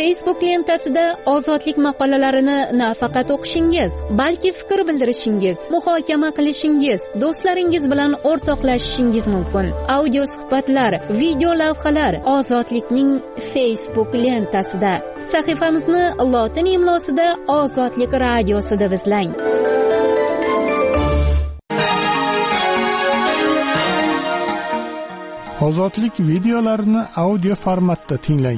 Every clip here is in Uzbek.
Facebook lentasida ozodlik maqolalarini nafaqat o'qishingiz, balki fikr bildirishingiz, muhokama qilishingiz, do'stlaringiz bilan o'rtoqlashishingiz mumkin. Audio suhbatlar, video lavhalar ozodlikning Facebook lentasida. Sahifamizni lotin imlosida Ozodlik radiosi deb izlang. Ozodlik videolarini audio formatda tinglang.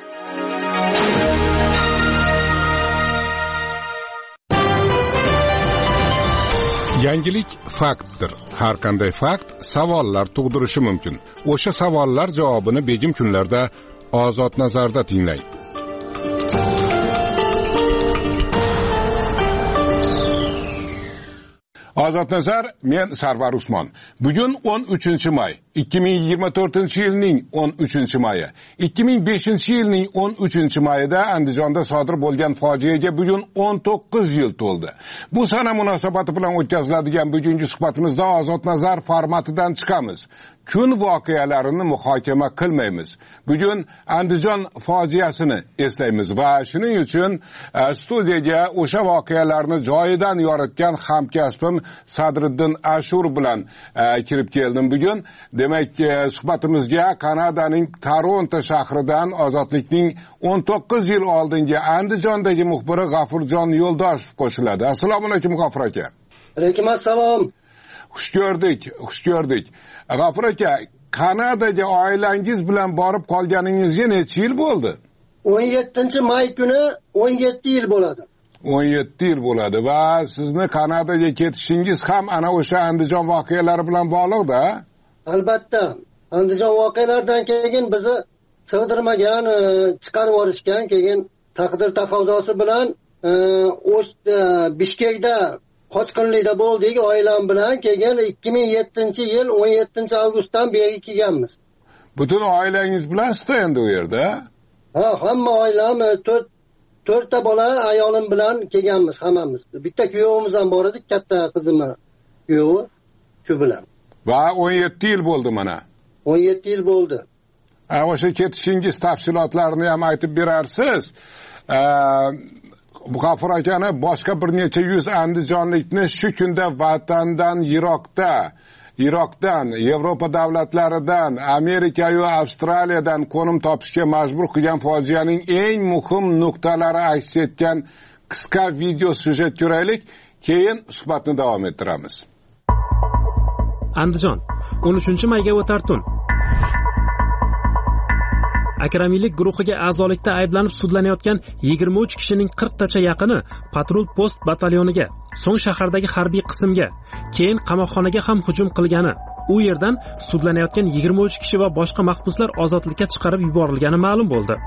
Yangilik faktdir. Har qanday fakt savollar tug'dirishi mumkin. O'sha savollar javobini begim kunlarda Ozod nazarda tinglang. Ozod nazar, men Sarvar Usmon. Bugun 13-may, 2024-yilning 13-mayi. 2005-yilning 13-mayida Andijonda sodir bo'lgan fojiaga bugun 19 yil to'ldi. Bu sana munosabati bilan o'tkaziladigan bugungi suhbatimizda Ozod nazar formatidan chiqamiz. Kun voqealarini muhokama qilmaymiz. Bugun Andijon fojiasini eslaymiz va shuning uchun studiyaga o'sha voqealarni joyidan yoritgan hamkasbim Sadriddin Ashur bilan kirib keldim bugun. Demak, suhbatimizga Kanadaning Toronto shahridan Ozodlikning 19 yil oldingi Andijondagi muxbiri G'afurjon Yo'ldoshev qo'shiladi. Assalomu alaykum G'afur aka. Alaykum assalom. Xush ko'rdik. G'afur aka, Kanadaga oilangiz bilan borib qolganingizga necha yil bo'ldi? 17-may kuni 17 yil bo'ladi. 17 yil bo'ladi va sizni Kanadaga ketishingiz ham ana o'sha Andijon voqealari bilan bog'liq-da? Albatta. Andijon voqealaridan keyin bizni sig'dirmagan, chiqarib yuborishgan, keyin taqdir taqozosi bilan Bishkekda qochqinlikda bo'ldik oilam bilan. Keyin 2007-yil 17-avgustdan bu yerga kelganmiz. Butun oilangiz bilansizda endi u yerda? Ha, hamma oilam, 4ta bola, ayolim bilan kelganmiz hammamiz. Bitta kuyovimiz ham bor edi, katta qizimni kuyovi, shu bilan. Va 17 yil bo'ldi mana. 17 yil bo'ldi. O'sha ketishingiz tafsilotlarini ham aytib berarsiz. G'afur akani boshqa bir necha yuz andijonlikni shu kunda vatandan Iroqdan, Yevropa davlatlaridan, Amerika va Avstraliyadan qo'nim topishga majbur qilgan fojianing eng muhim nuqtalari aks etgan qisqa video syujet ko'raylik, keyin suhbatni davom ettiramiz. Andijon, 13-mayga o'tar tun. Akramiylik guruhiga a'zolikda ayblanib sudlanayotgan 23 kishining 40 tacha yaqini patrul post batalyoniga, so'ng shahardagi harbiy qismga, keyin qamoqxonaga ham hujum qilgani, u yerdan sudlanayotgan 23 kishi va boshqa mahbuslar ozodlikka chiqarib yuborilgani ma'lum bo'ldi.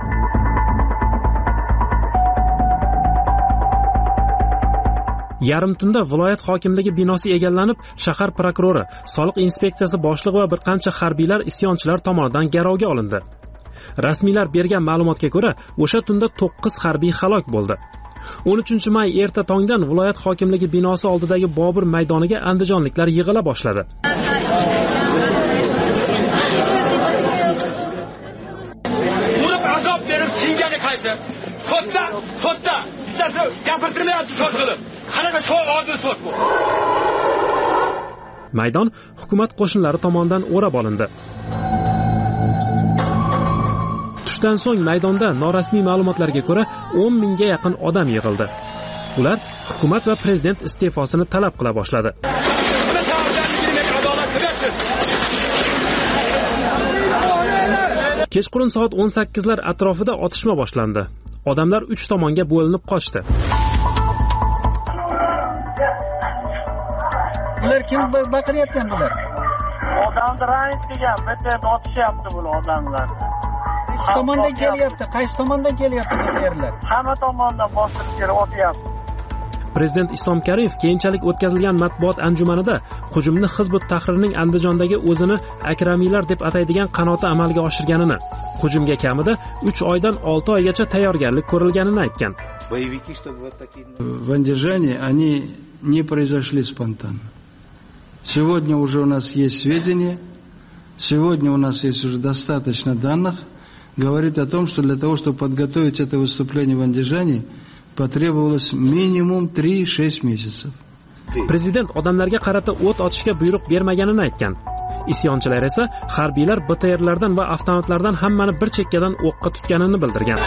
Yarim tunda viloyat hokimligi binosi egallanib, shahar prokurori, soliq inspeksiyasi boshlig'i va bir qancha harbiylar isyonchilar tomonidan garovga olindi. Rasmiylar bergan ma'lumotga ko'ra, o'sha tunda 9 harbiy halok bo'ldi. 13-may erta tongdan viloyat hokimligi binosi oldidagi Bobur maydoniga andijonliklar yig'ila boshladi. Urib azob berib singani qaysi? Sotda. Bittasi gapirtirmayapti sot qilib. Qanaqa odil sot bu? Maydon hukumat qo'shinlari tomonidan o'rab olindi. Tushdan so'ng maydonda norasmiy ma'lumotlarga ko'ra 10 mingga yaqin odam yig'ildi. Ular hukumat va prezident iste'fosini talab qila boshladi. Kechqurun soat 18lar atrofida otishma boshlandi. Odamlar 3 tomonga bo'linib qochdi. Bular kim baqiryapti bular? Odamni ranit degan, bitta otishyapti bular odamlar. Qaysi tomondan kelyapti bu yerlar? Hamma tomondan bostirib kelib otyapti. Prezident Islom Karimov keyinchalik o'tkazilgan matbuot anjumanida hujumni Hizbut Tahrirning Andijondagi o'zini akramiylar deb ataydigan qanoti amalga oshirganini, hujumga kamida 3 oydan 6 oygacha tayyorgarlik ko'rilganini aytgan. В Андижане они не произошли спонтанно. Сегодня уже у нас есть сведения, сегодня у нас есть уже достаточно данных говорит о том, что для того, чтобы подготовить это выступление в Андижане, потребовалось минимум 3-6 месяцев. Prezident odamlarga qarata o't ochishga buyruq bermaganini aytgan. Isyonchilar esa harbiylar BTRlardan va avtomatlardan hammani bir chekkadan o'qqa tutganini bildirgan.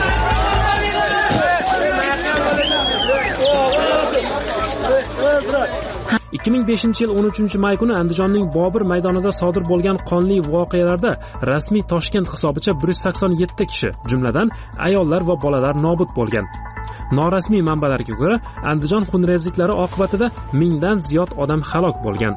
2005 yil 13 may kuni Andijonning Bobur maydonida sodir bo'lgan qonli voqealarda rasmiy Toshkent hisobicha 187 kishi, jumladan ayollar va bolalar nobud bo'lgan. Norasmiy manbalarga ko'ra, Andijon xunrezliklari oqibatida 1000 dan ziyod odam halok bo'lgan.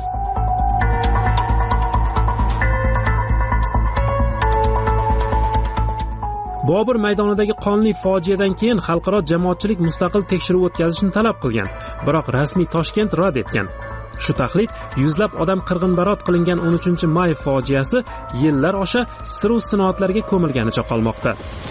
Bobur maydonidagi qonli fojiadan keyin xalqaro jamoatchilik mustaqil tekshiruv o'tkazishni talab qilgan, biroq rasmiy Toshkent rad etgan. Shu taqlid yuzlab odam qirg'inbarot qilingan 13-may fojiasi yillar osha siru sinoatlarga ko'milganicha qolmoqda.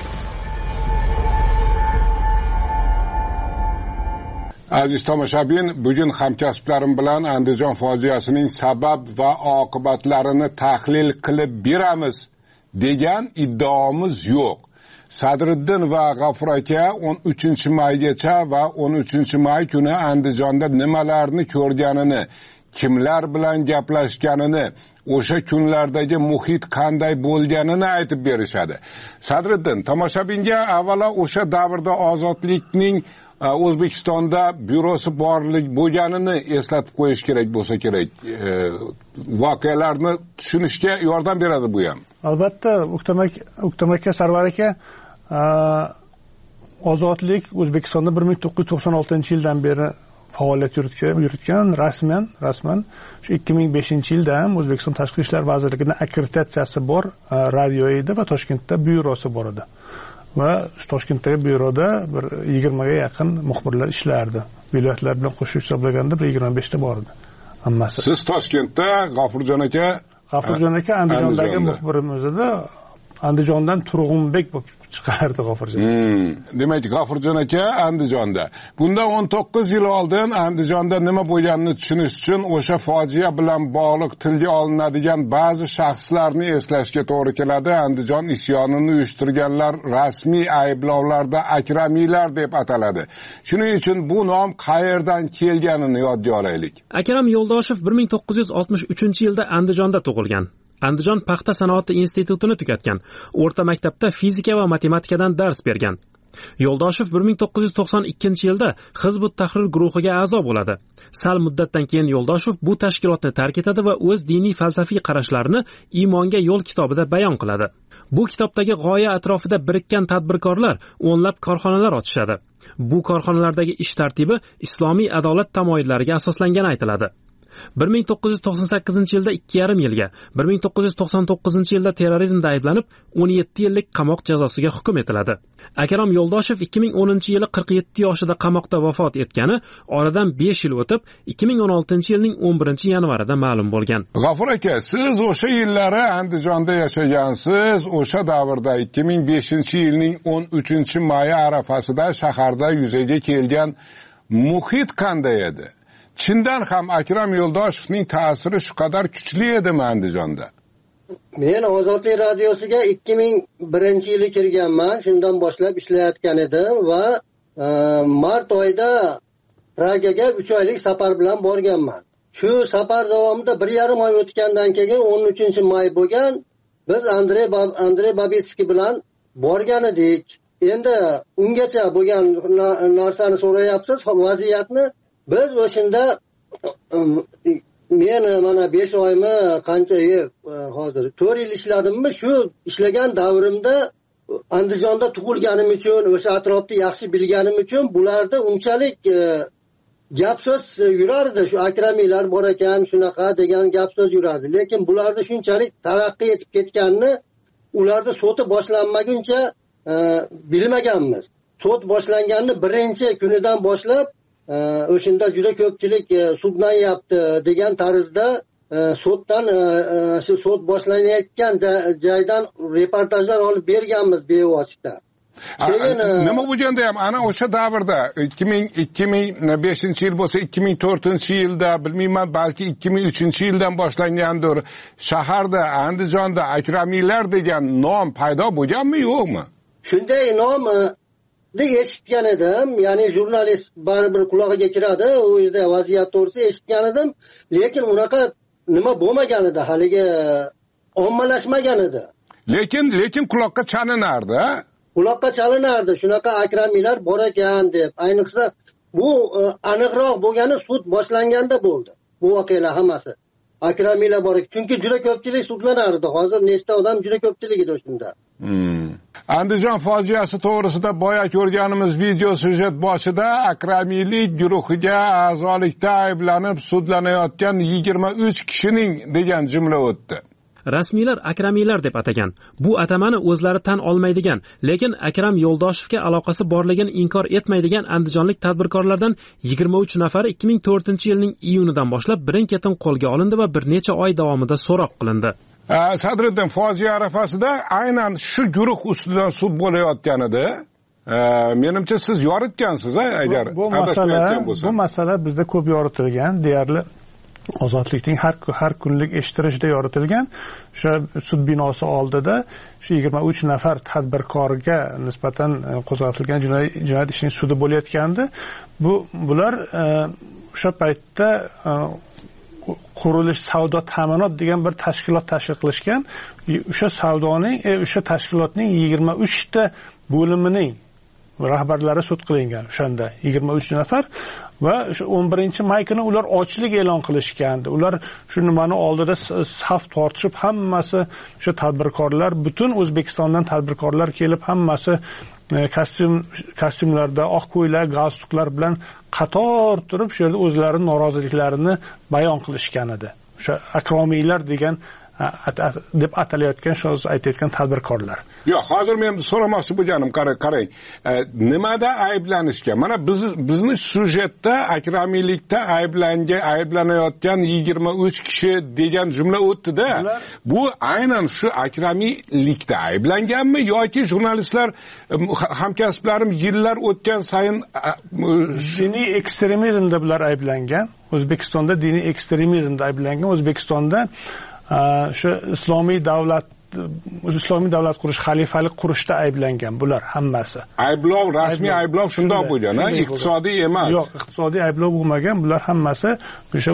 Aziz tomoshabin, bugun hamkasblarim bilan Andijon fojiasining sabab va oqibatlarini tahlil qilib beramiz degan iddaomiz yo'q. Sadriddin va G'afur aka 13-maygacha va 13-may kuni Andijonda nimalarni ko'rganini, kimlar bilan gaplashganini, o'sha kunlardagi muhit qanday bo'lganini aytib berishadi. Sadriddin, tomoshabinga avvalo o'sha davrda ozodlikning O'zbekistonda byurosi borlik bo'lganini eslatib qo'yish kerak bo'lsa kerak. Voqealarni tushunishga yordam beradi bu ham. Albatta, O'ktam aka, Sarvar aka, ozodlik O'zbekistonda 1996-yildan beri faoliyat yuritgan, rasman shu 2005-yilda ham O'zbekiston Tashqi ishlar vazirligining akkreditatsiyasi bor radio edi va Toshkentda byurosi bor edi. Va Toshkentdagi byuroda bir 20 ga yaqin muxbirlar ishlardi. Viloyatlar bilan qo'shib hisoblaganda bir 25 ta bor edi. Hammasi. Siz Toshkentda, G'afurjon aka Andijondagi muxbirimiz edi. Andijondan Turg'unbek bo'lib chiqardi G'afurjon. Demak, G'afurjon aka Andijonda. Bundan 19 yil oldin Andijonda nima bo'lganini tushunish uchun o'sha fojia bilan bog'liq tilga olinadigan ba'zi shaxslarni eslashga to'g'ri keladi. Andijon isyonini uyushtirganlar rasmiy ayblovlarda akramiylar deb ataladi. Shuning uchun bu nom qayerdan kelganini yodga olaylik. Akram Yo'ldoshev 1963-yilda Andijonda tug'ilgan. Andijon paxta sanoati institutini tugatgan. O'rta maktabda fizika va matematikadan dars bergan. Yo'ldoshev 1992-yilda Hizbut Tahrir guruhiga a'zo bo'ladi. Sal muddatdan keyin Yo'ldoshev bu tashkilotni tark etadi va o'z diniy falsafiy qarashlarini Iymonga yo'l kitobida bayon qiladi. Bu kitobdagi g'oya atrofida birikkan tadbirkorlar o'nlab korxonalar ochishadi. Bu korxonalardagi ish tartibi islomiy adolat tamoyillariga asoslangani aytiladi. 1998-yilda 2,5 yilga, 1999-yilda terrorizmda ayblanib 17 yillik qamoq jazosiga hukm etiladi. Akram Yo'ldoshev 2010-yili 47 yoshida qamoqda vafot etgani oradan 5 yil o'tib 2016-yilning 11-yanvarida ma'lum bo'lgan. G'afur aka, siz o'sha yillari Andijonda yashagansiz. O'sha davrda 2005-yilning 13-may arafasida shaharda yuzaga kelgan muhit qanday edi? Chindan ham Akram Yo'ldoshevning ta'siri shu qadar kuchli edimi Andijonda? Men Ozodlik radiosiga 2001-yili kirganman. Shundan boshlab ishlayotgan edim va mart oyida Pragaga 3 oylik safar bilan borganman. Shu safar davomida 1,5 oy o'tgandan keyin 13-may bo'lgan. Biz Andrey Babetskiy bilan borgan edik. Endi ungacha bo'lgan narsani so'rayapsiz, vaziyatni. Biz o'shanda men mana 5 oymi qancha hozir 4 yil ishladimmi, shu ishlagan davrimda Andijonda tug'ilganim uchun, o'sha atrofni yaxshi bilganim uchun bularda unchalik gap so'z yurardi. Shu akramiylar bor ekan, shunaqa degan gap so'z yurardi. Lekin bularda shunchalik taraqqiy etib ketganini ularda soti boshlanmaguncha bilmaganmiz. Sot boshlanganini birinchi kunidan boshlab o'shanda juda ko'pchilik sudlanyapti degan tarzda sotdan shu sot boshlanayotgan joydan reportajlar olib berganmiz bevosita. nima bo'lganda ham ana o'sha davrda 2005-yil bo'lsa 2004-yilda bilmayman balki 2003-yildan boshlangandir shaharda Andijonda akramiylar degan nom paydo bo'lganmi yo'qmi? Shunday nomni eshitgan edim, ya'ni jurnalist baribir qulog'iga kiradi, u yerda vaziyat to'g'risida eshitgan edim, lekin unaqa nima bo'lmagan edi, haligi ommalashmagan edi. Lekin quloqqa chalinardi. Quloqqa chalinardi, shunaqa akramiylar bor ekan deb. Ayniqsa bu aniqroq bo'lgani sud boshlanganda bo'ldi. Bu voqealar hammasi. Akramiylar bor ekan. Chunki juda ko'pchilik sudlanardi. Hozir nechta odam juda ko'pchilik edi o'shunda. Andijon fojiasi to'g'risida boya ko'rganimiz video syujet boshida akramiylik guruhiga a'zolikda ayblanib sudlanayotgan 23 kishining degan jumla o'tdi. Rasmiylar akramiylar deb atagan. Bu atamani o'zlari tan olmaydigan, lekin Akram Yo'ldoshevga aloqasi borligini inkor etmaydigan andijonlik tadbirkorlardan 23 nafari 2004-yilning iyunidan boshlab birin-ketin qo'lga olindi va bir necha oy davomida so'roq qilindi. Sadriddin, fojia arafasida aynan shu guruh ustidan sud bo'layotgan edi. Menimcha siz yoritgansiz, agar adashmayotgan bo'lsam. Bu masala bizda ko'p yoritilgan, deyarli ozodlikning har kunlik eshittirishda yoritilgan. O'sha sud binosi oldida shu 23 nafar tadbirkorga nisbatan qo'zg'atilgan jinoyat ishining sudi bo'layotgandi. Bular o'sha paytda qurilish savdo ta'minot degan bir tashkilot tashkil qilishgan. O'sha tashkilotning 23 ta bo'limining rahbarlari sud qilingan o'shanda 23 nafar va 11-may kuni ular ochlik e'lon qilishgandi. Ular shu nimani oldida saf tortishib, hammasi o'sha tadbirkorlar, butun O'zbekistondan tadbirkorlar kelib, hammasi kostyumlarda, oq ko'ylak, galstuklar bilan qator turib, shu yerda o'zlarining noroziliklarini bayon qilishgan edi. O'sha akromiylar degan deb atalayotgan, shu aytayotgan tadbirkorlar. Yo'q, hozir men so'ramoqchi bo'lganim, qarang. Nimada ayblanishgan? Mana bizni syujetda akramiylikda ayblanayotgan 23 kishi degan jumla o'tdi-da. Bu aynan shu akramiylikda ayblanganmi yoki jurnalistlar hamkasblarim yillar o'tgan sayin diniy ekstremizmda bular ayblangan? O'zbekistonda diniy ekstremizmda ayblangan. O'zbekistonda shu islomiy davlat qurish, xalifalik qurishda ayblangan bular hammasi. Ayblov, rasmiy ayblov shundoq bo'lgan, iqtisodiy emas. Yo'q, iqtisodiy ayblov bo'lmagan. Bular hammasi o'sha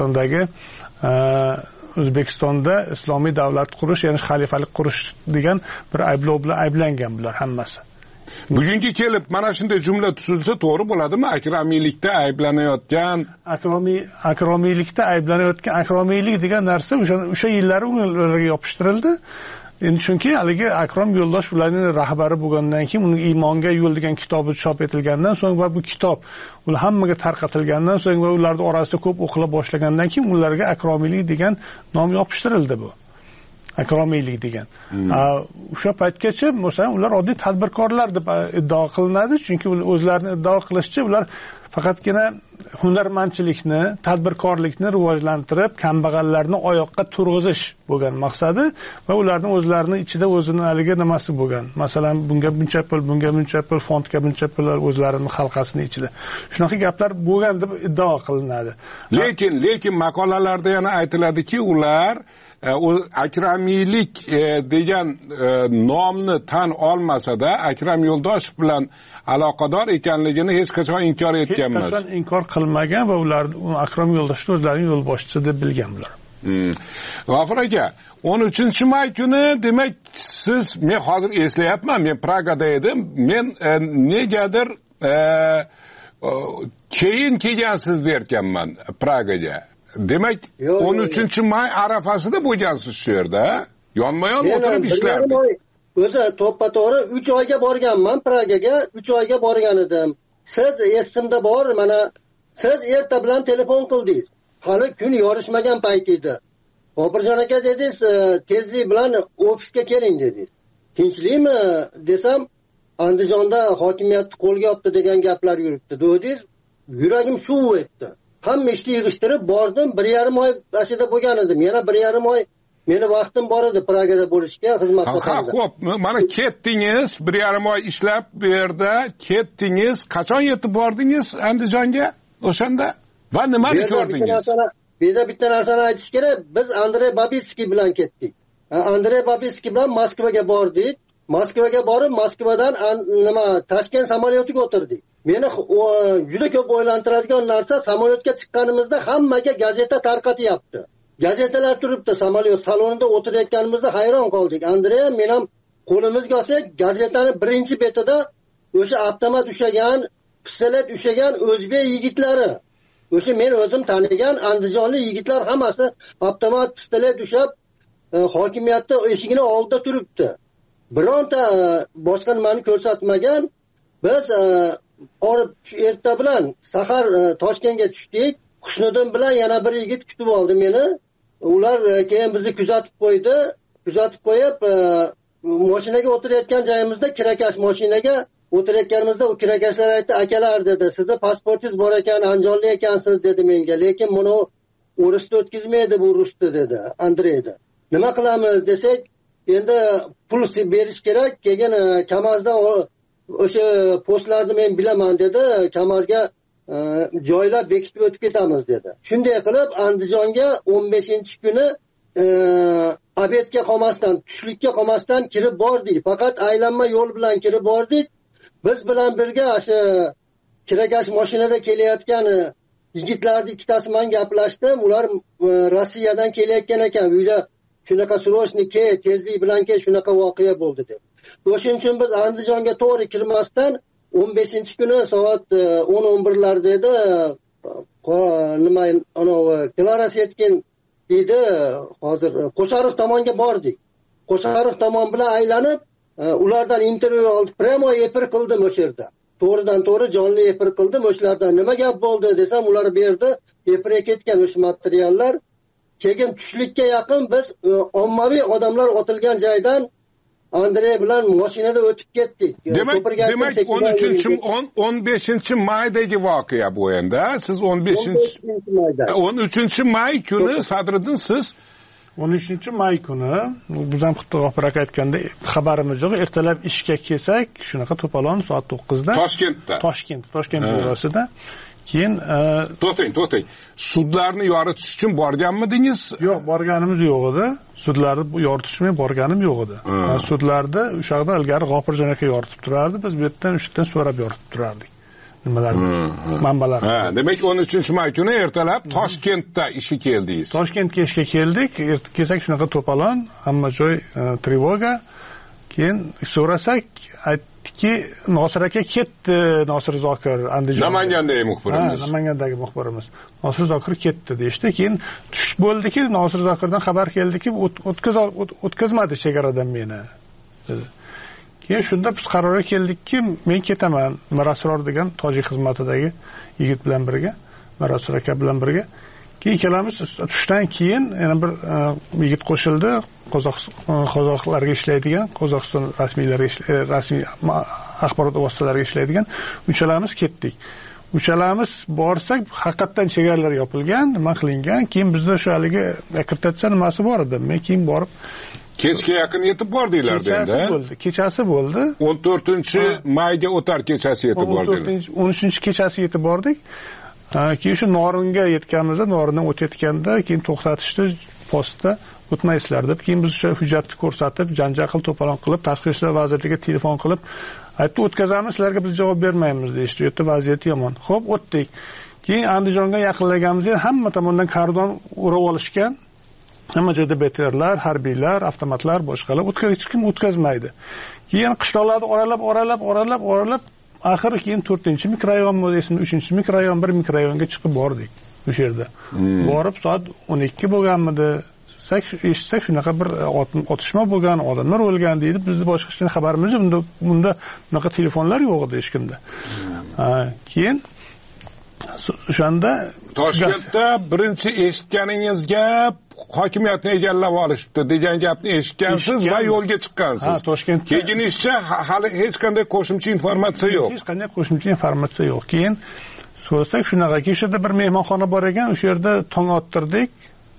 O'zbekistonda islomiy davlat qurish, ya'ni xalifalik qurish degan bir ayblov bilan ayblangan bular hammasi. Bugungi kelib mana shunday jumla tuzilsa to'g'ri bo'ladimi? Akramiylikda ayblanayotgan, akromiylikda ayblanayotgan, akromiylik degan narsa o'sha yillari ularga yopishtirildi. Endi chunki haligi Akrom Yo'ldosh ularning rahbari bo'lgandan keyin, uning Iymonga yo'l degan kitobi chop etilgandan so'ng va bu kitob ular hammaga tarqatilgandan so'ng va ularning orasida ko'p o'qila boshlagandan keyin ularga akromiylik degan nom yopishtirildi bu. Akromiylik degan. O'sha paytgacha masalan ular oddiy tadbirkorlar deb iddao qilinadi, chunki o'zlarini iddao qilishicha ular faqatgina hunarmandchilikni, tadbirkorlikni rivojlantirib, kambag'allarni oyoqqa turg'izish bo'lgan maqsadi va ularning o'zlarining ichida o'zini haligi nimasi bo'lgan. Masalan, bunga buncha pul, fondga buncha pul, o'zlarining halqasining ichida. Shunaqa gaplar bo'lgan deb iddao qilinadi. Lekin maqolalarda yana aytiladiki, ular akramiylik degan nomni tan olmasa-da Akram Yo'ldoshev bilan aloqador ekanligini hech qachon inkor etgan emas. Hech qachon inkor qilmagan va ular Akram Yo'ldoshevni o'zlarining yo'lboshchisi deb bilgan bular. G'afur aka, 13-may kuni, demak, men hozir eslayapman, men Pragada edim. Men negadir keyin kelgansiz derkanman Pragaga. Demak, 13-may arafasida bo'lgansiz shu yerda, yonma-yon o'tirib ishlardik. O'zi to'ppa-to'g'ri 3 oyga borganman Pragaga, 3 oyga borgan edim. Siz esimda bor, mana siz erta bilan telefon qildingiz. Hali kun yorishmagan payt edi. Opirjon aka dedingiz, tezlik bilan ofisga keling dedingiz. Tinchlikmi desam, Andijonda hokimiyatni qo'lga olibdi degan gaplar yuribdi. Dedingiz, yuragim shuv etdi. Hamma ishni yig'ishtirib bordim, 1,5 oy aslida bo'lgan edim. Yana 1,5 oy meni vaqtim bor edi Pragada bo'lishga xizmat sohasida. Xo'p, mana ketdingiz, 1,5 oy ishlab bu yerda ketdingiz. Qachon yetib bordingiz Andijonga o'shanda? Va nimani ko'rdingiz? Bitta narsani aytish kerak. Biz Andrey Babitskiy bilan ketdik. Andrey Babitskiy bilan Moskvaga bordik. Moskvaga borib, Moskvadan Toshkent samolyotiga o'tirdik. Meni juda ko'p o'ylantiradigan narsa, samolyotga chiqqanimizda hammaga gazeta tarqatyapti. Gazetalar turibdi, samolyot salonida o'tirayotganimizda hayron qoldik. Andrey men ham qo'limizga olsak, gazetani birinchi betida o'sha avtomat ushlagan, pistolet ushlagan o'zbek yigitlari, o'sha men o'zim tanigan andijonlik yigitlar hammasi avtomat pistolet ushlab hokimiyatda eshigini oldida turibdi. Bironta boshqa nimani ko'rsatmagan. Biz erta bilan sahar Toshkentga tushdik. Xusniddin bilan yana bir yigit kutib oldi meni. Ular keyin bizni kuzatib qo'ydi. Kuzatib qo'yib, mashinaga o'tirayotgan joyimizda kirakash mashinaga o'tirayotganimizda u kirakashlar aytdi, "Akalar" dedi, "Sizni pasportingiz bor ekan, andijonlik ekansiz" dedi menga. Lekin buni o'risda o'tkazmaydi bu rusda dedi, Andreyda. Nima qilamiz desak, endi pul berish kerak. Keyin Kamazdan o'sha postlarni men bilaman dedi. Kamazga joylab bekitib o'tib ketamiz dedi. Shunday qilib Andijonga 15-kuni obedga qolmasdan, tushlikka qolmasdan kirib bordik. Faqat aylanma yo'l bilan kirib bordik. Biz bilan birga o'sha kirakash mashinada kelayotgan yigitlarning ikkitasi bilan gaplashdim. Ular Rossiyadan kelayotgan ekan. Uyda shunaqa srochniy tezlik bilan shunaqa voqea bo'ldi deb. O'shuning uchun biz Andijonga to'g'ri kirmasdan 15-kuni soat 10-11larda edi. Klara Setkin dedi, hozir Qo'shariq tomonga bordik. Qo'shariq tomon bilan aylanib, ulardan intervyu olib, pramo efir qildim o'sha yerda. To'g'ridan to'g'ri jonli efir qildim. O'shalardan nima gap bo'ldi desam, ular berdi. Efirga ketgan o'sha materiallar. Keyin tushlikka yaqin biz ommaviy odamlar o'tilgan joydan Andrey bilan mashinada o'tib ketdik. Demak 15-maydagi voqea bu endi. Siz 13-may kuni Sadriddin siz 13-may kuni biz ham Xudoga aytganda xabarimiz yo'q. Ertalab ishga kelsak, shunaqa to'polon soat 9 da Toshkent byurosida. Keyin to'xtang. Sudlarni yoritish uchun borganmidingiz? Yo'q, borganimiz yo'q edi. Sudlarni yoritishmay borganim yo'q edi. Sudlarda o'sha yerda ilgari G'ofurjon aka yoritib turardi. Biz bu yerdan so'rab yoritib turardik. Nimalarni? Manbalar. Demak 13-may kuni ertalab Toshkentda ishga keldingiz. Toshkentga ishga keldik. Kelsak shunaqa to'polon, hamma joy trevoga. Keyin so'rasak, aytdiki, Nosir aka ketdi, Nosir Zokir Andijon. Namangandagi muxbirimiz. Namangandagi muxbirimiz. Nosir Zokir ketdi deydi. Keyin tush bo'ldiki, Nosir Zokirdan xabar keldiki, o'tkazmadi chegaradan meni. Keyin shunda biz qarorga keldikki, men ketaman. Marasror degan tojik xizmatidagi yigit bilan birga, Marasror aka bilan birga. Keyin ikkalamiz tushdan keyin yana bir yigit qo'shildi, qozoqlarga ishlaydigan, Qozog'iston rasmiy axborot vositalariga ishlaydigan. Uchalamiz ketdik. Uchalamiz borsak, haqiqatan chegaralar yopilgan, nima qilingan. Keyin bizda shu haligi akkreditatsiya nimasi bor edi. Men keyin borib kechga yaqin yetib bordinglar endi. Kechasi bo'ldi. 14-mayga o'tar kechasi yetib bordinglar. 13-kechasi yetib bordik. Keyin shu Noringa yetganimizda, Norindan o'tayotganda keyin to'xtatishdi postda, o'tmaysizlar deb. Keyin biz o'sha hujjatni ko'rsatib, janjaqil to'polon qilib, Tashqi ishlar vazirligiga telefon qilib, aytdi, o'tkazamiz, sizlarga biz javob bermaymiz deyishdi. Yerda vaziyat yomon. Xo'p, o'tdik. Keyin Andijonga yaqinlaganimizda hamma tomondan kordon o'rab olishgan. Hamma joyda BTRlar, harbiylar, avtomatlar, boshqalar hech kim o'tkazmaydi. Keyin qishloqlarni oralab axiri keyin 4-mikrorayon, 3-mikrorayon, 1-mikrorayonga chiqib bordik o'sha yerda. Borib soat 12 bo'lganmidi? Eshitsak shunaqa bir otishma bo'lgan, odamlar o'lgan deydi. Bizning boshqa hech xabarimiz yo'q. Bunda bunaqa telefonlar yo'q edi hech kimda. Keyin o'shanda Toshkentda birinchi eshitganingiz gap hokimiyatni egallab olishibdi degan gapni eshitgansiz va yo'lga chiqqansiz. Toshkentda keyin ishcha hali hech qanday qo'shimcha informatsiya yo'q. Hech qanday qo'shimcha informatsiya yo'q. Keyin so'rasak shunaqaki, o'sha yerda bir mehmonxona bor ekan, o'sha yerda tong ottirdik.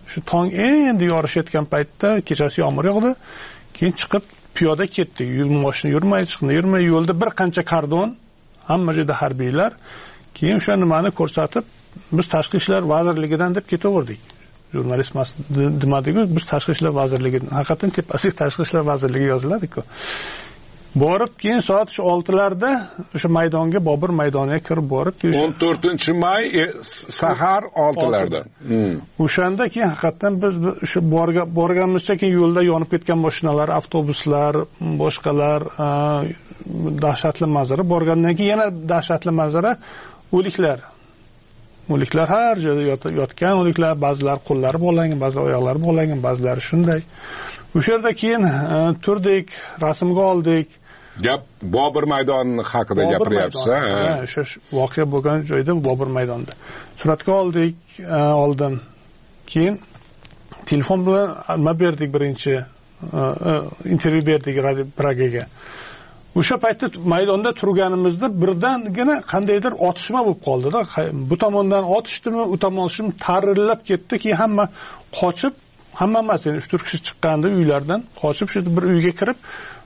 shu tong endi yorishayotgan paytda kechasi yomg'ir yog'di. Keyin chiqib piyoda ketdik. Mashina yurmay, yo'lda bir qancha kordon, hamma joyda harbiylar. Keyin o'sha nimani ko'rsatib, biz Tashqi ishlar vazirligidan deb ketaverdik. Jurnalist demadiku, biz Tashqi ishlar vazirligidan. Haqiqatan tepasiga Tashqi ishlar vazirligi yoziladi-ku. Borib keyin soat 6larda o'sha maydonga, Bobur maydoniga kirib borib, 14-may sahar 6larda. O'shanda keyin haqiqatan biz o'sha borganimizda keyin yo'lda yonib ketgan mashinalar, avtobuslar, boshqalar dahshatli manzara. Borgandan keyin yana dahshatli manzara, o'liklar. O'liklar har joyda yotgan o'liklar, ba'zilar qo'llari bog'langan, ba'zi oyoqlari bog'langan, ba'zilari shunday. O'sha yerda keyin turdik, rasmga oldik. Gap Bobur maydoni haqida gapiryapsiz, ha? O'sha voqea bo'lgan joyda Bobur maydonida. Suratga oldim. Keyin telefon bilan nima berdik birinchi intervyu berdik Radio Pragaga. O'sha paytda maydonda turganimizda birdangina qandaydir otishma bo'lib qoldi-da. Bu tomondan otishdimi, u tomondan tarillab ketdi, keyin hamma qochib, hamma emas, 3-4 kishi chiqqandi uylardan, qochib shu bir uyga kirib,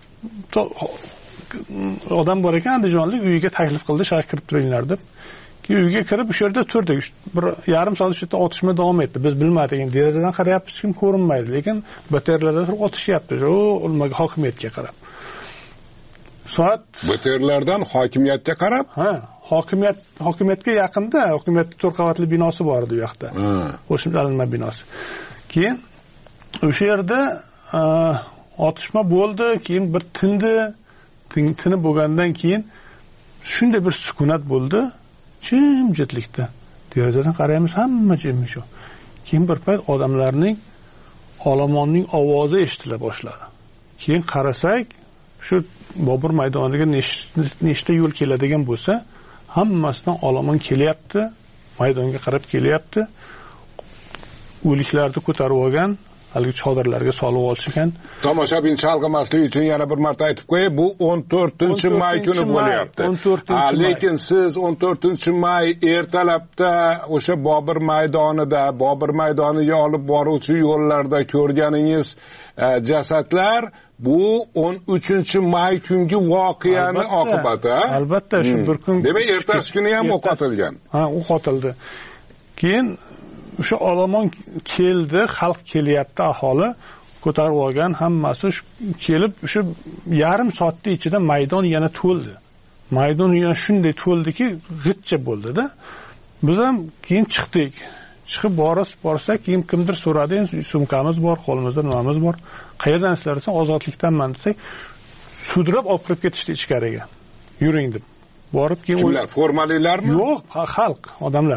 odam bor ekan, andijonlik uyiga taklif qildi, shahar kirib turinglar deb. Keyin uyga kirib o'sha yerda turdik. Bir yarim soat shu yerda otishma davom etdi. Biz bilmadik, derazadan qarayapmiz, hech kim ko'rinmaydi, lekin BTRlarda turib otishyapti. Nimaga hokimiyatga qarab. Soat BTRlardan hokimiyatga qarab? Ha, hokimiyatga yaqinda, hokimiyat 4 qavatli binosi bor edi u yoqda. Qo'shimchalanma binosi. Keyin o'sha yerda otishma bo'ldi, keyin bir tinib bo'lgandan keyin shunday bir sukunat bo'ldi, jimjitlikda. Derazadan qaraymiz, hamma jimmish. Keyin bir payt odamlarning olomonning ovozi eshitila boshladi. Keyin qarasak, shu Bobur maydoniga nechta yo'l keladigan bo'lsa, hammasidan olomon kelyapti, maydonga qarab kelyapti. O'liklarni ko'tarib olgan, haligi chodirlarga solib olishgan. Tomoshabin chalg'imasligi uchun yana bir marta aytib qo'yay, bu 14-may kuni bo'lyapti. Lekin siz 14-may ertalabda o'sha Bobur maydonida, Bobur maydoniga olib boruvchi yo'llarda ko'rganingiz jasadlar bu 13-may kungi voqeani oqibati. Albatta, shu bir kun. Demak, ertasi kuni ham o'qotilgan. Ha, o'qotildi. Keyin o'sha olomon keldi, xalq kelyapti, aholi ko'tarib olgan, hammasi kelib o'sha yarim soatda ichida maydon yana to'ldi. Maydon yana shunday to'ldiki, g'itcha bo'ldi-da. Biz ham keyin chiqdik. Chiqib borsak, keyin kimdir so'radi, sumkamiz bor, qo'limizda nimamiz bor. Qayerdan sizlar desa, ozodlikdanman desak, sudrab olib kirib ketishdi ichkariga. Yuring deb. Borib keyin kimlar, formalilarmi? Yo'q, xalq, odamlar.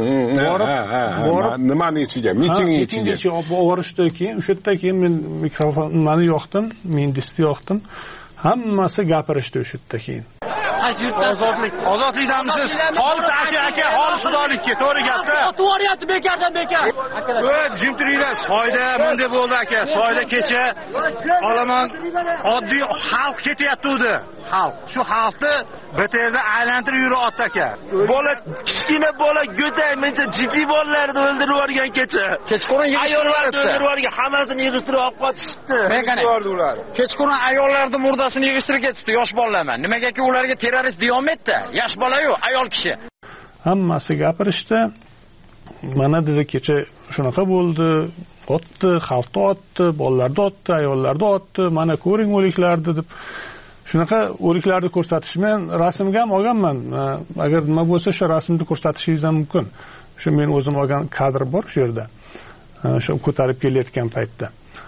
Borib nimani ichiga, mitingning ichiga olib borishdi. Keyin o'sha yerda keyin men mikrofonni yoqdim, men diskni yoqdim. Hammasi gapirishdi o'sha yerda keyin. Ozodlikdanmisiz? Xolis aka, xolis xudolikka, to'g'ri gapda. Otib yuryapti bekardan bekar. Jim turinglar, soyda bunday bo'ldi aka. Soyda kecha olomon oddiy xalq ketyapti edi. Xalq. Shu xalqni BTRda aylantirib yuryapti aka. Bola, kichkina bola go'day, mencha jiji bolalarni o'ldirib yuborgan kecha. Kechqurun ayollarni o'ldirib yuborgan, hammasini yig'ishtirib olib qochishdi. Ular. Kechqurun ayollarni murdasini yig'ishtirib ketibdi, yosh bolalar. Nimagaki ularga terrorist deyolmaydi? Yosh bola-yu, ayol kishi. Hammasi gapirishdi. Mana dedi kecha shunaqa bo'ldi, otdi, xalqni otdi, bolalarni otdi, ayollarni otdi. Mana ko'ring o'liklarni deb. Shunaqa o'liklarni ko'rsatish, men rasmga ham olganman. Agar nima bo'lsa, shu rasmni ko'rsatishingiz ham mumkin. Shu men o'zim olgan kadr bor shu yerda. Shu ko'tarib kelayotgan paytda.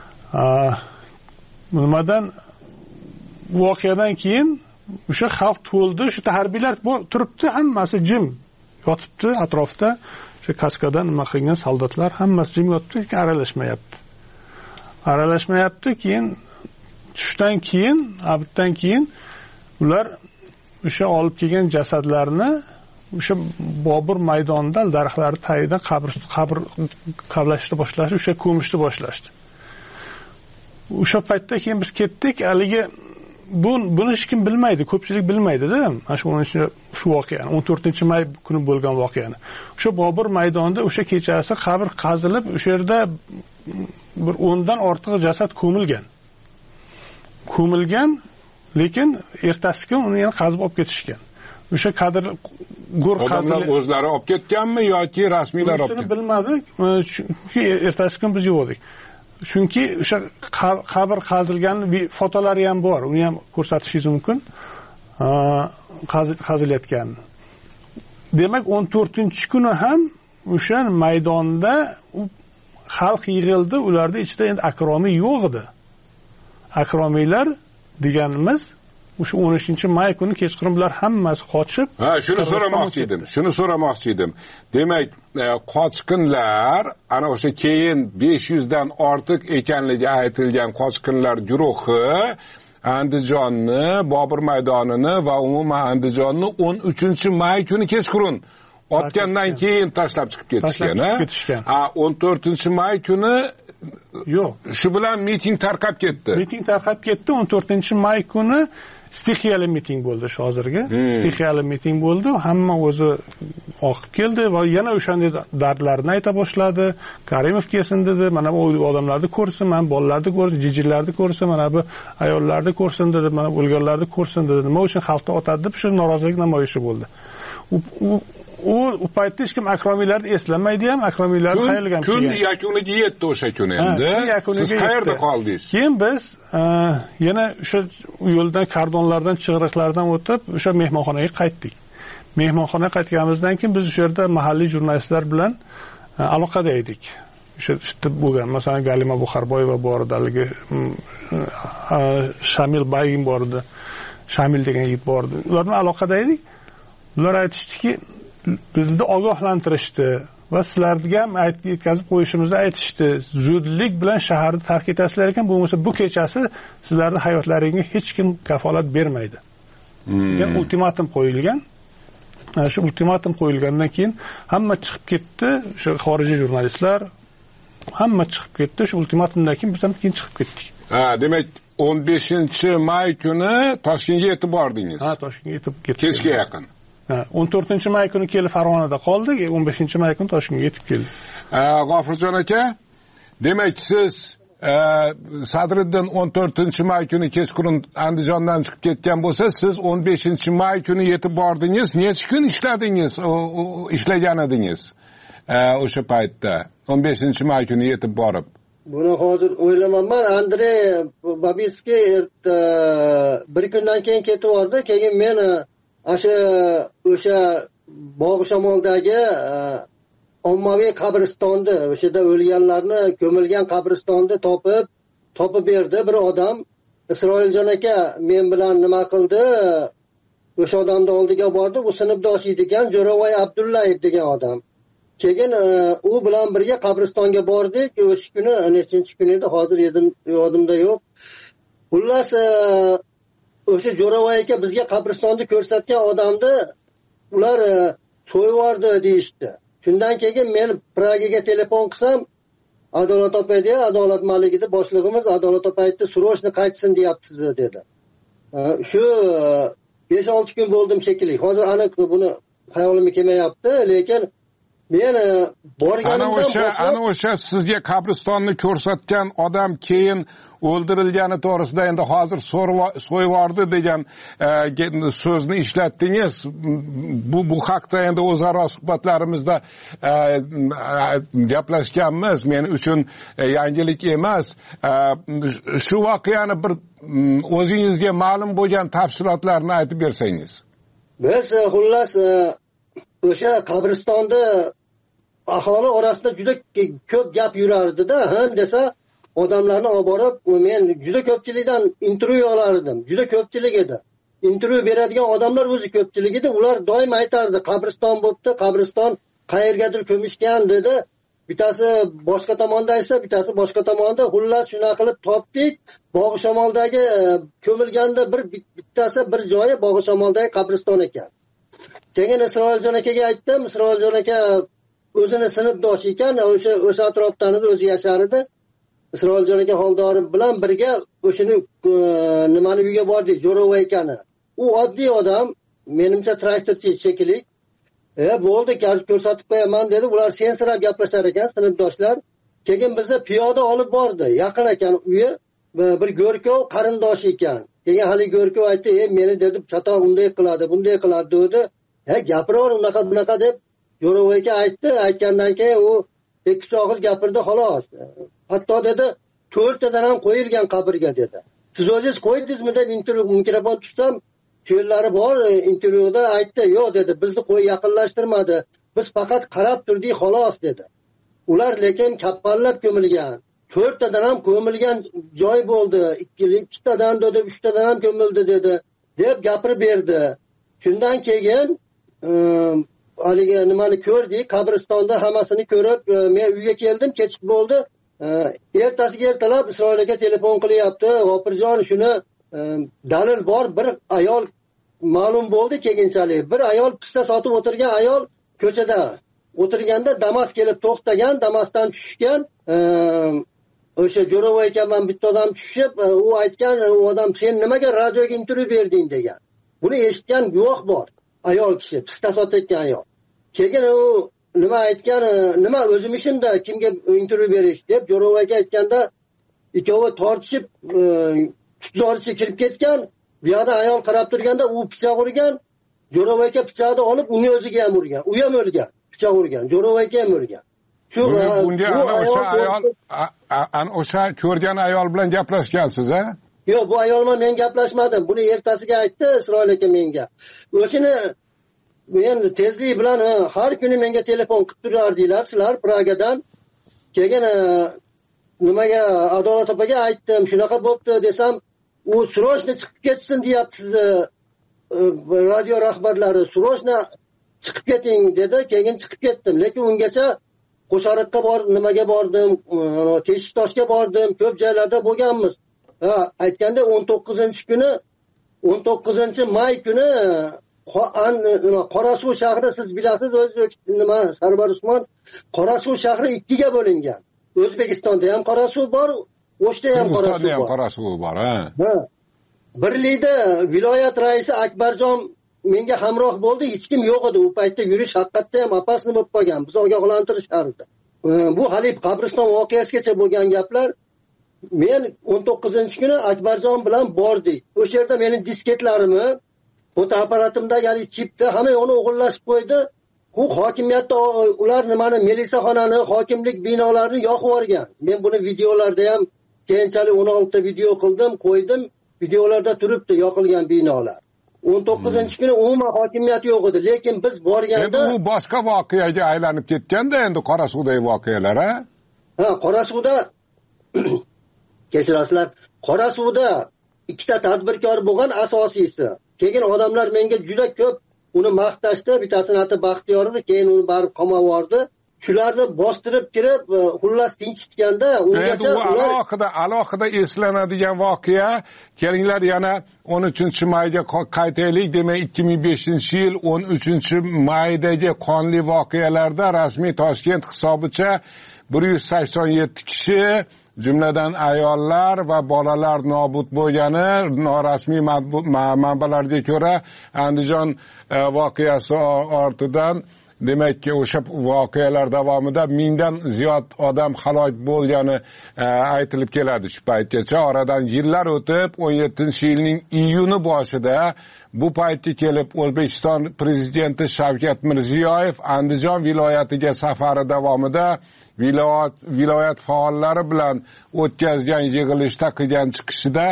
Nimadan voqeadan keyin o'sha xalq to'ldi, shu harbiylar turibdi, hammasi jim yotibdi atrofda. Shu kaskadan nima qilgan soldatlar hammasi jim yotibdi, aralashmayapti. Keyin tushdan keyin, abitdan keyin ular o'sha olib kelgan jasadlarni o'sha Bobur maydonida daraxtlar tagida qabr qablashni boshlashdi, o'sha ko'mishni boshlashdi. O'sha paytda keyin biz ketdik, haligi buni hech kim bilmaydi, ko'pchilik bilmaydi-da. Mana shu shu voqeani 14-may kuni bo'lgan voqeani. O'sha Bobur maydonida o'sha kechasi qabr qazilib, o'sha yerda bir 10 dan ortiq jasad ko'milgan, lekin ertasi kun uni yana qazib olib ketishgan. O'sha kadr go'r odamlar o'zlari olib ketganmi yoki rasmiylar olib ketgan? Bilmadik, chunki ertasi kun biz yo'q edik. Chunki o'sha qabr qazilgan fotolari ham bor, uni ham ko'rsatishingiz mumkin. Qazilayotgan. Demak 14-kuni ham o'sha maydonda xalq yig'ildi, ularda ichida endi akromiy yo'q edi. Akromiylar deganimiz o'sha 13-may kuni kechqurun bular hammasi qochib. Shuni so'ramoqchi edim. Demak, qochqinlar ana o'sha keyin 500 dan ortiq ekanligi aytilgan qochqinlar guruhi Andijonni, Bobur maydonini va umuman Andijonni 13-may kuni kechqurun otgandan keyin tashlab chiqib ketishgan. 14-may kuni yo'q. Shu bilan miting tarqab ketdi. 14-may kuni stixiyali miting bo'ldi hozirgi. Stixiyali miting bo'ldi. Hamma o'zi oqib keldi va yana o'shanday dardlarini ayta boshladi. Karimov kelsin dedi, mana bu odamlarni ko'rsin, mana bolalarni ko'rsin, jijjilarni ko'rsin, mana bu ayollarni ko'rsin dedi, mana o'lganlarni ko'rsin dedi. Nima uchun xalqni otadi deb shu norozilik namoyishi bo'ldi. U paytda hech kim akromiylarni eslamaydi ham, akromiylar qayerga kun yakuniga yetdi o'sha kun endi. Siz qayerda qoldingiz? Keyin biz yana o'sha yo'ldan kordonlardan, chig'iriqlardan o'tib o'sha mehmonxonaga qaytdik. Mehmonxonaga qaytganimizdan keyin biz o'sha yerda mahalliy jurnalistlar bilan aloqada edik. O'sha bo'lgan, masalan, Galima Buxarboyeva bor edi, haligi Shamil Baygin bor edi. Shamil degan yigit bor edi. Ular bilan aloqada edik. Ular aytishdiki, bizni ogohlantirishdi va sizlarga ham yetkazib qo'yishimizni aytishdi. Zudlik bilan shaharni tark etasizlar ekan, bo'lmasa bu kechasi sizlarning hayotlaringizga hech kim kafolat bermaydi. degan ultimatum qo'yilgan. Shu ultimatum qo'yilgandan keyin hamma chiqib ketdi, o'sha xorijiy jurnalistlar hamma chiqib ketdi. Shu ultimatumdan keyin biz ham keyin chiqib ketdik. Demak 15-may kuni Toshkentga yetib bordingiz. Toshkentga yetib ketdik. Kechga yaqin. 14-may kuni kelib Farg'onada qoldik, 15-may kuni Toshkentga yetib keldik. G'ofurjon aka, demak siz Sadriddin 14-may kuni kechqurun Andijondan chiqib ketgan bo'lsa, siz 15-may kuni yetib bordingiz. Necha kun ishladingiz, ishlagan edingiz o'sha paytda? 15-may kuni yetib borib. Buni hozir o'ylamayman. Andrey Babinskiy bir kundan keyin ketib bordi. Keyin men o'sha Bog' Shamoldagi ommaviy qabristonni, o'sha yerda o'lganlarni ko'milgan qabristonni topib berdi bir odam. Isroiljon aka men bilan nima qildi? O'sha odamni oldiga bordi, u sinfdosh ekan, Jo'ravoy Abdullayev degan odam. Keyin u bilan birga qabristonga bordik. O'sha kuni nechinchi kun edi, hozir yodimda yo'q. Xullas o'sha Jo'ravoy aka bizga qabristonni ko'rsatgan odamni ular to'yvordi deyishdi. Shundan keyin men Pragaga telefon qilsam, Adolat opa edi, Adolat maligida boshlig'imiz Adolat opa aytdi, "Srochni qaytsin deyapsiz" dedi. Shu 5-6 kun bo'ldim shekilli. Hozir aniq buni xayolimga kelmayapti, lekin men borganimdan o'sha sizga qabristonni ko'rsatgan odam keyin o'ldirilgani to'g'risida endi hozir so'yvordi degan so'zni ishlatdingiz. Bu haqda endi o'zaro suhbatlarimizda gaplashganmiz. Men uchun yangilik emas. Shu voqeani bir o'zingizga ma'lum bo'lgan tafsilotlarni aytib bersangiz. Biz xullas o'sha qabristonda aholi orasida juda ko'p gap yurardi-da, desa odamlarni olib borib, men juda ko'pchilikdan intervyu olardim. Juda ko'pchilik edi. Intervyu beradigan odamlar o'zi ko'pchilik edi. Ular doim aytardi, qabriston bo'pti, qabriston qayergadir ko'mishgan dedi. Bittasi boshqa tomonda aytsa, bittasi boshqa tomonda. Xullas shunaqa qilib topdik. Bog' Shamoldagi ko'milganda bittasi bir joyi Bog' Shamoldagi qabriston ekan. Keyin Isroiljon akaga aytdim, Isroiljon aka o'zini sinfdosh ekan, o'sha atrofdan o'zi yashar edi. Isroiljon aka Xoldorov bilan birga o'shini nimani uyga bordik, Jo'ravoy akani. U oddiy odam, menimcha transportchi shekilli. Bo'ldi, ko'rsatib qo'yaman dedi. Ular sensirab gaplashar ekan, sinfdoshlar. Keyin bizni piyoda olib bordi. Yaqin ekan uyi, bir go'rkov qarindoshi ekan. Keyin hali go'rkov aytdi, meni dedi, chatoq unday qiladi, bunday qiladi dedi. Gapiraver unaqa deb Jo'raboyga aytdi. Aytgandan keyin u ikki og'iz gapirdi, xolos. Hatto dedi, 4 tadan ham qo'yilgan qabrga dedi. Siz o'zingiz qo'ydingizmi deb mikrofon tutsam, cho'llari bor, intervyuda aytdi, yo'q dedi, bizni yaqinlashtirmadi. Biz faqat qarab turdik, xolos dedi. Ular lekin kappallab ko'milgan. 4 tadan ham ko'milgan joy bo'ldi. 2 tadan dedi, 3 tadan ham ko'mildi dedi, deb gapirib berdi. Shundan keyin haligi nimani ko'rdik, qabristonda hammasini ko'rib, men uyga keldim, kechik bo'ldi. Ertasiga ertalab Isroilga telefon qilyapti. G'ofirjon, shuni dalil bor, bir ayol ma'lum bo'ldi keyinchalik. Bir ayol pista sotib o'tirgan ayol ko'chada o'tirganda Damas kelib to'xtagan, Damasdan tushgan. O'sha Jo'raboy ekanman, bitta odam tushib, u aytgan, u odam sen nimaga radioga intervyu berding degan. Buni eshitgan guvoh bor. Ayol kishi, pista sotayotgan ayol. Keyin u nima aytgan, nima o'zim ishimda kimga intervyu berish deb Jo'raboyga aytganda, ikkovi tortishib, tutzorchi kirib ketgan. Bu yerda ayol qarab turganda u pichoq urgan. Jo'raboyga pichoqni olib uni o'ziga ham urgan. U ham o'lgan. Pichoq urgan. Jo'raboyga ham o'lgan. Bunga o'sha ko'rgan ayol bilan gaplashgansiz, a? Yo'q, bu ayol bilan men gaplashmadim. Buni ertasiga aytdi Isroil aka menga. O'shini men tezlik bilan har kuni menga telefon qilib turardilar sizlar Pragadan. Keyin nimaga Adolat opaga aytdim, shunaqa bo'pti desam, u srochni chiqib ketsin deyapsiz radio rahbarlari, srochni chiqib keting dedi. Keyin chiqib ketdim, lekin ungacha Qo'shariqqa bordim, nimaga bordim, Teshiktoshga bordim, ko'p joylarda bo'lganmiz. Aytganda 19-kuni 19-may kuni Qorasuv shahri, siz bilasiz, o'zbek nima Sarvar Usmon, Qorasuv shahri 2ga bo'lingan. O'zbekistonda ham Qorasuv bor, O'shda ham Qorasuv bor, ha. Birlikda viloyat raisi Akbarjon menga hamroh bo'ldi, hech kim yo'q edi. U paytda yurish haqiqatda ham opasni bo'lib qolgan. Biz ogohlantirishardi. Bu Halib qabriston voqeasigacha bo'lgan gaplar. Men 19-kuni Akbarjon bilan bordik. O'sha yerda mening disketlarimni, fotoapparatimda ya'ni chipda hamma yo'qni o'g'irlashib qo'ydi. Bu hokimiyatda ular nimani, milisaxonani, hokimlik binolarini yoqib yuborgan. Men buni videolarda ham keyinchalik 16 ta video qildim, qo'ydim. Videolarda turibdi yoqilgan binolar. 19-kuni umuman hokimiyat yo'q edi, lekin biz borganda u boshqa voqeaga aylanib ketganda endi Qorasuvdagi voqealar, ha? Qorasuvda kechirasizlar, Qorasuvda ikkita tadbirkor bo'lgan asosiysi. Keyin odamlar menga juda ko'p uni maqtashdi, bittasini ati Baxtiyor edi, keyin uni barib qamab yubordi. Shularni bostirib kirib, xullas tinchitganda ungacha alohida eslanadigan voqea, kelinglar yana 13-mayga qaytaylik, demak 2005-yil 13-maydagi qonli voqealarda rasmiy Toshkent hisobicha 187 kishi, jumladan ayollar va bolalar nobud bo'lgani norasmiy manbalarga ko'ra Andijon voqeasi ortidan demakki o'sha voqealar davomida 1000 dan ziyod odam halok bo'lgani aytilib keladi shu paytgacha. Oradan yillar o'tib 17-yilning iyuni boshida bu paytga kelib O'zbekiston prezidenti Shavkat Mirziyoyev Andijon viloyatiga safari davomida viloyat faollari bilan o'tkazgan yig'ilishda qilgan chiqishida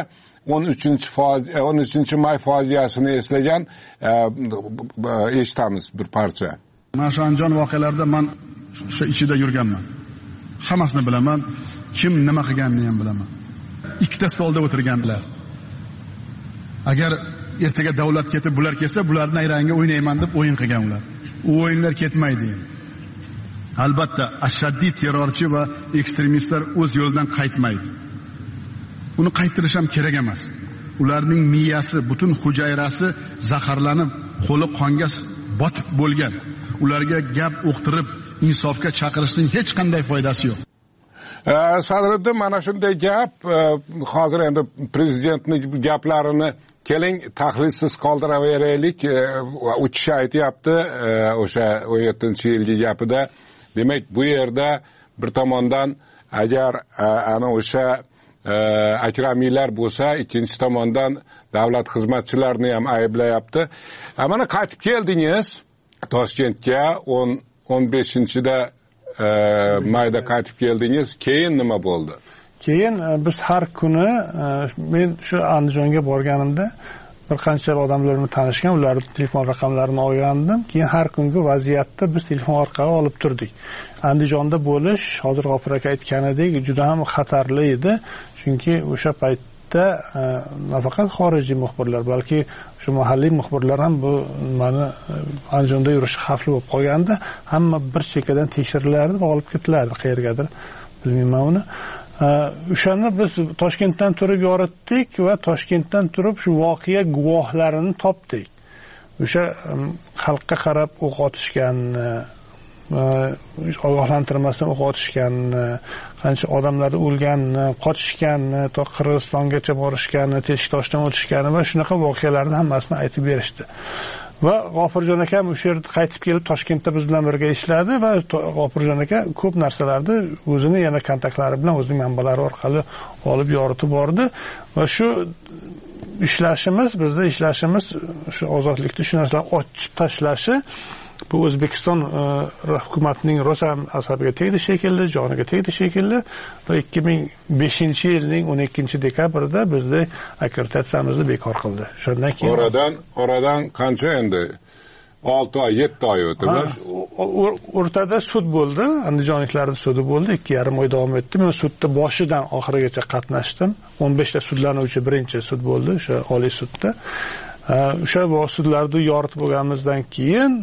13-may fojiasini eslagan eshitamiz bir parcha. Mana shu Andijon voqealarida men o'sha ichida yurganman. Hammasini bilaman, kim nima qilganini ham bilaman. Ikkita stolda o'tirganlar. Agar ertaga davlat ketib bular kelsa, bularning ayranga o'ynayman deb o'yin qilgan ular. U o'yinlar ketmaydi. Albatta, ashaddiy terrorchi va ekstremistlar o'z yo'lidan qaytmaydi. Uni qaytirish ham kerak emas. Ularning miyasi, butun hujayrasi zaharlanib, qo'li qonga botib bo'lgan. Ularga gap o'qtirib insofga chaqirishning hech qanday foydasi yo'q. Sadriddin, mana shunday gap, hozir endi prezidentning gaplarini keling tahlilsiz qoldiraveraylik. U kishi aytyapti o'sha 17-yilgi gapida, demak bu yerda bir tomondan agar ana o'sha akramiylar bo'lsa, ikkinchi tomondan davlat xizmatchilarini ham ayblayapti. Mana qaytib keldingiz Toshkentga 15-da mayda qaytib keldingiz. Keyin nima bo'ldi? Keyin biz har kuni men shu Andijonga borganimda bir qancha odamlar bilan tanishgan, ularning telefon raqamlarini olgandim. Keyin har kungi vaziyatni biz telefon orqali olib turdik. Andijonda bo'lish, hozir G'ofur aka aytganidek, juda ham xatarli edi, chunki o'sha paytda nafaqat xorijiy muxbirlar, balki shu mahalliy muxbirlar ham bu meni Andijonda yurish xavfli bo'lib qolganda, hamma bir chekkadan tekshirilardi va olib ketilardi qayergadir, bilmayman uni. O'shani biz Toshkentdan turib yoritdik va Toshkentdan turib shu voqea guvohlarini topdik. O'sha xalqqa qarab o'q otishganni, ogohlantirmasdan o'q otishganni, qancha odamlar o'lganni, qochishganni, to Qirg'izistongacha borishganni, Teshiktoshdan o'tishganni va shunaqa voqealarni hammasini aytib berishdi. Va G'ofurjon aka o'sha yerda qaytib kelib Toshkentda biz bilan birga ishladi va G'ofurjon aka ko'p narsalarni o'zini yana kontaktlari bilan o'zining manbalari orqali olib yoritib bordi va shu bizda ishlashimiz shu ozodlikni shu narsalarni ochib tashlashi bu O'zbekiston hukumatining rosa asabiga tegdi shekilli, joniga tegdi shekilli va 2005-yilning 12-dekabrida bizda akkreditatsiyamizni bekor qildi. Shundan keyin oradan qancha endi 6 oy, 7 oy o'tdi. O'rtada sud bo'ldi, andijonliklarning sudi bo'ldi, 2,5 oy davom etdi. Men sudda boshidan oxirigacha qatnashdim. 15 ta sudlanuvchi birinchi sud bo'ldi o'sha Oliy sudda. O'sha sudlarni yoritib bo'lganimizdan keyin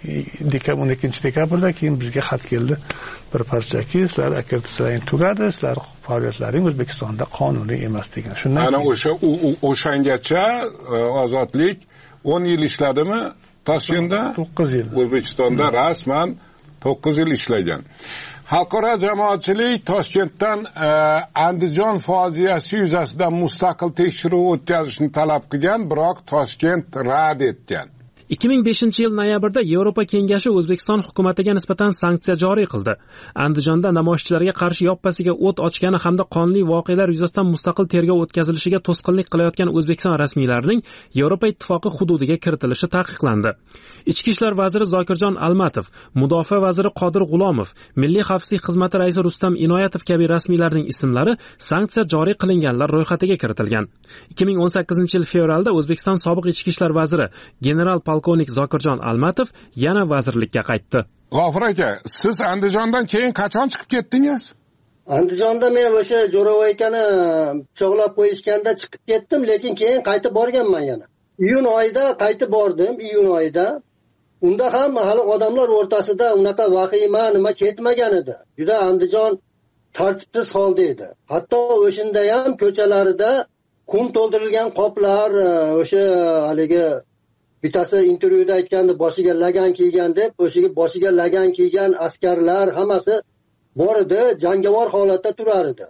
12-dekabrda keyin bizga xat keldi. Bir parchaki sizlar akkreditatsiyalaring tugadi, sizlar faoliyatlaring O'zbekistonda qonuniy emas degan. Shundan ana o'shangacha ozodlik 10 yil ishladimi Toshkentda? 9 yil. O'zbekistonda rasman 9 yil ishlagan. Xalqaro jamoatchilik Toshkentdan Andijon fojiasi yuzasidan mustaqil tekshiruv o'tkazishni talab qilgan, biroq Toshkent rad etgan. 2005-yil noyabrda Yevropa Kengashi O'zbekiston hukumatiga nisbatan sanksiya joriy qildi. Andijonda namoyishchilarga qarshi yoppasiga o't ochgani hamda qonli voqealar yuzasidan mustaqil tergov o'tkazilishiga to'sqinlik qilayotgan O'zbekiston rasmiylarining Yevropa ittifoqi hududiga kiritilishi taqiqlandi. Ichki ishlar vaziri Zokirjon Almatov, Mudofaa vaziri Qodir G'ulomov, Milliy xavfsizlik xizmati raisi Rustam Inoyatov kabi rasmiylarning ismlari sanksiya joriy qilinganlar ro'yxatiga kiritilgan. 2018-yil fevralda O'zbekiston sobiq ichki ishlar vaziri general polkovnik Zokirjon Almatov yana vazirlikka qaytdi. G'ofur aka, siz Andijondan keyin qachon chiqib ketdingiz? Andijonda men o'sha Jo'rabek akani cho'g'lab qo'yishganda chiqib ketdim, lekin keyin qaytib borganman yana. Iyun oyida qaytib bordim, iyun oyida. Unda ham hali odamlar o'rtasida unaqa vahima nima ketmagan edi. Juda Andijon tartibsiz holda edi. Hatto o'shinda ham ko'chalarida qum to'ldirilgan qoplar, o'sha haligi bittasi intervyuda aytganda boshiga lagan kiygan deb, o'shiga boshiga lagan kiygan askarlar hammasi bor edi, jangovar holatda turar edi.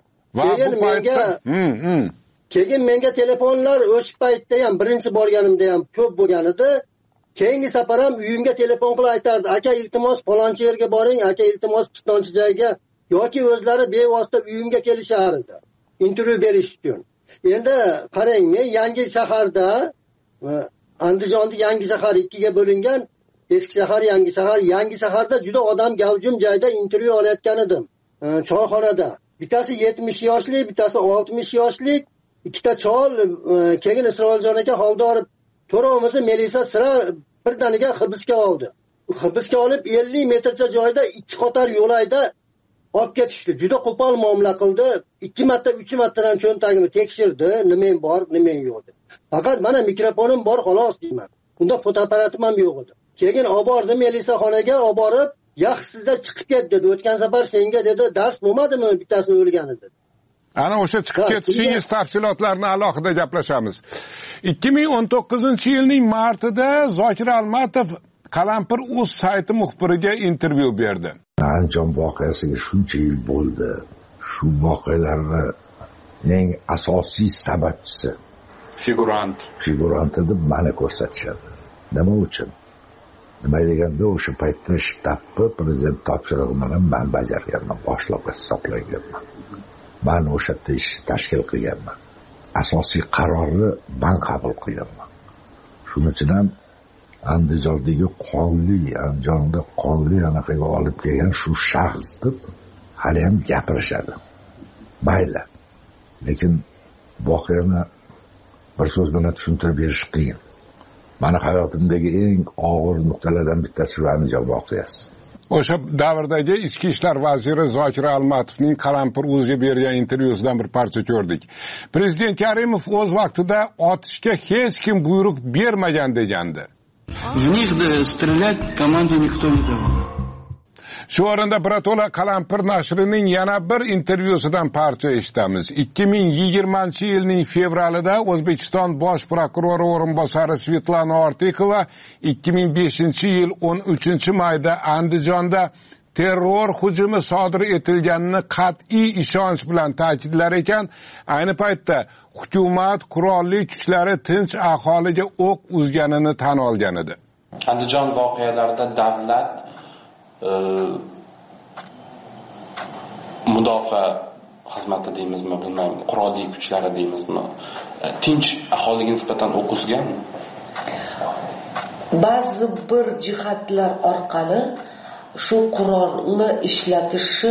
Keyin menga telefonlar o'sha paytda ham birinchi borganimda ham ko'p bo'lgan edi. Keyingi safar ham uyimga telefon qilib aytardi, aka iltimos falonchi yerga boring, aka iltimos pistonchi joyga yoki o'zlari bevosita uyimga kelishar edi intervyu berish uchun. Endi qarang, men yangi shaharda Andijonda yangi shahar 2ga bo'lingan, eski shahar, yangi shaharda juda odam gavjum joyda intervyu olayotgan edim. Choyxonada. Bittasi 70 yoshli, bittasi 60 yoshli, ikkita chol, keyin Isroiljon aka Xoldorov to'rovimizni Melisa sira birdaniga hibsga oldi. Hibsga olib 50 metrcha joyda ikki qator yo'layda olib ketishdi. Juda qo'pol muomala qildi. 2 marta, 3 martadan cho'ntagimni tekshirdi, nima bor, nima yo'q deb. Faqat mana mikrofonim bor xolos deyman. Unda fotoaparatim ham yo'q edi. Keyin olib bordi Melisa xonaga, olib borib, "Yaxshi sizlar chiqib ket" dedi. "O'tgan safar senga" dedi, "dars bo'lmadimi bittasini o'lgani" dedi. Ana o'sha chiqib ketishingiz tafsilotlarini alohida gaplashamiz. 2019-yilning martida Zokir Almatov Qalampir o'z sayti muxbiriga intervyu berdi. Andijon voqeasiga shuncha yil bo'ldi. shu voqealarning asosiy sababchisi figurant deb mani ko'rsatishadi. Nima uchun? Nima deganda o'sha paytda shtabni prezident topshirig'i bilan men bajarganman, boshliq hisoblanganman. Men o'sha yerda ish tashkil qilganman. Asosiy qarorni men qabul qilganman. Shuning uchun ham Andijondagi Andijonda qonli anaqaga olib kelgan shu shaxs deb hali ham gapirishadi. Mayli. Lekin voqeani bir so'z bilan tushuntirib berish qiyin. Mani hayotimdagi eng og'ir nuqtalardan bittasi shu Andijon voqeasi. O'sha davrdagi ichki ishlar vaziri Zokir Almatovning Qalampir o'ziga bergan intervyusidan bir parcha ko'rdik. Prezident Karimov o'z vaqtida otishga hech kim buyruq bermagan degandi. В них стрелять команду никто не давал. Shu o'rinda Birato'la Qalampir nashrining yana bir intervyusidan parcha eshitamiz. 2020-yilning fevralida O'zbekiston bosh prokurori o'rinbosari Svetlana Ortiqova 2005-yil 13-mayda Andijonda terror hujumi sodir etilganini qat'iy ishonch bilan ta'kidlar ekan, ayni paytda hukumat qurolli kuchlari tinch aholiga o'q uzganini tan olgan edi. Andijon voqealarida davlat mudofaa xizmati deymizmi, bilmayman, qurolli kuchlari deymizmi, tinch aholiga nisbatan o'q uzgan. Ba'zi bir jihatlar orqali shu qurolni ishlatishi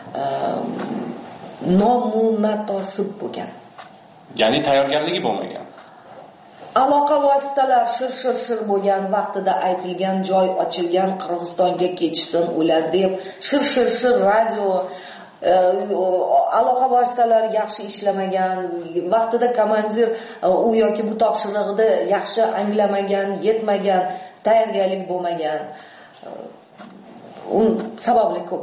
nomunosib bo'lgan. Ya'ni tayyorgarligi bo'lmagan. Aloqa vositalari shir bo'lgan, vaqtida aytilgan joy ochilgan, Qirg'izistonga ketishsin ular deb shir radio aloqa vositalari yaxshi ishlamagan, vaqtida komandir u yoki bu topshiriqni yaxshi anglamagan, yetmagan, tayyorgarlik bo'lmagan. Sababli ko'p.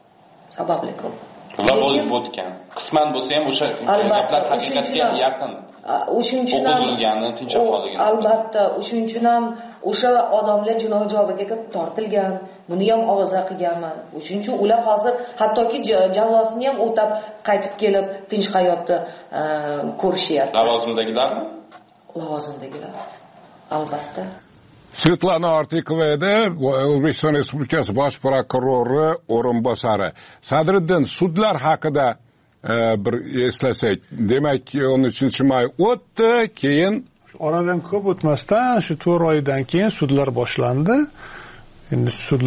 Va bo'lib o'tgan. Qisman bo'lsa ham o'sha gaplar haqiqatga yaqin. O'shuning uchun ham tinch aholiga. Albatta, o'shuning uchun ham o'sha odamlar jinoiy javobgarlikka tortilgan. Buni ham ovoza qilganman. O'shuning uchun ular hozir hattoki jazosini ham o'tab qaytib kelib tinch hayotni ko'rishyapti. Lavozimdagilarmi? Lavozimdagilar. Albatta. Svetlana Ortiqova edi, O'zbekiston Respublikasi bosh prokurori o'rinbosari. Sadriddin, sudlar haqida bir eslasak, demak 13-may o'tdi, keyin oradan ko'p o'tmasdan shu 4 oydan keyin sudlar boshlandi. Endi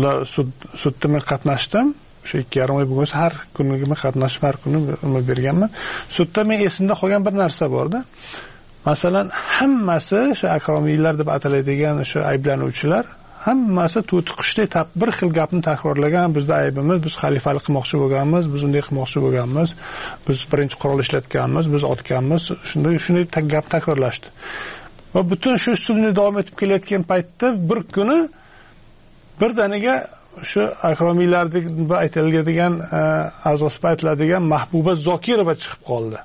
sudda men qatnashdim. O'sha 2,5 oy bo'lsa har kuniga men qatnashib, har kuni nima berganman. Sudda men esimda qolgan bir narsa borda. Masalan, hammasi shu akromiylar deb ataladigan shu ayblanuvchilar hammasi to'tiqishdek bir xil gapni takrorlagan. Bizda aybimiz, biz xalifalik qilmoqchi bo'lganmiz, biz unday qilmoqchi bo'lganmiz, biz birinchi qurol ishlatganmiz, biz otganmiz, shunday gap takrorlashdi. Va butun shu sudni davom etib kelayotgan paytda bir kuni birdaniga shu akromiylar deb aytiladigan a'zosi aytiladigan Mahbuba Zokirova chiqib qoldi.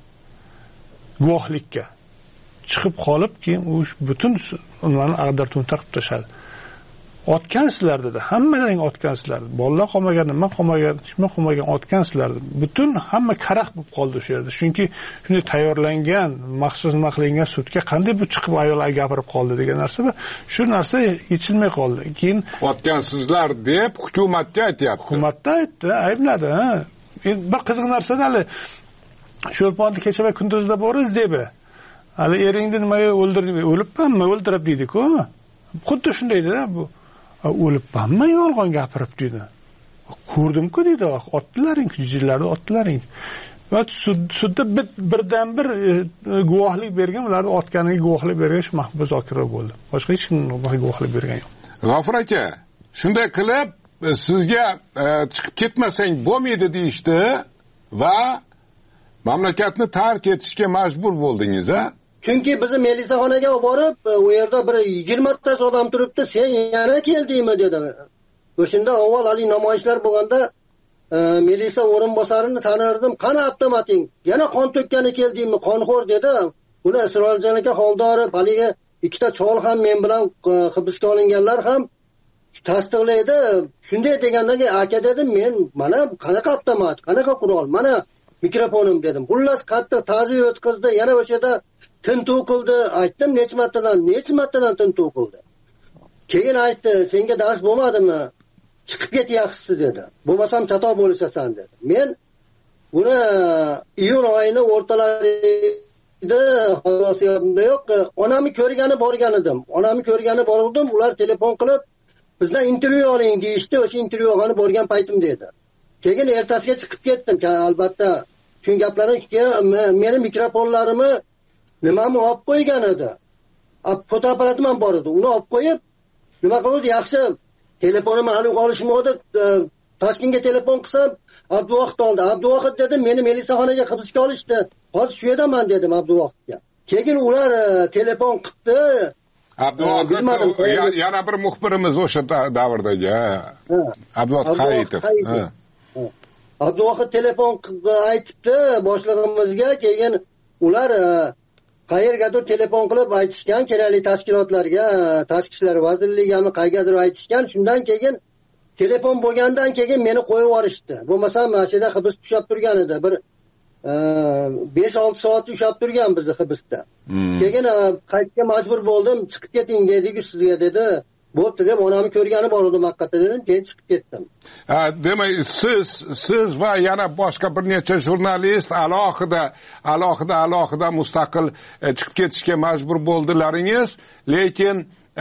Guvohlikka chiqib qolib, keyin u butun ularni ag'dar-to'ntar qilib tashladi. Otgansizlar dedi. Hammalaring otgansizlar. Bolalar qolmagan, nima qolmagan, hech qolmagan otgansizlar. Butun hamma karaxt bo'lib qoldi o'sha yerda. Chunki shunday tayyorlangan, maxsus nima qilingan sudga qanday bu chiqib ayol gapirib qoldi degan narsa va shu narsa yechilmay qoldi. Keyin otgansizlar deb hukumatga aytayapti. Hukumatda aytdi, aybladi. Endi bir qiziq narsa hali Sho'rponni kecha va kunduzda bor izlaydi. Hali eringni nimaga o'ldirding? O'libmanmi? O'ldirib deydi-ku. Xuddi shunday dedi bu. O'libmanmi? Yolg'on gapirib dedi. Ko'rdim-ku dedi. Otdilaring, jillarni otdilaring. Va sudda birdan bir guvohlik bergan, ularni otganiga guvohlik bergan shu Mahbuba Zokirova bo'ldi. Boshqa hech kim guvohlik bergan yo'q. G'afur aka, shunday qilib sizga chiqib ketmasang bo'lmaydi deyishdi va mamlakatni tark etishga majbur bo'ldingiz-a? Chunki bizni milisaxonaga olib borib, u yerda bir 20 ta odam turibdi, sen yana keldingmi dedi. O'shanda avval hali namoyishlar bo'lganda milisa o'rinbosarini tanirdim. Qani avtomating? Yana qon to'kkani keldingmi? Qonxo'r dedi. Uni Isroiljon aka Xoldorov, haliga ikkita chol ham men bilan hibsga olinganlar ham tasdiqlaydi. Shunday degandan keyin aka dedim, men mana qanaqa avtomat, qanaqa qurol, mana mikrofonim dedim. Xullas qattiq ta'ziya o'tkazdi, yana o'sha yerda tintuv qildi. Aytdim necha martadan tintuv qildi. Keyin aytdi, senga dars bo'lmadimi? Chiqib ket yaxshisi dedi. Bo'lmasam chatoq bo'lishasan dedi. Men buni iyun oyining o'rtalarida hozirda yo'q, onamni ko'rgani borgan edim. Onamni ko'rgani bordim, ular telefon qilib bizdan intervyu oling deyishdi. O'sha intervyu olgani borgan paytim dedi. Keyin ertasiga chiqib ketdim. Albatta, shu gaplarni meni mikrofonlarimni nimani olib qo'ygan edi. Fotoaparatim ham bor edi. Uni olib qo'yib, nima qildi? Yaxshi telefonimni hali olishmadi. Toshkentga telefon qilsam, Abduvohid oldi. Abduvohid dedi, meni milisaxonaga hibsga olishdi. Hozir shu yerdaman dedim Abduvohidga. Keyin ular telefon qildi. Abduvohid yana bir muxbirimiz o'sha davrdagi. Abduvohid Hayitov. Abduvohid telefon aytibdi boshlig'imizga, keyin ular qayergadir telefon qilib aytishgan, kerakli tashkilotlarga, Tashqi ishlar vazirligigami qaygadir aytishgan. Shundan keyin telefon bo'lgandan keyin meni qo'yib yuborishdi. Bo'lmasam mashina hibs tushab turgan edi. Bir 5-6 soat ushab turgan bizni hibsda. Keyin qaytga majbur bo'ldim, chiqib keting dedi-ku sizga dedi. Bo'pti deb onamni ko'rgani bor edim haqiqatdan dedim, keyin chiqib ketdim. Demak, siz va yana boshqa bir necha jurnalist alohida mustaqil chiqib ketishga majbur bo'ldilaringiz, lekin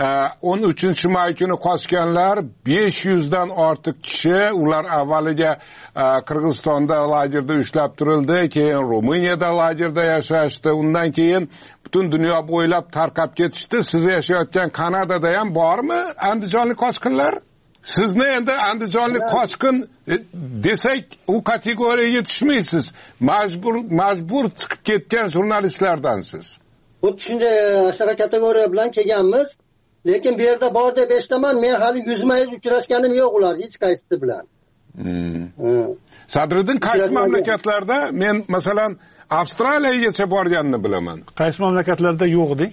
13-may kuni qochganlar 500 dan ortiq kishi, ular avvaliga Qirg'izistonda lagerda ushlab turildi, keyin Ruminiyada lagerda yashashdi, undan keyin butun dunyo bo'ylab tarqab ketishdi. Siz yashayotgan Kanadada ham bormi andijonlik qochqinlar? Sizni endi andijonlik qochqin desak, u kategoriyaga tushmaysiz. Majbur chiqib ketgan jurnalistlardansiz. Xuddi shunday shunaqa kategoriya bilan kelganmiz. Lekin bu yerda bor deb eshitaman, men hali yuzma-yuz uchrashganim yo'q ular hech qaysi bilan. Sadriddin qaysi mamlakatlarda? Men masalan Avstraliyagacha borganini bilaman. Qaysi mamlakatlarda yo'q deng.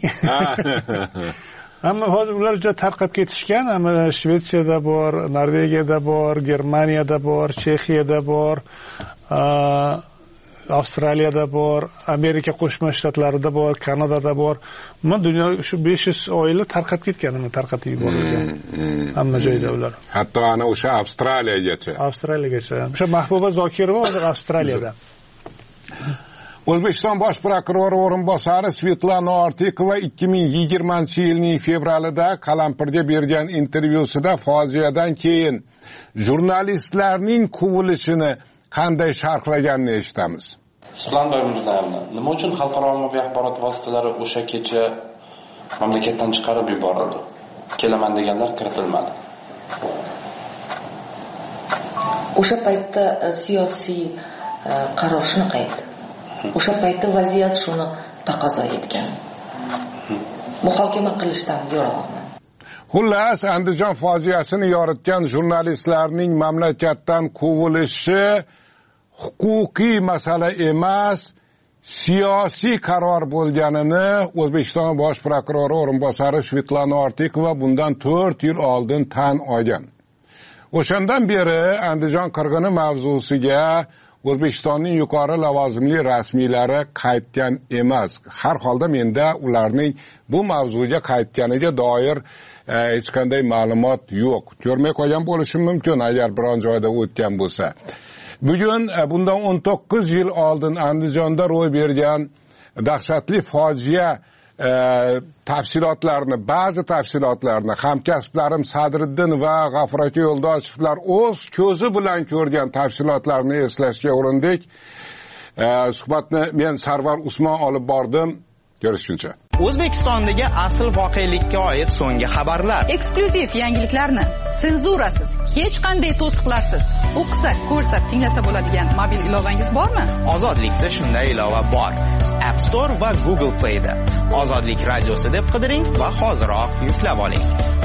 Ammo hozir ular juda tarqab ketishgan. Ammo Shvetsiyada bor, Norvegiyada bor, Germaniyada bor, Chexiyada bor, Avstraliyada bor, Amerika Qo'shma Shtatlarida bor, Kanadada bor. Mana dunyo shu 500 oila tarqab ketganini tarqatib yuborilgan. Hamma joyda ular. Hatto ana o'sha Avstraliyagacha. O'sha Mahbuba Zokirova hozir Avstraliyada. O'zbekiston bosh prokurori o'rinbosari Svetlana Ortiqova 2020-yilning fevralida Qalampirga bergan intervyusida fojiadan keyin jurnalistlarning quvilishini qanday sharhlaganini eshitamiz. Ruslanboy Mirzayevni nima uchun xalqaro ommaviy axborot vositalari o'sha kecha mamlakatdan chiqarib yuborildi? Kelaman deganlar kiritilmadi. O'sha paytda siyosiy qaror shunaqa edi. O'sha paytda vaziyat shuni taqozo etgan. Muhokama qilishdan yo'rg'aman. Xullas, Andijon fojiasini yoritgan jurnalistlarning mamlakatdan quvilishi huquqiy masala emas, siyosiy qaror bo'lganini O'zbekiston bosh prokurori o'rinbosari Svetlana Ortiqova bundan 4 yil oldin tan olgan. O'shandan beri Andijon qirg'ini mavzusiga O'zbekistonning yuqori lavozimli rasmiylari qaytgan emas. Har holda menda ularning bu mavzuga qaytganiga doir hech qanday ma'lumot yo'q. Ko'rmay qolgan bo'lishim mumkin agar biron joyda o'tgan bo'lsa. Bugun bundan 19 yil oldin Andijonda ro'y bergan dahshatli fojia ba'zi tafsilotlarni hamkasblarim Sadriddin va G'afur aka Yo'ldoshevlar o'z ko'zi bilan ko'rgan tafsilotlarni eslashga urindik. Suhbatni men Sarvar Usmon olib bordim. Ko'rishguncha. O'zbekistondagi asl voqelikka oid so'nggi xabarlar, eksklyuziv yangiliklarni senzurasiz, hech qanday to'siqlarsiz o'qisa, ko'rsa, tinglasa bo'ladigan mobil ilovangiz bormi? Ozodlikda shunday ilova bor. App Store va Google Play da. Ozodlik radiosi deb qidiring va hoziroq yuklab oling.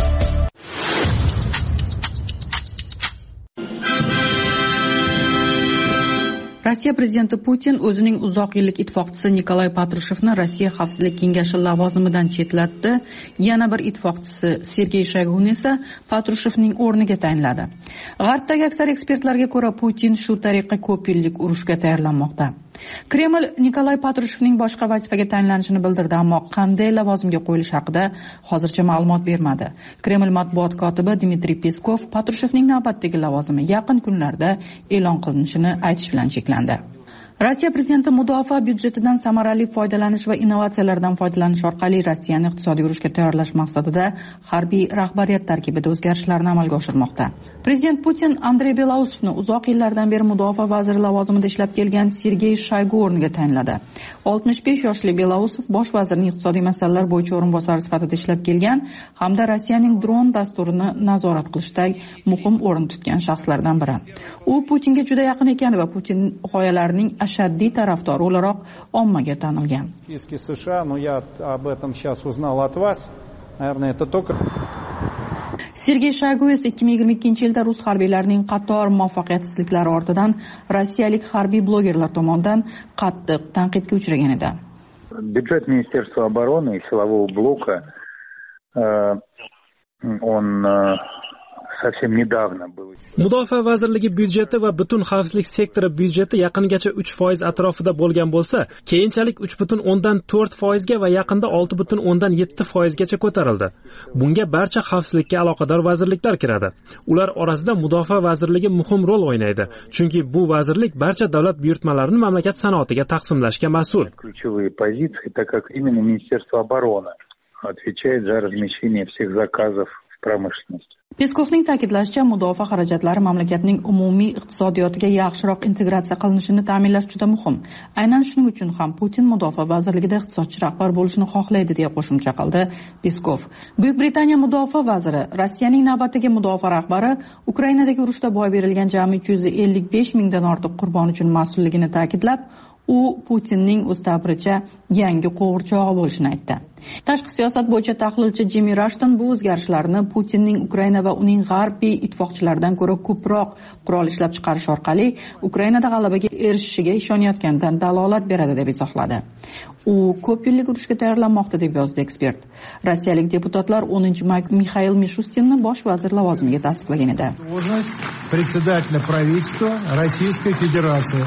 Rossiya prezidenti Putin o'zining uzoq yillik ittifoqchisi Nikolay Patrushevni Rossiya Xavfsizlik kengashi lavozimidan chetlatdi. Yana bir ittifoqchisi Sergey Shoigu esa Patrushevning o'rniga tayinladi. G'arbdagi aksar ekspertlarga ko'ra, Putin shu tariqa ko'p yillik urushga tayyorlanmoqda. Kreml Nikolay Patrushevning boshqa vazifaga tayinlanishini bildirdi, ammo qanday lavozimga qo'yilishi haqida hozircha ma'lumot bermadi. Kreml matbuot kotibi Dmitriy Peskov Patrushevning navbatdagi lavozimi yaqin kunlarda e'lon qilinishini aytish bilan cheklandi. Rossiya prezidenti mudofaa byudjetidan samarali foydalanish va innovatsiyalardan foydalanish orqali Rossiyani iqtisodiy urushga tayyorlash maqsadida harbiy rahbariyat tarkibida o'zgarishlarni amalga oshirmoqda. Prezident Putin Andrey Belausovni uzoq yillardan beri mudofaa vaziri lavozimida ishlab kelgan Sergey Shoygu o'rniga tayinladi. 65 yoshli Belausov bosh vazirning iqtisodiy masalalar bo'yicha o'rinbosari sifatida ishlab kelgan hamda Rossiyaning dron dasturini nazorat qilishda muhim o'rin tutgan shaxslardan biri. U Putinga juda yaqin ekan va Putin g'oyalarining ashaddiy tarafdori o'laroq ommaga tanilgan. Sergey Shoygu esa 2022-yilda rus harbiylarining qator muvaffaqiyatsizliklari ortidan rossiyalik harbiy blogerlar tomonidan qattiq tanqidga uchragan edi. Бюджет Министерства обороны и силового блока он совсем недавно был. Mudofaa vazirligi byudjeti va butun xavfsizlik sektori byudjeti yaqingacha 3% atrofida bo'lgan bo'lsa, keyinchalik 3.4% ga va yaqinda 6.7% gacha ko'tarildi. Bunga barcha xavfsizlikka aloqador vazirliklar kiradi. Ular orasida Mudofaa vazirligi muhim rol o'ynaydi, chunki bu vazirlik barcha davlat buyurtmalarini mamlakat sanoatiga taqsimlashga mas'ul. Ключевые позиции, так как именно Министерство обороны отвечает за размещение всех заказов в промышленности. Peskovning ta'kidlashicha, mudofaa xarajatlari mamlakatning umumiy iqtisodiyotiga yaxshiroq integratsiya qilinishini ta'minlash juda muhim. Aynan shuning uchun ham Putin mudofaa vazirligida iqtisodchi rahbar bo'lishni xohlaydi, deya qo'shimcha qildi Peskov. Buyuk Britaniya mudofaa vaziri Rossiyaning navbatdagi mudofaa rahbari Ukrainadagi urushda boy berilgan jami 355 mingdan ortiq qurbon uchun mas'ulligini ta'kidlab, u Putinning o'z ta'biricha yangi qo'g'irchog'i bo'lishini aytdi. Tashqi siyosat bo'yicha tahlilchi Jimmy Rushton bu o'zgarishlarni Putinning Ukraina va uning g'arbiy ittifoqchilaridan ko'ra ko'proq qurol ishlab chiqarish orqali Ukrainada g'alabaga erishishiga ishonayotganidan dalolat beradi deb izohladi. U ko'p yillik urushga tayyorlanmoqda deb yozdi ekspert. Rossiyalik deputatlar 10-may Mikhail Mishustinni bosh vazir lavozimiga tasdiqlagan edi. Председателя правительства Российской Федерации.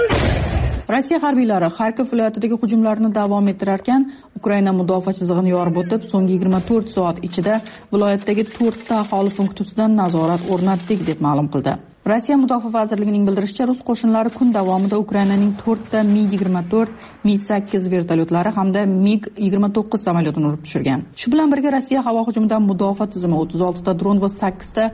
Rossiya harbiylari Xarkov viloyatidagi hujumlarni davom ettirarkan, Ukraina mudofaa chizig'ini yorib o'tib, so'nggi 24 soat ichida viloyatdagi 4 ta aholi punkti ustidan nazorat o'rnatdik deb ma'lum qildi. Rossiya mudofaa vazirligining bildirishicha, rus qo'shinlari kun davomida Ukrainaning 4 ta Mi-24, Mi-8 vertolyotlari hamda MiG-29 samolyotini urib tushirgan. Shu bilan birga Rossiya havo hujumidan mudofaa tizimi 36 ta dron va 8 ta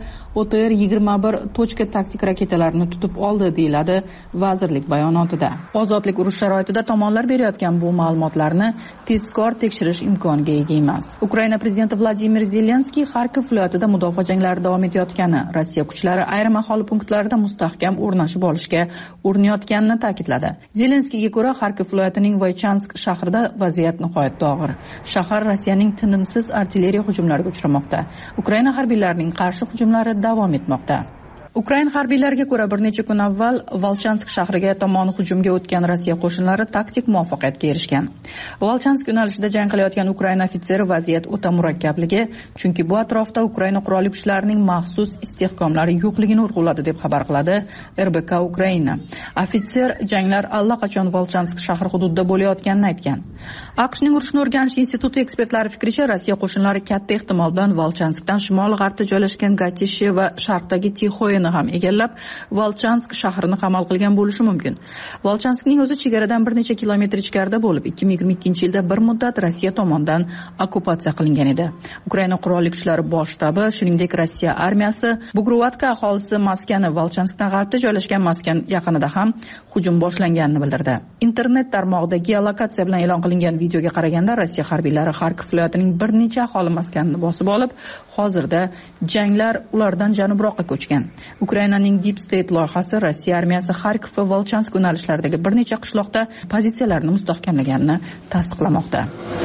OTR-21 tochka taktik raketalarini tutib oldi, deyiladi vazirlik bayonotida. Ozodlik urush sharoitida tomonlar berayotgan bu ma'lumotlarni tezkor tekshirish imkoniga ega emas. Ukraina prezidenti Vladimir Zelenskiy Xarkov viloyatida mudofaa janglari davom etayotgani, Rossiya kuchlari ayrim aholi punktlarida mustahkam o'rnashib olishga urinayotganini ta'kidladi. Zelenskiyga ko'ra, Xarkov viloyatining Voychansk shahrida vaziyat nihoyatda og'ir. Shahar Rossiyaning tinimsiz artilleriya hujumlariga uchramoqda. Ukraina harbiylarining qarshi hujumlari davom etmoqda. Ukraina harbiylariga ko'ra, bir necha kun avval Volchansk shahriga tomon hujumga o'tgan Rossiya qo'shinlari taktik muvaffaqiyatga erishgan. Volchansk yo'nalishida jang qilayotgan Ukraina ofitseri vaziyat o'ta murakkabligi, chunki bu atrofda Ukraina qurolli kuchlarining maxsus istehkomlari yo'qligini urg'uladi deb xabar qiladi RBK Ukraina. Ofitser janglar allaqachon Volchansk shahri hududida bo'layotganini aytgan. AQShning urushni o'rganish instituti ekspertlari fikricha, Rossiya qo'shinlari katta ehtimol bilan Volchanskdan shimol-g'arbda joylashgan Gatishi va sharqdagi Tixoyni ham egallab, Volchansk shahrini qamal qilgan bo'lishi mumkin. Volchanskning o'zi chegaradan bir necha kilometr ichkarida bo'lib, 2022-yilda bir muddat Rossiya tomonidan okkupatsiya qilingan edi. Ukraina qurolli kuchlari bosh shtabi, shuningdek Rossiya armiyasi Bugruvatka aholisi maskani Volchanskdan g'arbda joylashgan maskan yaqinida ham hujum boshlanganini bildirdi. Internet tarmog'ida geolokatsiya bilan e'lon qilingan videoga qaraganda, Rossiya harbiylari Xarkov viloyatining bir necha aholi maskanini bosib olib, hozirda janglar ulardan janubroqqa ko'chgan. Ukrainaning Deep State loyihasi Rossiya armiyasi Xarkov va Volchansk yo'nalishlaridagi bir necha qishloqda pozitsiyalarini mustahkamlaganini tasdiqlamoqda.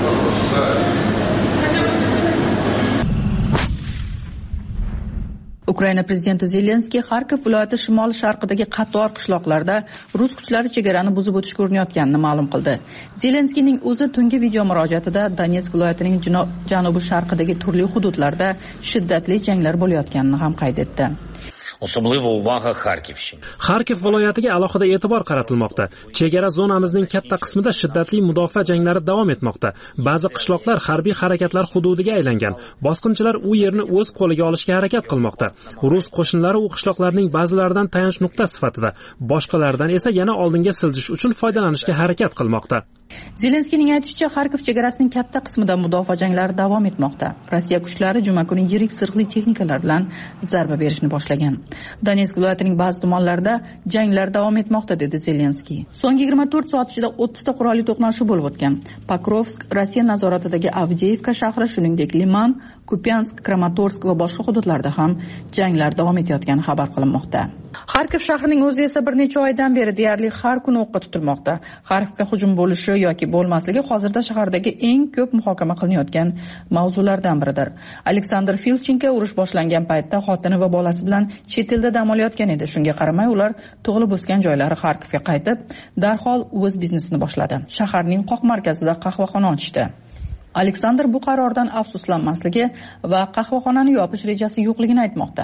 Ukraina prezidenti Zelenskiy Xarkov viloyati shimol-sharqidagi qator qishloqlarda rus kuchlari chegarani buzib o'tishga urinayotganini ma'lum qildi. Zelenskiyning o'zi tungi video murojaatida Donetsk viloyatining janubi-sharqidagi turli hududlarda shiddatli janglar bo'layotganini ham qayd etdi. Особлива увага Харківщині. Xarkov viloyatiga alohida e'tibor qaratilmoqda. Chegara zonamizning katta qismida shiddatli mudofaa janglari davom etmoqda. Ba'zi qishloqlar harbiy harakatlar hududiga aylangan. Bosqinchilar u yerni o'z qo'liga olishga harakat qilmoqda. Rus qo'shinlari u qishloqlarning ba'zilaridan tayanch nuqta sifatida, boshqalaridan esa yana oldinga siljish uchun foydalanishga harakat qilmoqda. Zelenskiyning aytishicha, Xarkov chegarasining katta qismida mudofaa janglari davom etmoqda. Rossiya kuchlari juma kuni yirik zirhli texnikalar bilan zarba berishni boshlagan. Donetsk viloyatining ba'zi tumanlarida janglar davom etmoqda, dedi Zelenskiy. So'nggi 24 soat ichida 30 ta qurolli to'qnashuv bo'lib o'tgan. Pokrovsk, Rossiya nazoratidagi Avdiivka shahri, shuningdek Liman, Kupyansk, Kramatorsk va boshqa hududlarda ham janglar davom etayotgani xabar qilinmoqda. Xarkov shahrining o'zi esa bir necha oydan beri deyarli har kuni o'qqa tutilmoqda. Xarkovga hujum bo'lishi yoki bo'lmasligi hozirda shahardagi eng ko'p muhokama qilinayotgan mavzulardan biridir. Aleksandr Filchenko urush boshlangan paytda xotini va bolasi bilan chet elda dam olayotgan edi. Shunga qaramay ular tug'ilib o'sgan joylari Xarkovga qaytib, darhol o'z biznesini boshladi. Shaharning qoq markazida qahvaxona ochishdi. Aleksandr bu qarordan afsuslanmasligi va qahvaxonani yopish rejasi yo'qligini aytmoqda.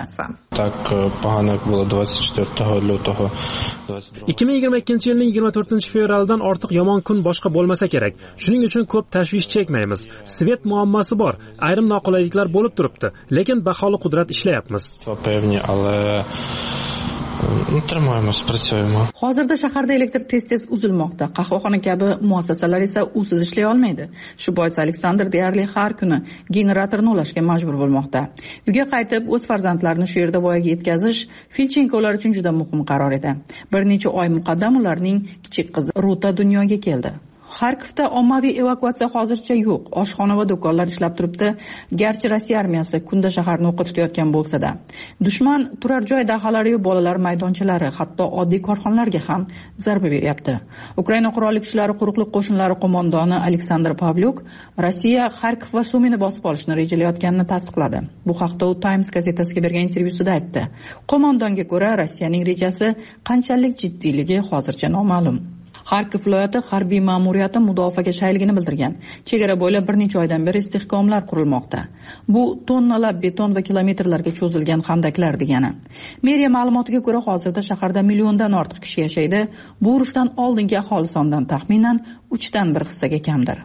2022 yilning 24-fevraldan ortiq yomon kun boshqa bo'lmasa kerak. Shuning uchun ko'p tashvish chekmaymiz. Svet muammosi bor, ayrim noqulayliklar bo'lib turibdi, lekin baholi qudrat ishlayapmiz. Hozirda shaharda elektr tez uzilmoqda. Qahvaxona kabi muassasalar esa usiz ishlay olmaydi. Shu bois Aleksandr deyarli har kuni generatorni ulashga majbur bo'lmoqda. Uyga qaytib o'z farzandlarini shu yerda voyaga yetkazish Filchenko ular uchun juda muhim qaror edi. Bir necha oy muqaddam ularning kichik qizi Ruta dunyoga keldi. Xarkovda ommaviy evakuatsiya hozircha yo'q. Oshxona va do'konlar ishlab turibdi. Garchi Rossiya armiyasi kunda shaharni o'qqa tutayotgan bo'lsa-da, dushman turar joy dahalari va bolalar maydonchalari, hatto oddiy korxonalarga ham zarba beryapti. Ukraina qurolli kuchlari quruqlik qo'shinlari qo'mondoni Aleksandr Pavlyuk Rossiya Xarkov va Sumini bosib olishni rejalayotganini tasdiqladi. Bu haqda u Times gazetasiga bergan intervyusida aytdi. Qo'mondonga ko'ra, Rossiyaning rejasi qanchalik jiddiyligi hozircha noma'lum. Xarkov viloyati harbiy ma'muriyati mudofaaga shayligini bildirgan. Chegara bo'ylab bir necha oydan beri istehkomlar qurilmoqda. Bu tonnalab beton va kilometrlarga cho'zilgan xandaklar degani. Meriya ma'lumotiga ko'ra, hozirda shaharda milliondan ortiq kishi yashaydi. Bu urushdan oldingi aholi sonidan taxminan 3dan 1 hissaga kamdir.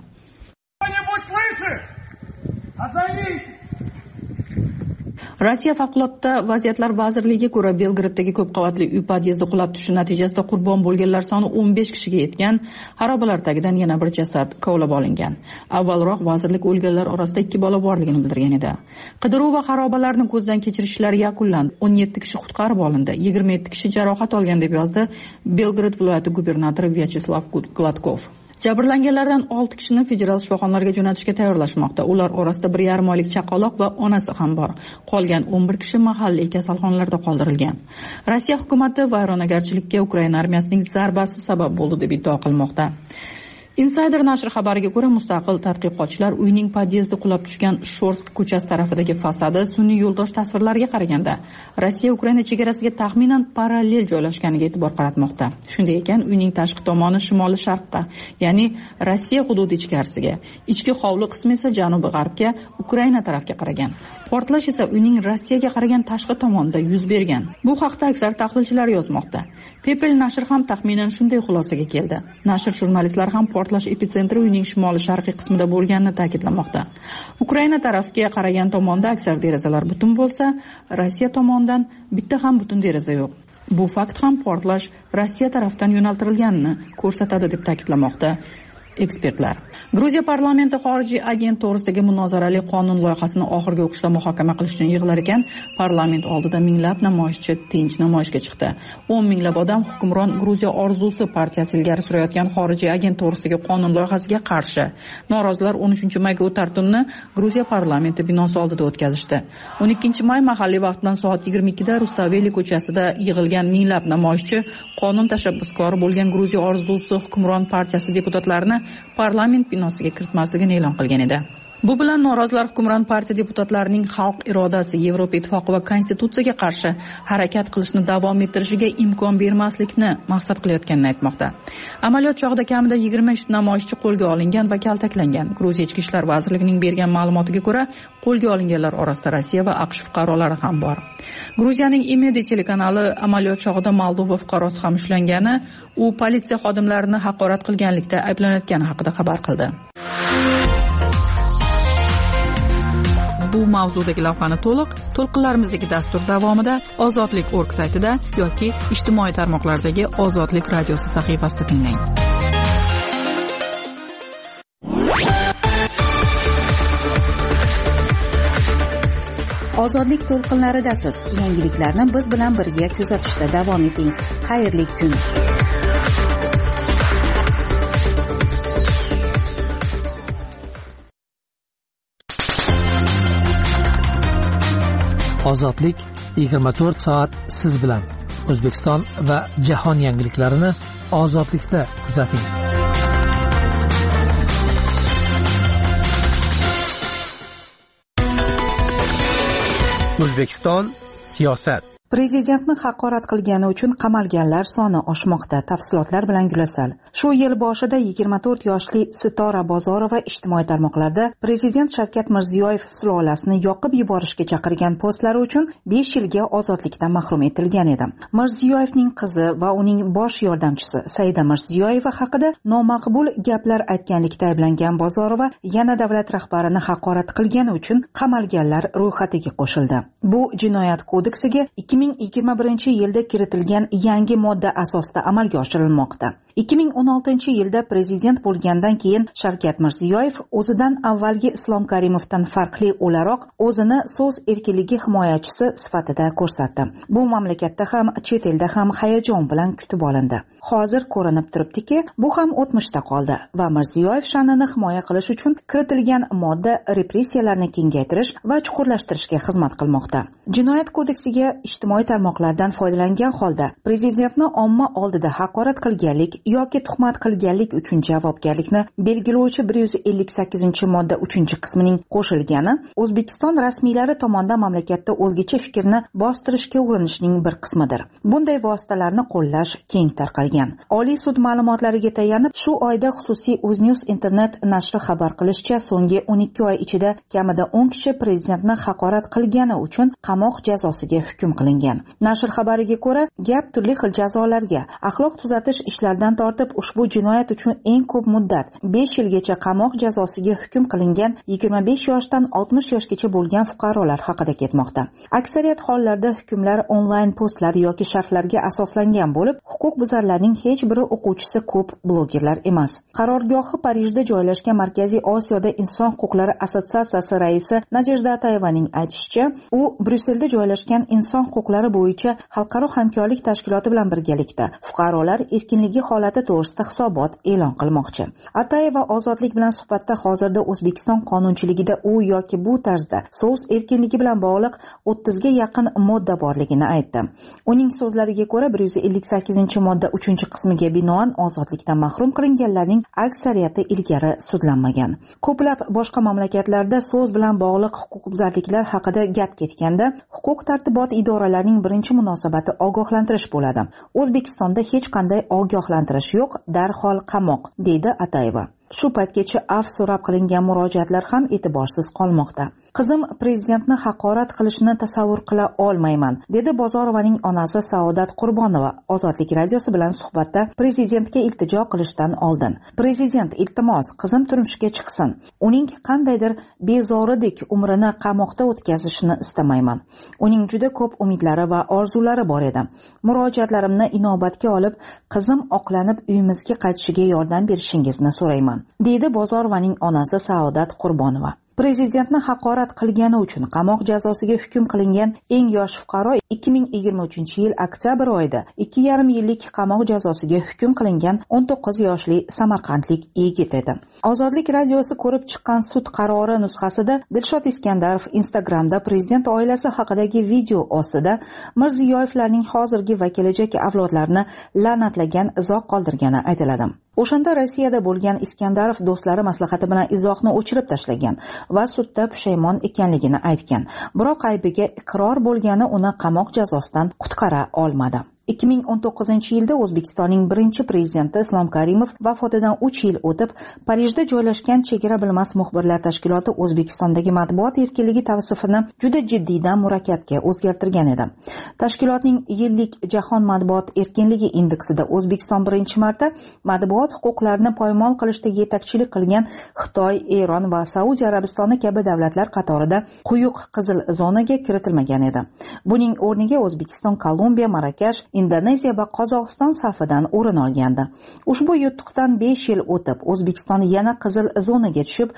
Rossiya favqulodda vaziyatlar vazirligiga ko'ra, Belgraddagi ko'p qavatli uy podyezdi qulab tushishi natijasida qurbon bo'lganlar soni 15 kishiga yetgan. Xarobalar tagidan yana bir jasad kovlab olingan. Avvalroq vazirlik o'lganlar orasida 2 bola borligini bildirgan edi. Qidiruv va xarobalarni ko'zdan kechirish ishlari yakunlandi. 17 kishi qutqarib olindi. 27 kishi jarohat olgan deb yozdi Belgrad viloyati gubernatori Vyacheslav Gladkov. Jabrlanganlardan 6 kishini federal shifoxonalarga jo'natishga tayyorlashmoqda. Ular orasida 1,5 oylik chaqaloq va onasi ham bor. Qolgan 11 kishi mahalliy kasalxonalarda qoldirilgan. Rossiya hukumati vayronagarchilikka Ukraina armiyasining zarbasi sabab bo'ldi deb iddao qilmoqda. Insider nashri xabariga ko'ra, mustaqil tadqiqotchilar uyning podyezdi qulab tushgan Shorsk ko'chasi tarafidagi fasadi sun'iy yo'ldosh tasvirlariga qaraganda Rossiya Ukraina chegarasiga taxminan parallel joylashganiga e'tibor qaratmoqda. Shunday ekan, uyning tashqi tomoni shimoli sharqqa, ya'ni Rossiya hududi ichkarisiga, ichki hovli qismi esa janubi g'arbga, Ukraina tarafga qaragan. Portlash esa uyning Rossiyaga qaragan tashqi tomonida yuz bergan. Bu haqda aksar tahlilchilar yozmoqda. People nashri ham taxminan shunday xulosaga keldi. Nashr jurnalistlari ham portlash epitsentri uyning shimoli sharqiy qismida bo'lganini ta'kidlamoqda. Ukraina tarafga qaragan tomonda aksar derazalar butun bo'lsa, Rossiya tomonidan bitta ham butun deraza yo'q. Bu fakt ham portlash Rossiya tarafdan yo'naltirilganini ko'rsatadi deb ta'kidlamoqda ekspertlar. Gruziya parlamenti xorijiy agent to'g'risidagi munozarali qonun loyihasini oxirgi o'qishda muhokama qilish uchun yig'ilar ekan, parlament oldida minglab namoyishchi tinch namoyishga chiqdi. 10 minglab odam hukmron Gruziya orzusi partiyasi ilgari surayotgan xorijiy agent to'g'risidagi qonun loyihasiga qarshi. Norozilar 13-mayga o'tar tunni Gruziya parlamenti binosi oldida o'tkazishdi. 12-may mahalliy vaqt bilan soat 22 da Rustaveli ko'chasida yig'ilgan minglab namoyishchi qonun tashabbuskori bo'lgan Gruziya orzusi hukmron partiyasi deputatlarini parlament binosiga kiritmasligini e'lon qilgan edi. Bu bilan norozilar hukmron partiya deputatlarining xalq irodasi, Yevropa ittifoqi va konstitutsiyaga qarshi harakat qilishni davom ettirishiga imkon bermaslikni maqsad qilayotganini aytmoqda. Amaliyot chog'ida kamida 23 namoyishchi qo'lga olingan va kaltaklangan. Gruziya ichki ishlar vazirligining bergan ma'lumotiga ko'ra, qo'lga olinganlar orasida Rossiya va AQSh fuqarolari ham bor. Gruziyaning Imedi telekanali amaliyot chog'ida Moldova fuqarosi ham ushlangani, u politsiya xodimlarini haqorat qilganlikda ayblanayotgani haqida xabar qildi. Bu mavzudagi lavhani to'lqinlarimizdagi dastur davomida Ozodlik.org saytida yoki ijtimoiy tarmoqlardagi Ozodlik radiosi sahifasida tinglang. Ozodlik to'lqinlaridasiz. Yangiliklarni biz bilan birga kuzatishda davom eting. Xayrli kun. Ozodlik 24 soat siz bilan. O'zbekiston va jahon yangiliklarini Ozodlikda kuzating. O'zbekiston siyosat. Prezidentni haqorat qilgani uchun qamalganlar soni oshmoqda. Tafsilotlar bilan Gulasal. Shu yil boshida 24 yoshli Sitora Bozorova ijtimoiy tarmoqlarda Prezident Shavkat Mirziyoyev sulolasini yoqib yuborishga chaqirgan postlari uchun 5 yilga ozodlikdan mahrum etilgan edi. Mirziyoyevning qizi va uning bosh yordamchisi Saida Mirziyoyeva haqida nomaqbul gaplar aytganlikda ayblangan Bozorova yana davlat rahbarini haqorat qilgani uchun qamalganlar ro'yxatiga qo'shildi. Bu jinoyat kodeksiga 2021-yilda kiritilgan yangi modda asosida amalga oshirilmoqda. 2016-yilda prezident bo'lgandan keyin Shavkat Mirziyoyev o'zidan avvalgi Islom Karimovdan farqli o'laroq o'zini so'z erkinligi himoyachisi sifatida ko'rsatdi. Bu mamlakatda ham, chet elda ham hayajon bilan kutib olindi. Hozir ko'rinib turibdiki, bu ham o'tmishda qoldi va Mirziyoyev sha'nini himoya qilish uchun kiritilgan modda repressiyalarni kengaytirish va chuqurlashtirishga xizmat qilmoqda. Jinoyat kodeksiga ijtimoiy tarmoqlardan foydalangan holda prezidentni omma oldida haqorat qilganlik yoki tuhmat qilganlik uchun javobgarlikni belgilovchi 158-modda 3-qismining qo'shilgani O'zbekiston rasmiylari tomonidan mamlakatda o'zgacha fikrni bostirishga urinishning bir qismidir. Bunday vositalarni qo'llash keng tarqalgan. Oliy sud ma'lumotlariga tayanib, shu oyda xususiy UzNews internet nashri xabar qilishicha, so'nggi 12 oy ichida kamida 10 kishi prezidentni haqorat qilgani uchun qamoq jazosiga hukm qilingan. Nashr xabariga ko'ra, gap turli xil jazolarga, axloq tuzatish ishlaridan tortib ushbu jinoyat uchun eng ko'p muddat 5 yilgacha qamoq jazosiga hukm qilingan 25 yoshdan 60 yoshgacha bo'lgan fuqarolar haqida ketmoqda. Aksariyat hollarda hukmlar onlayn postlar yoki sharhlarga asoslangan bo'lib, huquqbuzarlarning hech biri o'quvchisi ko'p blogerlar emas. Qarorgohi Parijda joylashgan Markaziy Osiyoda inson huquqlari assotsiatsiyasi raisi Nadejda Atayevaning aytishicha, u Bryusselda joylashgan inson huquqlari bo'yicha xalqaro hamkorlik tashkiloti bilan birgalikda fuqarolar erkinligi holati to'g'risida hisobot e'lon qilmoqchi. Atayeva ozodlik bilan suhbatda hozirda O'zbekiston qonunchiligida u yoki bu tarzda so'z erkinligi bilan bog'liq 30 ga yaqin modda borligini aytdi. Uning so'zlariga ko'ra 158-modda 3-qismiga binoan ozodlikdan mahrum qilinganlarning aksariyati ilgari sudlanmagan. Ko'plab boshqa mamlakatlarda so'z bilan bog'liq huquqbuzarliklar haqida gap ketganda huquq tartibot idoralarining birinchi munosabati ogohlantirish bo'ladi. O'zbekistonda hech qanday ogohlantirish yo'q, darhol qamoq, deydi Atayeva. Shu paytgacha afv so'rab qilingan murojaatlar ham e'tiborsiz qolmoqda. Qizim prezidentni haqorat qilishni tasavvur qila olmayman, dedi Bozorovaning onasi Saodat Qurbonova Ozodlik radiosi bilan suhbatda prezidentga iltijo qilishdan oldin. Prezident, iltimos, qizim turmushga chiqsin. Uning qandaydir bezoridek umrini qamoqda o'tkazishini istamayman. Uning juda ko'p umidlari va orzulari bor edi. Murojaatlarimni inobatga olib, qizim oqlanib uyimizga qaytishiga yordam berishingizni so'rayman, dedi Bozorovaning onasi Saodat Qurbonova. Prezidentni haqorat qilgani uchun qamoq jazosiga hukm qilingan eng yosh fuqaro 2023-yil oktyabr oyida 2,5 yillik qamoq jazosiga hukm qilingan 19 yoshli samarqandlik yigit edi. Ozodlik radiosi ko'rib chiqqan sud qarori nusxasida Dilshod Iskandarov Instagramda prezident oilasi haqidagi video ostida Mirziyoyevlarning hozirgi va kelajak avlodlarini la'natlagan izoh qoldirgani aytiladi. O'shanda Rossiyada bo'lgan Iskandarov do'stlari maslahati bilan izohni o'chirib tashlagan va sudda pushaymon ekanligini aytgan. Biroq aybiga iqror bo'lgani uni qamoq jazosidan qutqara olmadi. 2019-yilda O'zbekistonning birinchi prezidenti Islom Karimov vafotidan 3 yil o'tib, Parijda joylashgan Chegara bilmas muxbirlar tashkiloti O'zbekistondagi matbuot erkinligi tavsifini juda jiddiydan murakkabga o'zgartirgan edi. Tashkilotning yillik Jahon matbuot erkinligi indeksida O'zbekiston birinchi marta matbuot huquqlarini poymol qilishda yetakchilik qilgan Xitoy, Eron va Saudiya Arabistoni kabi davlatlar qatorida quyuq qizil zonaga kiritilmagan edi. Buning o'rniga O'zbekiston, Kolumbiya, Marokash, Indoneziya va Qozog'iston safidan o'rin olgandi. Ushbu yutuqdan 5 yil o'tib, O'zbekiston yana qizil zonaga tushib,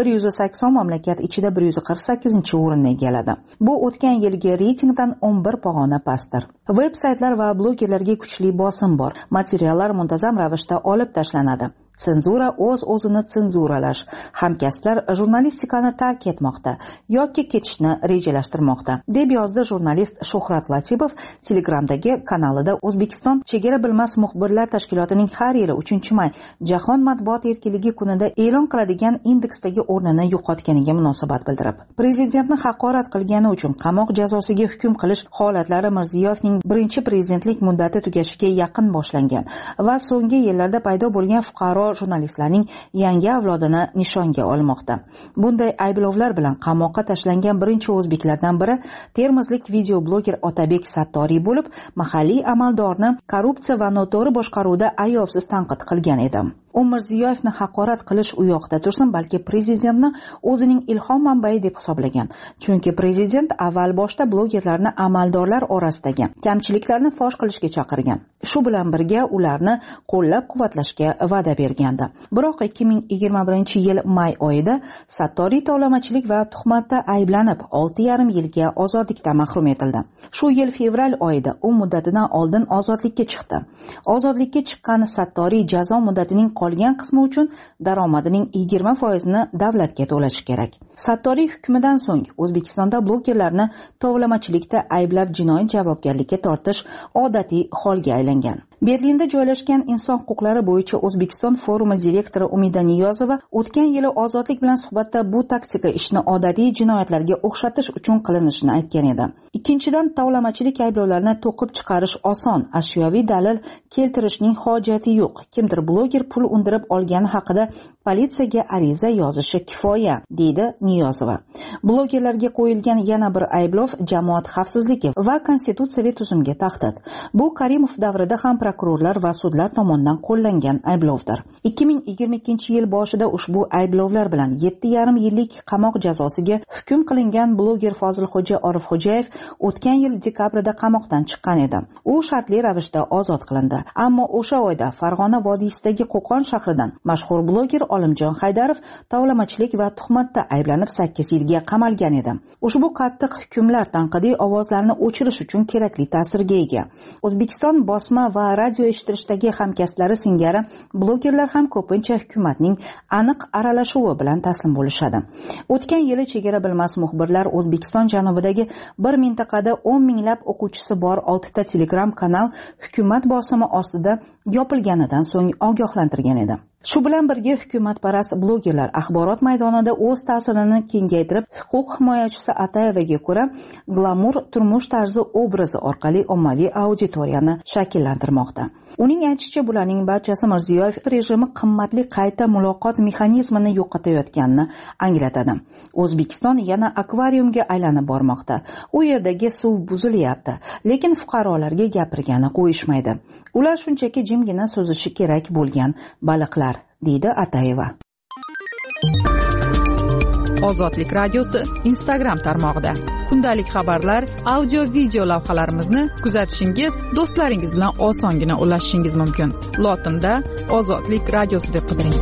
180 mamlakat ichida 148-o'rinni egalladi. Bu o'tgan yilgi reytingdan 11 pog'ona pastdir. Veb-saytlar va blogerlarga kuchli bosim bor. Materiallar muntazam ravishda olib tashlanadi. Senzura o'z-o'zini senzuralash. Hamkasblar jurnalistikani tark etmoqda yoki ketishni rejalashtirmoqda, deb yozdi jurnalist Shuhrat Latipov Telegramdagi kanalida. O'zbekiston Chegara bilmas muxbirlar tashkilotining har yili 3-may Jahon matbuot erkinligi kunida e'lon qiladigan indeksdagi o'rnini yo'qotganiga munosabat bildirib, prezidentni haqorat qilgani uchun qamoq jazosiga hukm qilish holatlari Mirziyoyevning birinchi prezidentlik muddati tugashiga yaqin boshlangan va so'nggi yillarda paydo bo'lgan fuqaro jurnalistlarning yangi avlodini nishonga olmoqda. Bunday ayblovlar bilan qamoqqa tashlangan birinchi o'zbeklardan biri termizlik videobloger Otabek Sattoriy bo'lib, mahalliy amaldorni korrupsiya va noto'g'ri boshqaruvda ayovsiz tanqid qilgan edi. U Mirziyoyevni haqorat qilish u yoqda tursin, balki prezidentni o'zining ilhom manbai deb hisoblagan. Chunki prezident avval boshda blogerlarni amaldorlar orasidagi kamchiliklarni fosh qilishga chaqirgan. Shu bilan birga ularni qo'llab-quvvatlashga va'da bergandi. Biroq 2021-yil may oyida Sattoriy tovlamachilik va tuhmatda ayblanib 6,5 yilga ozodlikdan mahrum etildi. Shu yil fevral oyida u muddatidan oldin ozodlikka chiqdi. Ozodlikka chiqqan Sattoriy jazo muddatining qolgan qismi uchun daromadining 20%ni davlatga to'lashi kerak. Sattoriy hukmidan so'ng O'zbekistonda blogerlarni tovlamachilikda ayblab jinoiy javobgarlikka tortish odatiy holga aylangan. Berlinda joylashgan inson huquqlari bo'yicha O'zbekiston forumi direktori Umida Niyozova o'tgan yili ozodlik bilan suhbatda bu taktika ishni odatiy jinoyatlarga o'xshatish uchun qilinishini aytgan edi. Ikkinchidan, tovlamachilik ayblovlarini to'qib chiqarish oson, ashyoviy dalil keltirishning hojati yo'q. Kimdir bloger pul undirib olgani haqida politsiyaga ariza yozishi kifoya, deydi Niyozova. Blogerlarga qo'yilgan yana bir ayblov jamoat xavfsizligi va konstitutsiyaviy tuzumga tahdid. Bu Karimov davrida ham prokurorlar va sudlar tomonidan qo'llangan ayblovdir. 2022-yil boshida ushbu ayblovlar bilan 7,5 yillik qamoq jazosiga hukm qilingan bloger Fozilxo'ja Orifxo'jayev o'tgan yil dekabrida qamoqdan chiqqan edi. U shartli ravishda ozod qilindi. Ammo o'sha oyda Farg'ona vodiysidagi Qo'qon shahridan mashhur bloger Olimjon Haydarov tovlamachilik va tuhmatda ayblanib 8 yilga qamalgan edi. Ushbu qattiq hukmlar tanqidiy ovozlarni o'chirish uchun kerakli ta'sirga ega. O'zbekiston bosma va radio eshittirishdagi hamkasblari singari blogerlar ham ko'pincha hukumatning aniq aralashuvi bilan taslim bo'lishadi. O'tgan yili Chegara bilmas muxbirlar O'zbekiston janubidagi bir mintaqada 10 minglab o'quvchisi bor 6 ta Telegram kanal hukumat bosimi ostida yopilganidan so'ng ogohlantirgan edi. Shu bilan birga hukumatparast blogerlar axborot maydonida o'z ta'sirini kengaytirib, huquq himoyachisi Atayevaga ko'ra, glamur turmush tarzi obrazi orqali ommaviy auditoriyani shakllantirmoqda. Uning aytishicha, bularning barchasi Mirziyoyev rejimi qimmatli qayta muloqot mexanizmini yo'qotayotganini anglatadi. O'zbekiston yana akvariumga aylanib bormoqda. U yerdagi suv buzilyapti, lekin fuqarolarga gapirgani qo'yishmaydi. Ular shunchaki jimgina so'zishi kerak bo'lgan baliqlar, deydi Atayeva. Ozodlik radiosi Instagram tarmog'ida kundalik xabarlar, audio, video lavhalarimizni kuzatishingiz, do'stlaringiz bilan osongina ulashishingiz mumkin. Lotinda Ozodlik radiosi deb qidiring.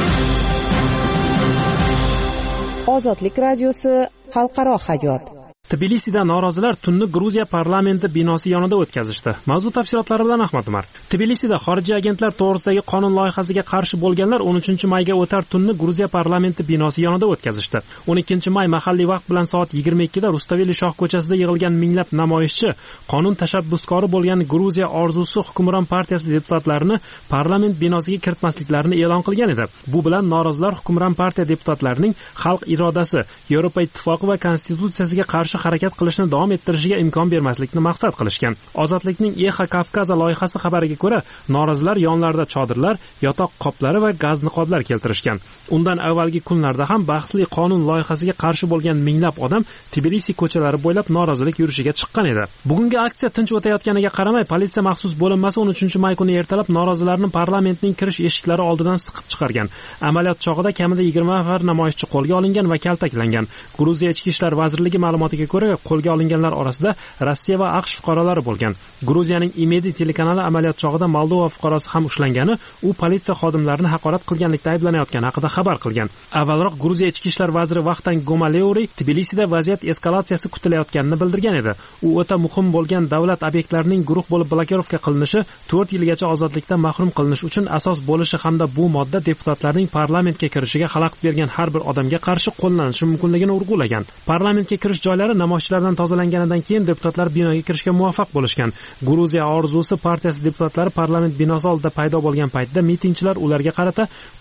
Ozodlik radiosi xalqaro hayot. Tbilisida norozilar tunni Gruziya parlamenti binosi yonida o'tkazishdi. Mavzu tafsilotlari bilan Ahmad Umar. Tbilisida xorijiy agentlar to'g'risidagi qonun loyihasiga qarshi bo'lganlar 13-mayga o'tar tunni Gruziya parlamenti binosi yonida o'tkazishdi. 12-may mahalliy vaqt bilan soat 22 da Rustaveli shoh ko'chasida yig'ilgan minglab namoyishchi qonun tashabbuskori bo'lgan Gruziya orzusi hukmron partiyasi deputatlarini parlament binosiga kiritmasliklarini e'lon qilgan edi. Bu bilan norozilar hukmron partiya deputatlarining xalq irodasi, Yevropa ittifoqi va konstitutsiyasiga qarshi harakat qilishni davom ettirishiga imkon bermaslikni maqsad qilishgan. Ozodlikning Exa Kavkaza loyihasi xabariga ko'ra, norozilar yonlarida chodirlar, yotoq qoplari va gaz niqoblar keltirishgan. Undan avvalgi kunlarda ham bahsli qonun loyihasiga qarshi bo'lgan minglab odam Tbilisi ko'chalari bo'ylab norozilik yurishiga chiqqan edi. Bugungi aksiya tinch o'tayotganiga qaramay, politsiya maxsus bo'linmasi 13-may kuni ertalab norozilarni parlamentning kirish eshiklari oldidan siqib chiqargan. Amaliyot chog'ida kamida 20 nafar namoyishchi qo'lga olingan va kaltaklangan. Gruziya ichki ishlar vazirligi ma'lumotiga ko'ra, qo'lga olinganlar orasida Rossiya va AQSh fuqarolari bo'lgan. Gruziyaning Imedi telekanali amaliyot chog'ida Moldova fuqarosi ham ushlangani, u politsiya xodimlarini haqorat qilganlikda ayblanayotgani haqida xabar qilgan. Avvalroq Gruziya ichki ishlar vaziri Vahtan Gomaleuri Tbilisida vaziyat eskalatsiyasi kutilayotganini bildirgan edi. U o'ta muhim bo'lgan davlat obyektlarining guruh bo'lib blokirovka qilinishi, 4 yilgacha ozodlikdan mahrum qilinish uchun asos bo'lishi hamda bu modda deputatlarning parlamentga kirishiga xalaqit bergan har bir odamga qarshi qo'llanishi mumkinligini urg'ulagan. Parlamentga kirish joylari namoyishchilardan tozalanganidan keyin deputatlar binoga kirishga muvaffaq bo'lishgan. Gruziya orzusi partiyasi deputatlari parlament binosi oldida paydo bo'lgan paytda mitingchilar ularga qarata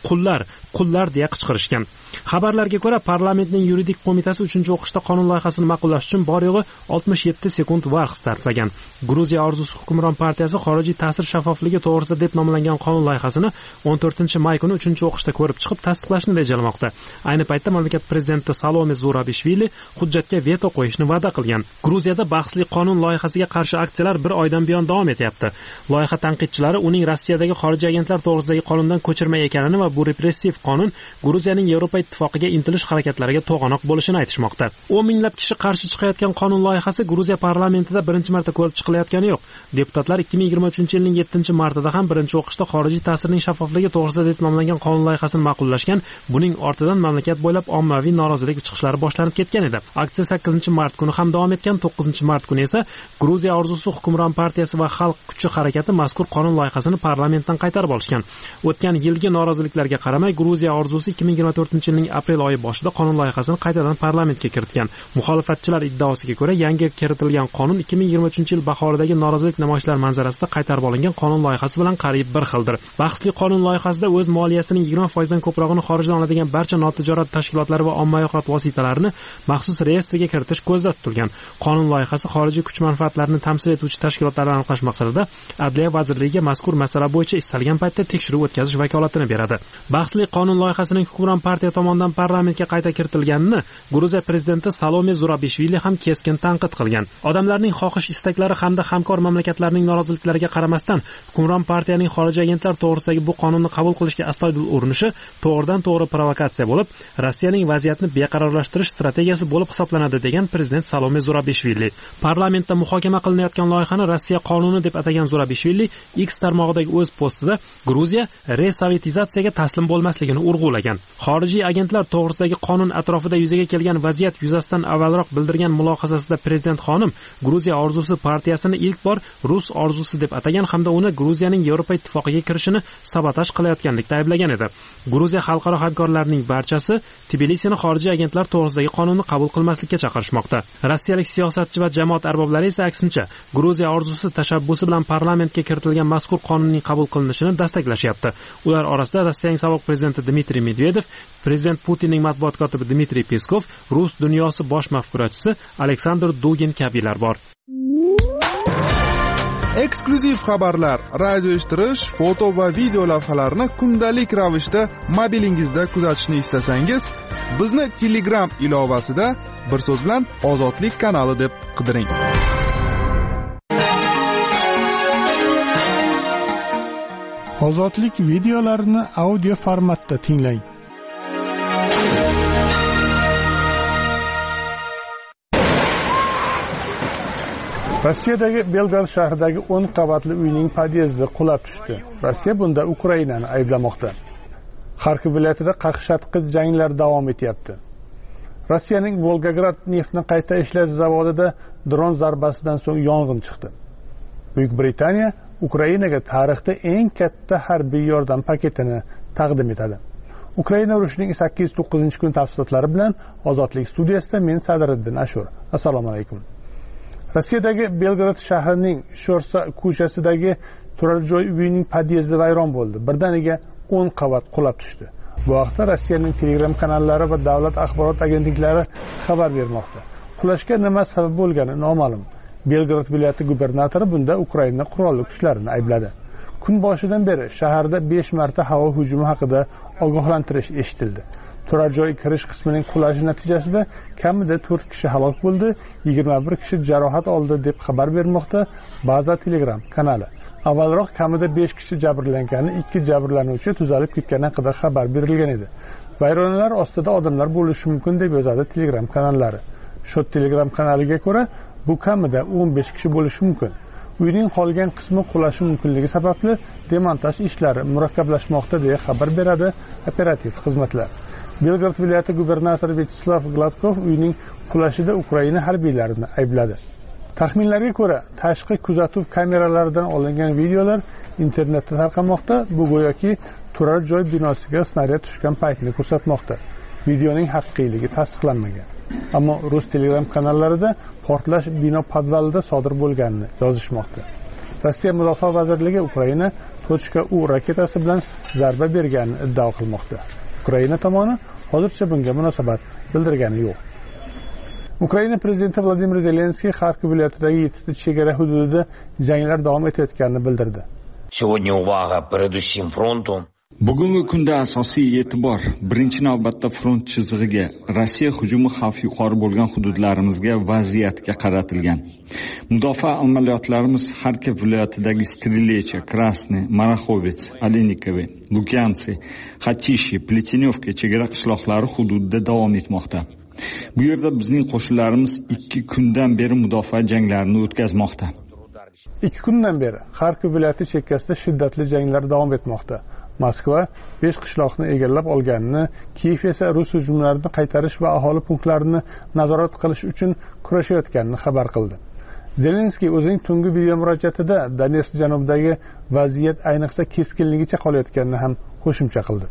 qullar deya qichqirishgan. Xabarlarga ko'ra, parlamentning yuridik qo'mitasi 3-o'qishda qonun loyihasini ma'qullash uchun bor yo'g'i 67 sekund vaqt sarflagan. Gruziya orzusi hukmron partiyasi xorijiy ta'sir shaffofligi to'g'risida deb nomlangan qonun loyihasini 14-may kuni 3-o'qishda ko'rib chiqib tasdiqlashni rejalamoqda. Ayni paytda mamlakat prezidenti Salome Zurabishvili hujjatga veto qo'yishni va'da qilgan. Gruziyada bahsli qonun loyihasiga qarshi aksiyalar bir oydan buyon davom etyapti. Loyiha tanqidchilari uning Rossiyadagi xorijiy agentlar to'g'risidagi qonundan ko'chirma ekanini va bu repressiv qonun Gruziyaning Yevropa ittifoqiga intilish harakatlariga to'g'anoq bo'lishini aytishmoqda. 10 minglab kishi qarshi chiqayotgan qonun loyihasi Gruziya parlamentida birinchi marta ko'rib chiqilayotgani yo'q. Deputatlar 2023-yilning 7-martida ham birinchi o'qishda xorijiy ta'sirning shaffofligi to'g'risida deb nomlangan qonun loyihasini ma'qullashgan. Buning ortidan mamlakat bo'ylab ommaviy norozilik chiqishlari boshlanib ketgan edi. Aksiya 8-mart kuni ham davom etgan. 9-mart kuni esa Gruziya orzusi hukmron partiyasi va xalq kuchi harakati mazkur qonun loyihasini parlamentdan qaytarib olishgan. O'tgan yilgi noroziliklarga qaramay, Gruziya orzusi 2024-yilning aprel oyi boshida qonun loyihasini qaytadan parlamentga kiritgan. Muxolifatchilar iddaosiga ko'ra, yangi kiritilgan qonun 2023-yil bahoridagi norozilik namoyishlar manzarasida qaytarib olingan qonun loyihasi bilan qariyb bir xildir. Bahsli qonun loyihasida o'z moliyasining 20% dan ko'prog'ini xorijdan oladigan barcha notijorat tashkilotlari va ommaviy axborot vositalarini maxsus reyestrga kiritish ko'zda tutilgan. Qonun loyihasi xorijiy kuch manfaatlarini tamsil etuvchi tashkilotlarni aniqlash maqsadida Adliya vazirligiga mazkur masala bo'yicha istalgan paytda tekshiruv o'tkazish vakolatini beradi. Bahsli qonun loyihasining hukmron partiya tomonidan parlamentga qayta kiritilganini Gruziya prezidenti Salome Zurabishvili ham keskin tanqid qilgan. Odamlarning xohish-istaklari hamda hamkor mamlakatlarning noroziliklariga qaramasdan, hukmron partiyaning xorijiy agentlar to'g'risidagi bu qonunni qabul qilishga astoydil urinishi to'g'ridan-to'g'ri provokatsiya bo'lib, Rossiyaning vaziyatni beqarorlashtirish strategiyasi bo'lib hisoblanadi degan prezident Salome Zurabishvili. Parlamentda muhokama qilinayotgan loyihani Rossiya qonuni deb atagan Zurabishvili X tarmog'idagi o'z postida Gruziya resovetizatsiyaga taslim bo'lmasligini urg'ulagan. Xorijiy agentlar to'g'risidagi qonun atrofida yuzaga kelgan vaziyat yuzasidan avvalroq bildirgan mulohazasida prezident xonim Gruziya orzusi partiyasini ilk bor Rus orzusi deb atagan hamda uni Gruziyaning Yevropa ittifoqiga kirishini sabotaj qilayotganlikda ayblagan edi. Gruziya xalqaro hamkorlarining barchasi Tbilisini xorijiy agentlar to'g'risidagi qonunni qabul qilmaslikka chaqirishmoqda. Rossiyalik siyosatchi va jamoat arboblari esa aksincha Gruziya orzusi tashabbusi bilan parlamentga kiritilgan mazkur qonunning qabul qilinishini dastaklashyapti. Ular orasida Rossiyaning sobiq prezidenti Dmitriy Medvedev, prezident Putinning matbuot kotibi Dmitriy Peskov, Rus dunyosi bosh mafkurachisi Aleksandr Dugin kabilar bor. Eksklyuziv xabarlar, radio eshittirish, foto va video lavhalarni kundalik ravishda mobilingizda kuzatishni istasangiz, bizni Telegram ilovasida bir so'z bilan Ozodlik kanali deb qidiring. Ozodlik videolarini audio formatda tinglang. Rossiyadagi Belgorod shahridagi 10 qavatli uyning podyezdi qulab tushdi. Rossiya bunda Ukrainani ayblamoqda. Xarkov viloyatida qaqshatqich janglar davom etyapti. Rossiyaning Volgograd neftni qayta ishlash zavodida dron zarbasidan so'ng yong'in chiqdi. Buyuk Britaniya Ukrainaga tarixda eng katta harbiy yordam paketini taqdim etadi. Ukraina urushining 809-kun tafsilotlari bilan Ozodlik studiyasida men Sadriddin Ashur. Assalomu alaykum. Rossiyadagi Belgrad shahrining Shorsa ko'chasidagi turar joy uyining podyezdi vayron bo'ldi. Birdaniga 10 qavat qulab tushdi. Bu haqda Rossiyaning Telegram kanallari va davlat axborot agentliklari xabar bermoqda. Qulashga nima sabab bo'lgani noma'lum. Belgrad viloyati gubernatori bunda Ukraina qurolli kuchlarini aybladi. Kun boshidan beri shaharda 5 marta havo hujumi haqida ogohlantirish eshitildi. Turar joy kirish qismining qulashi natijasida kamida 4 kishi halok bo'ldi, 21 kishi jarohat oldi deb xabar bermoqda Baza Telegram kanali. Avvalroq kamida 5 kishi jabrlangani, 2 jabrlanuvchi tuzalib ketgani haqida xabar berilgan edi. Vayronalar ostida odamlar bo'lishi mumkin deb yozadi Telegram kanallari. Shu Telegram kanaliga ko'ra, bu kamida 15 kishi bo'lishi mumkin. Uyning qolgan qismi qulashi mumkinligi sababli demontaj ishlari murakkablashmoqda deya xabar beradi operativ xizmatlar. Belgrad viloyati gubernatori Vyacheslav Gladkov uyning qulashida Ukraina harbiylarini aybladi. Taxminlarga ko'ra, tashqi kuzatuv kameralaridan olingan videolar internetda tarqalmoqda. Bu go'yoki turar joy binosiga snaryad tushgan paytni ko'rsatmoqda. Videoning haqiqiyligi tasdiqlanmagan. Ammo rus Telegram kanallarida portlash bino podvalida sodir bo'lganini yozishmoqda. Rossiya Mudofaa vazirligi Ukraina .U raketasi bilan zarba berganini iddao qilmoqda. Ukraina tomoni hozircha bunga munosabat bildirgani yo'q. Ukraina prezidenti Vladimir Zelenskiy Xarkov viloyatidagi 7 chegara hududida janglar davom etayotganini bildirdi. Сегодня увага передусім фронту. Bugungi kunda asosiy e'tibor birinchi navbatda front chizig'iga, Rossiya hujumi xavfi yuqori bo'lgan hududlarimizga, vaziyatga qaratilgan. Mudofaa amaliyotlarimiz Xarkov viloyatidagi Strelecha, Krasny, Marachovets, Alenikovo, Lukyansi, Xachishi, Pletenyovka chegara qishloqlari hududida davom etmoqda. Bu yerda bizning qo'shinlarimiz 2 kundan beri mudofaa janglarini o'tkazmoqda. 2 kundan beri Xarkov viloyati chekkasida shiddatli janglar davom etmoqda. Moskva 5 qishloqni egallab olganini, Kiyev esa rus hujumlarini qaytarish va aholi punktlarini nazorat qilish uchun kurashayotganini xabar qildi. Zelenskiy o'zining tungi video murojaatida Donetsk janubidagi vaziyat ayniqsa keskinligicha qolayotganini ham qo'shimcha qildi.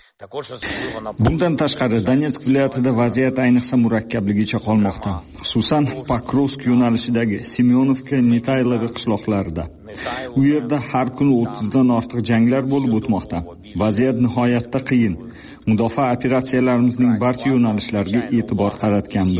Bundan tashqari Donetsk viloyatida vaziyat ayniqsa murakkabligicha qolmoqda. Xususan, Pokrovsk yo'nalishidagi Semyonovka, Nitaylovo qishloqlarida. U yerda har kuni 30 dan ortiq janglar bo'lib o'tmoqda. Vaziyat nihoyatda qiyin. Mudofaa operatsiyalarimizning barcha yo'nalishlariga e'tibor qaratganmiz.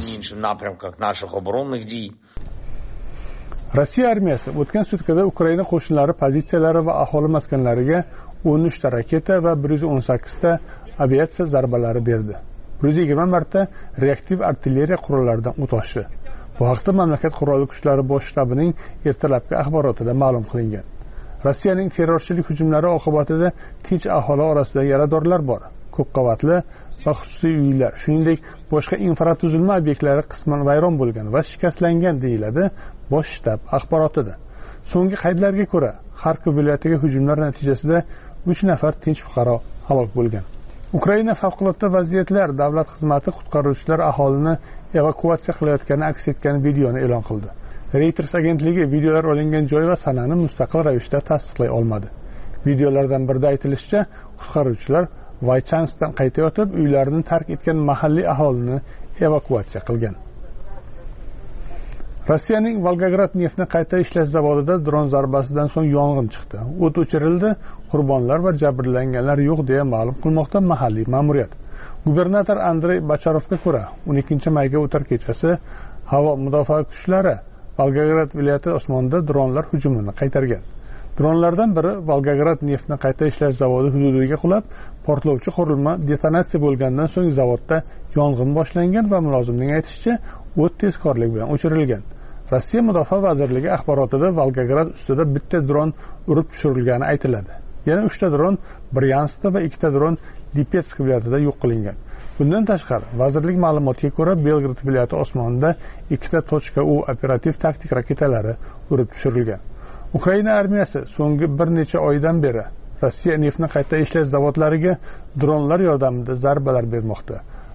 Rossiya armiyasi o'tgan sutkada Ukraina qo'shinlari pozitsiyalari va aholi maskanlariga 13 ta raketa va 118 ta aviatsiya zarbalari berdi. 120 marta reaktiv artilleriya qurollaridan o't ochdi. Bu haqda mamlakat qurolli kuchlari bosh shtabining ertalabki axborotida ma'lum qilingan. Rossiyaning terrorchilik hujumlari oqibatida tinch aholi orasida yaradorlar bor. Ko'p qavatli va xususiy uylar, shuningdek boshqa infratuzilma obyektlari qisman vayron bo'lgan va shikastlangan deyiladi bosh shtab axborotida. So'nggi qaydlarga ko'ra, Xarkov viloyatiga hujumlar natijasida 3 nafar tinch fuqaro halok bo'lgan. Ukraina favqulodda vaziyatlar davlat xizmati qutqaruvchilar aholini evakuatsiya qilayotgani aks etgan videoni e'lon qildi. Reuters agentligi videolar olingan joy va sanani mustaqil ravishda tasdiqlay olmadi. Videolardan birida aytilishicha, qutqaruvchilar Vaychansdan qaytayotib, uylarini tark etgan mahalliy aholini evakuatsiya qilgan. Rossiyaning Volgograd neftni qayta ishlash zavodida dron zarbasidan so'ng yong'in chiqdi. O't o'chirildi, qurbonlar va jabrlanganlar yo'q deya ma'lum qilmoqda mahalliy ma'muriyat. Gubernator Andrey Bacharovga ko'ra, 12 mayga o'tar kechasi havo mudofaa kuchlari Volgograd viloyati osmonida dronlar hujumini qaytargan. Dronlardan biri Volgograd neftni qayta ishlash zavodi hududiga qulab, portlovchi qurilma detonatsiya bo'lgandan so'ng zavodda yong'in boshlangan va mulozimning aytishicha, o't tezkorlik bilan o'chirilgan. Rossiya Mudofaa vazirligi axborotida Volgograd ustida bitta dron urib tushirilgani aytiladi. Yana 3 ta dron Bryanskda va 2 ta dron Lipetsk viloyatida yo'q qilingan. Bundan tashqari, vazirlik ma'lumotiga ko'ra, Belgrad viloyati osmonida 2 ta .U operativ taktik raketalari urib tushirilgan. Ukraina armiyasi so'nggi bir necha oydan beri Rossiya neftni qayta ishlash zavodlariga dronlar yordamida zarbalar bermoqda.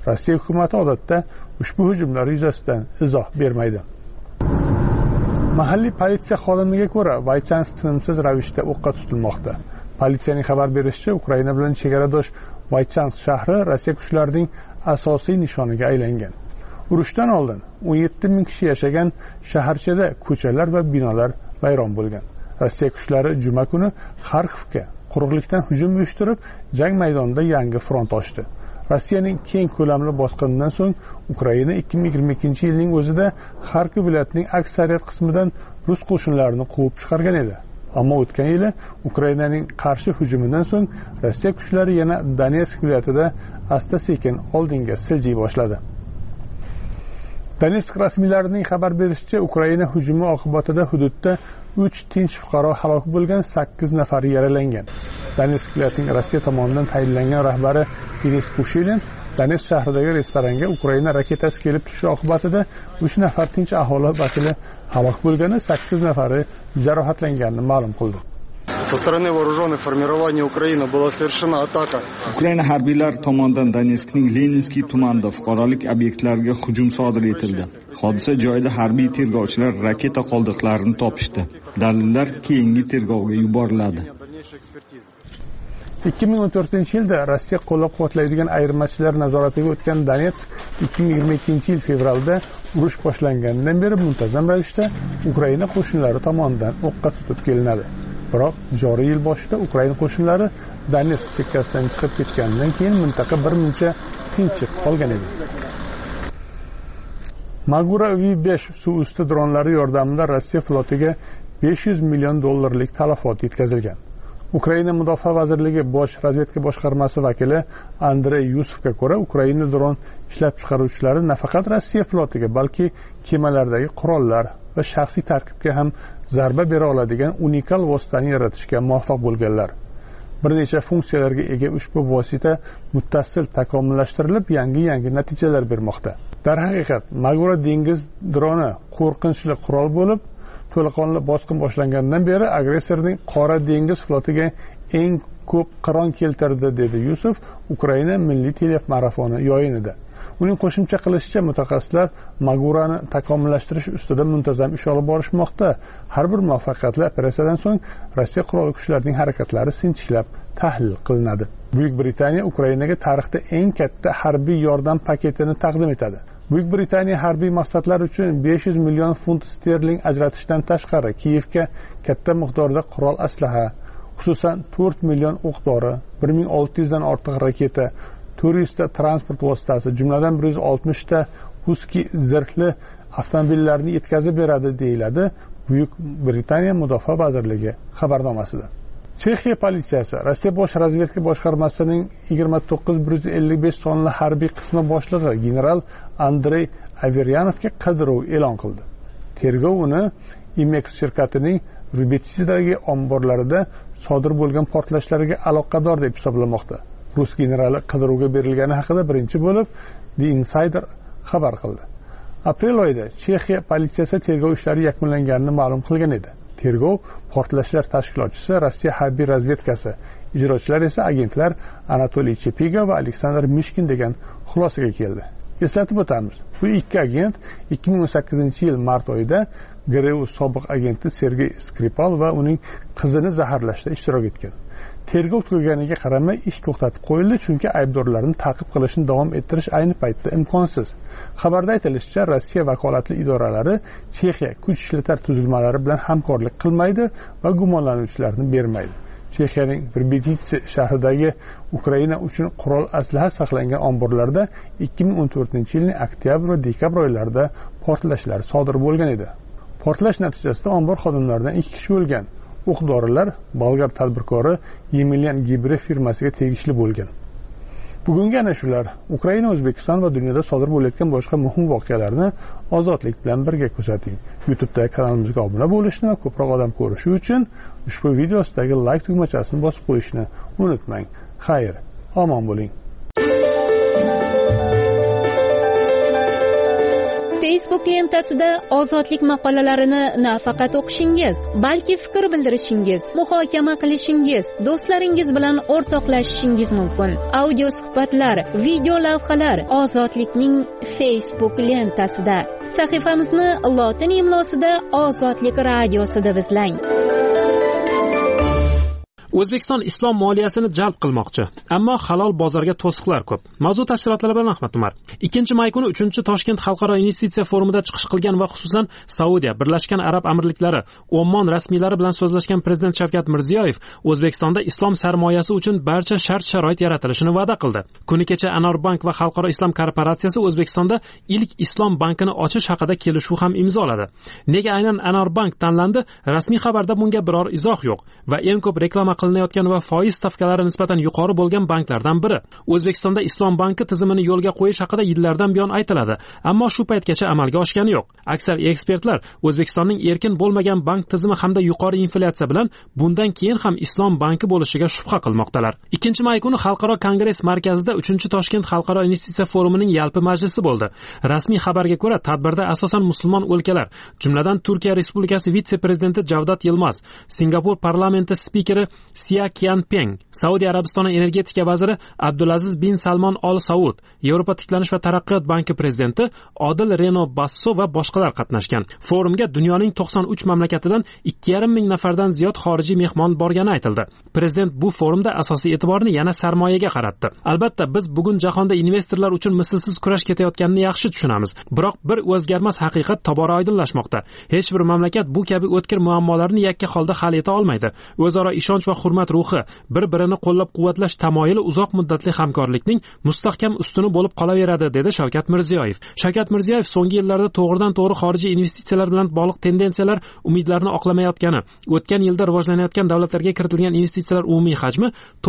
Rossiya hukumati odatda ushbu hujumlar yuzasidan izoh bermaydi. Mahalliy politsiya xodimiga ko'ra, Vaychansk tinimsiz ravishda o'qqa tutilmoqda. Politsiyaning xabar berishicha, Ukraina bilan chegaradosh Vaychansk shahri Rossiya kuchlarining asosiy nishoniga aylangan. Urushdan oldin 17 ming kishi yashagan shaharchada ko'chalar va binolar vayron bo'lgan. Rossiya kuchlari juma kuni Xarkovga quruqlikdan hujum uyushtirib, jang maydonida yangi front ochdi. Rossiyaning keng ko'lamli bosqinidan so'ng Ukraina 2022-yilning o'zida Xarkov viloyatining aksariyat qismidan rus qo'shinlarini quvib chiqargan edi. Ammo o'tgan yili Ukrainaning qarshi hujumidan so'ng Rossiya kuchlari yana Donetsk viloyatida asta-sekin oldinga siljiy boshladi. Donetsk rasmiylarining xabar berishicha, Ukraina hujumi oqibatida hududda 3 tinch fuqaro halok bo'lgan, 8 nafari yaralangan. Donetsk viloyatining Rossiya tomonidan tayinlangan rahbari Denis Pushilin Donetsk shahridagi restoranga Ukraina raketasi kelib tushishi oqibatida 3 nafar tinch aholi vakili halok bo'lgani, 8 nafari jarohatlanganini ma'lum qildi. Со стороны вооруженных формирований Украины была совершена атака. Ukraina harbiylari tomonidan Donetskning Leninskiy tumanida fuqarolik obyektlariga hujum sodir etildi. Hodisa joyida harbiy tergovchilar raketa qoldiqlarini topishdi. Dalillar keyingi tergovga yuboriladi. 2014-yilda Rossiya qo'llab-quvvatlaydigan ayirmachilar nazoratiga o'tgan Donetsk 2022-yil fevralda urush boshlanganidan beri muntazam ravishda Ukraina qo'shinlari tomonidan o'qqa tutib kelinadi. Biroq joriy yil boshida Ukraina qo'shinlari Donetsk chekkasidan chiqib ketganidan keyin mintaqa bir muncha tinchib qolgan edi. Magura V5 suv usti dronlari yordamida Rossiya flotiga $500 million talafot yetkazilgan. Ukraina Mudofaa vazirligi bosh razvedka boshqarmasi vakili Andrey Yusufga ko'ra, Ukraina dron ishlab chiqaruvchilari nafaqat Rossiya flotiga, balki kemalardagi qurollar va shaxsiy tarkibga ham zarba bera oladigan unikal vositani yaratishga muvaffaq bo'lganlar. Bir necha funksiyalarga ega ushbu vosita muttasil takomillashtirilib, yangi natijalar bermoqda. Darhaqiqat, Magura dengiz droni qo'rqinchli qurol bo'lib, to'laqonli bosqin boshlangandan beri agressorning Qora dengiz flotiga eng ko'p qiron keltirdi, dedi Yusuf Ukraina milliy telemarafoni yo'yinida. Uning qo'shimcha qilishicha, mutaxassislar Magurani takomillashtirish ustida muntazam ish olib borishmoqda. Har bir muvaffaqiyatli operatsiyadan so'ng Rossiya qurolli kuchlarining harakatlari sinchiklab tahlil qilinadi. Buyuk Britaniya Ukrainaga tarixda eng katta harbiy yordam paketini taqdim etadi. Buyuk Britaniya harbiy maqsadlar uchun 500 million funt sterling ajratishdan tashqari Kiyevga katta miqdorda qurol aslaha, xususan 4 million o'q-dori, 1600 dan ortiq raketa, 400 ta transport vositasi, jumladan 160 ta Husky zirhli avtomobillarni yetkazib beradi, deyiladi Buyuk Britaniya Mudofaa vazirligi xabarnomasida. Chexiya politsiyasi Rossiya bosh razvedka boshqarmasining 29155 sonli harbiy qismi boshlig'i general Andrey Averyanovga qidiruv e'lon qildi. Tergov uni Imex shirkatining Vibetsidagi omborlarida sodir bo'lgan portlashlarga aloqador deb hisoblamoqda. Rus generali qidiruvga berilgani haqida birinchi bo'lib The Insider xabar qildi. Aprel oyida Chexiya politsiyasi tergov ishlari yakunlanganini ma'lum qilgan edi. Tergov portlashlar tashkilotchisi Rossiya harbiy razvedkasi, ijrochilar esa agentlar Anatoliy Chepiga va Aleksandr Mishkin degan xulosaga keldi. Eslatib o'tamiz, bu ikki agent 2018-yil mart oyida GRU sobiq agenti Sergey Skripal va uning qizini zaharlashda ishtirok etgan. Tergov tugaganiga qaramay ish to'xtatib qo'yildi, chunki aybdorlarni ta'qib qilishni davom ettirish ayni paytda imkonsiz. Xabarda aytilishicha, Rossiya vakolatli idoralari Chexiya kuch ishlatar tuzilmalari bilan hamkorlik qilmaydi va gumonlanuvchilarni bermaydi. Chexiyaning Verbititsi shahridagi Ukraina uchun qurol aslaha saqlangan omborlarda 2014-yilning oktyabr va dekabr oylarida portlashlar sodir bo'lgan edi. Portlash natijasida ombor xodimlaridan 2 kishi o'lgan. O'q-dorilar bolgar tadbirkori Yemelyan Gibre firmasiga tegishli bo'lgan. Bugungi ana shular. Ukraina, O'zbekiston va dunyoda sodir bo'layotgan boshqa muhim voqealarni ozodlik bilan birga kuzating. YouTube'dagi kanalimizga obuna bo'lishni va ko'proq odam ko'rishi uchun ushbu videosidagi like tugmachasini bosib qo'yishni unutmang. Xayr, omon bo'ling. Facebook lentasida ozodlik maqolalarini nafaqat o'qishingiz, balki fikr bildirishingiz, muhokama qilishingiz, do'stlaringiz bilan o'rtoqlashishingiz mumkin. Audio suhbatlar, video lavhalar ozodlikning Facebook lentasida. Sahifamizni lotin imlosida Ozodlik radiosida izlang. O'zbekiston islom moliyasini jalb qilmoqchi, ammo halol bozorga to'siqlar ko'p. Mavzu tafsilotlari bilan Ahmad Umar. 2-may kuni 3-Toshkent xalqaro investitsiya forumida chiqish qilgan va xususan Saudiya, Birlashgan Arab Amirliklari, Ommon rasmiylari bilan so'zlashgan Prezident Shavkat Mirziyoyev O'zbekistonda islom sarmoyasi uchun barcha shart-sharoit yaratilishini va'da qildi. Kuni kecha Anorbank va Xalqaro islom korporatsiyasi O'zbekistonda ilk islom bankini ochish haqida kelishuv ham imzoladi. Nega aynan Anorbank tanlandi? Rasmiy xabarda bunga biror izoh yo'q va eng ko'p reklama qilinayotgan va foiz stavkalari nisbatan yuqori bo'lgan banklardan biri. O'zbekistonda Islom banki tizimini yo'lga qo'yish haqida yillardan buyon aytiladi, ammo shu paytgacha amalga oshgani yo'q. Aksar ekspertlar O'zbekistonning erkin bo'lmagan bank tizimi hamda yuqori inflyatsiya bilan bundan keyin ham Islom banki bo'lishiga shubha qilmoqdalar. 2-may kuni Xalqaro kongress markazida 3-Toshkent xalqaro investitsiya forumining yalpi majlisi bo'ldi. Rasmiy xabarga ko'ra, tadbirda asosan musulmon o'lkalar, jumladan Turkiya Respublikasi vitse-prezidenti Javdat Yilmaz, Singapur parlamenti spikeri Sia Qianpeng, Saudiya Arabistoni energetika vaziri Abdulaziz bin Salmon Al Saud, Yevropa tiklanish va taraqqiyot banki prezidenti Odil Reno Basso va boshqalar qatnashgan. Forumga dunyoning 93 mamlakatidan 2,5 ming nafardan ziyod xorijiy mehmon borgani aytildi. Prezident bu forumda asosiy e'tiborni yana sarmoyaga qaratdi. Albatta, biz bugun jahonda investorlar uchun mislsiz kurash ketayotganini yaxshi tushunamiz. Biroq bir o'zgarmas haqiqat tobora oydinlashmoqda. Hech bir mamlakat bu kabi o'tkir muammolarni yakka holda hal eta olmaydi. O'zaro ishonch va hurmat ruhi, bir-birini qo'llab-quvvatlash tamoyili uzoq muddatli hamkorlikning mustahkam ustuni bo'lib qolaveradi, dedi Shavkat Mirziyoyev. Shavkat Mirziyoyev so'nggi yillarda to'g'ridan-to'g'ri xorijiy investitsiyalar bilan bog'liq tendensiyalar umidlarni oqlamayotgani, o'tgan yilda rivojlanayotgan davlatlarga kiritilgan investitsiyalar umumiy hajmi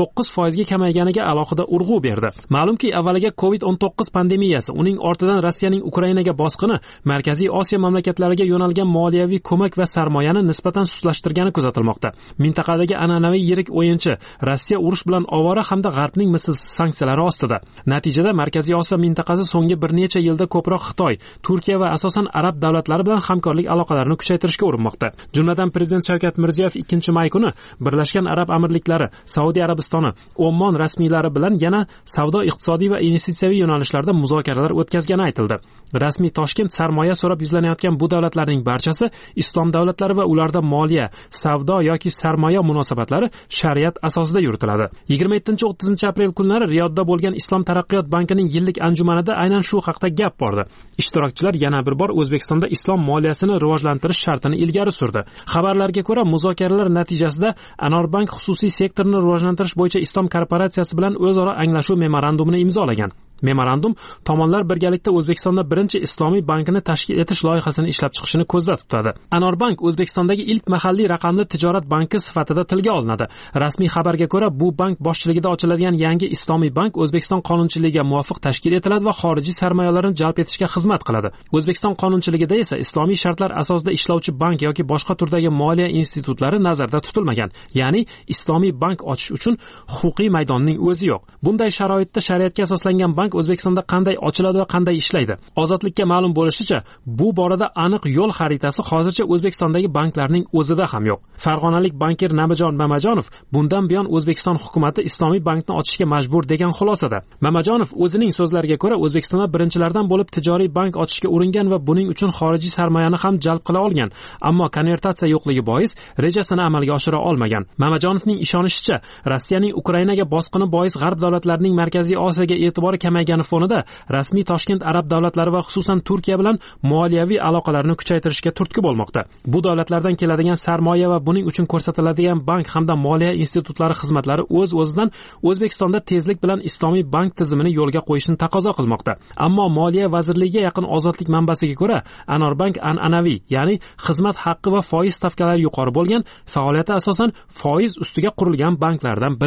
9% ga kamayganiga alohida urg'u berdi. Ma'lumki, avvaliga COVID-19 pandemiyasi, uning ortidan Rossiyaning Ukrainaga bosqini Markaziy Osiyo mamlakatlariga yo'nalgan moliyaviy ko'mak va sarmoyani nisbatan sustlashtirgani kuzatilmoqda. Mintaqadagi an'anaviy yirik o'yinchi Rossiya urush bilan ovora hamda G'arbning mislsiz sanksiyalari ostida. Natijada Markaziy Osiyo mintaqasi so'nggi bir necha yilda ko'proq Xitoy, Turkiya va asosan arab davlatlari bilan hamkorlik aloqalarini kuchaytirishga urinmoqda. Jumladan Prezident Shavkat Mirziyoyev 2-may kuni Birlashgan Arab Amirliklari, Saudiya Arabistoni, Ommon rasmiylari bilan yana savdo, iqtisodiy va investitsiyaviy yo'nalishlarda muzokaralar o'tkazgani aytildi. Rasmiy Toshkent sarmoya so'rab yuzlanayotgan bu davlatlarning barchasi islom davlatlari va ularda moliya, savdo yoki sarmoya munosabatlari shariat asosida yuritiladi. 27-30 aprel kunlari Riyodda bo'lgan Islom taraqqiyot bankining yillik anjumanida aynan shu haqda gap bordi. Ishtirokchilar yana bir bor O'zbekistonda islom moliyasini rivojlantirish shartini ilgari surdi. Xabarlarga ko'ra, muzokaralar natijasida Anorbank xususiy sektorni rivojlantirish bo'yicha Islom korporatsiyasi bilan o'zaro anglashuv memorandumini imzolagan. Memorandum tomonlar birgalikda O'zbekistonda birinchi islomiy bankini tashkil etish loyihasini ishlab chiqishni ko'zda tutadi. Anorbank O'zbekistondagi ilk mahalliy raqamli tijorat banki sifatida tilga olinadi. Rasmiy xabarga ko'ra, bu bank boshchiligida ochiladigan yangi islomiy bank O'zbekiston qonunchiligiga muvofiq tashkil etiladi va xorijiy sarmoyalarni jalb etishga xizmat qiladi. O'zbekiston qonunchiligida esa islomiy shartlar asosida ishlovchi bank yoki boshqa turdagi moliya institutlari nazarda tutilmagan. Ya'ni islomiy bank ochish uchun huquqiy maydonning o'zi yo'q. Bunday sharoitda shariatga asoslangan bank O'zbekistonda qanday ochiladi va qanday ishlaydi? Ozodlikka ma'lum bo'lishicha, bu borada aniq yo'l xaritasi hozircha O'zbekistondagi banklarning o'zida ham yo'q. Farg'onalik bankir Namijon Mamajonov bundan buyon O'zbekiston hukumatı islomiy bankni ochishga majbur degan xulosada. Mamajonov o'zining so'zlariga ko'ra, O'zbekistonda birinchilardan bo'lib tijoriy bank ochishga uringan va buning uchun xorijiy sarmoyani ham jalb qila olgan, ammo konvertatsiya yo'qligi bois rejasini amalga oshira olmagan. Mamajonovning ishonishicha, Rossiyaning Ukrainaga bosqini bois G'arb davlatlarining Markaziy Osiyoga e'tibori kamaygani fonida rasmiy Toshkent arab davlatlari va xususan Turkiya bilan moliyaviy aloqalarni kuchaytirishga turtki bo'lmoqda. Bu davlatlardan keladigan sarmoya va buning uchun ko'rsatiladigan bank hamda moliya institutlari xizmatlari o'z-o'zidan O'zbekistonda tezlik bilan islomiy bank tizimini yo'lga qo'yishni taqozo qilmoqda. Ammo Moliya vazirligiga yaqin ozodlik manbasiga ko'ra, Anorbank an'anaviy, ya'ni xizmat haqqi va foiz stavkalari yuqori bo'lgan, faoliyati asosan foiz ustiga qurilgan banklardan biridir.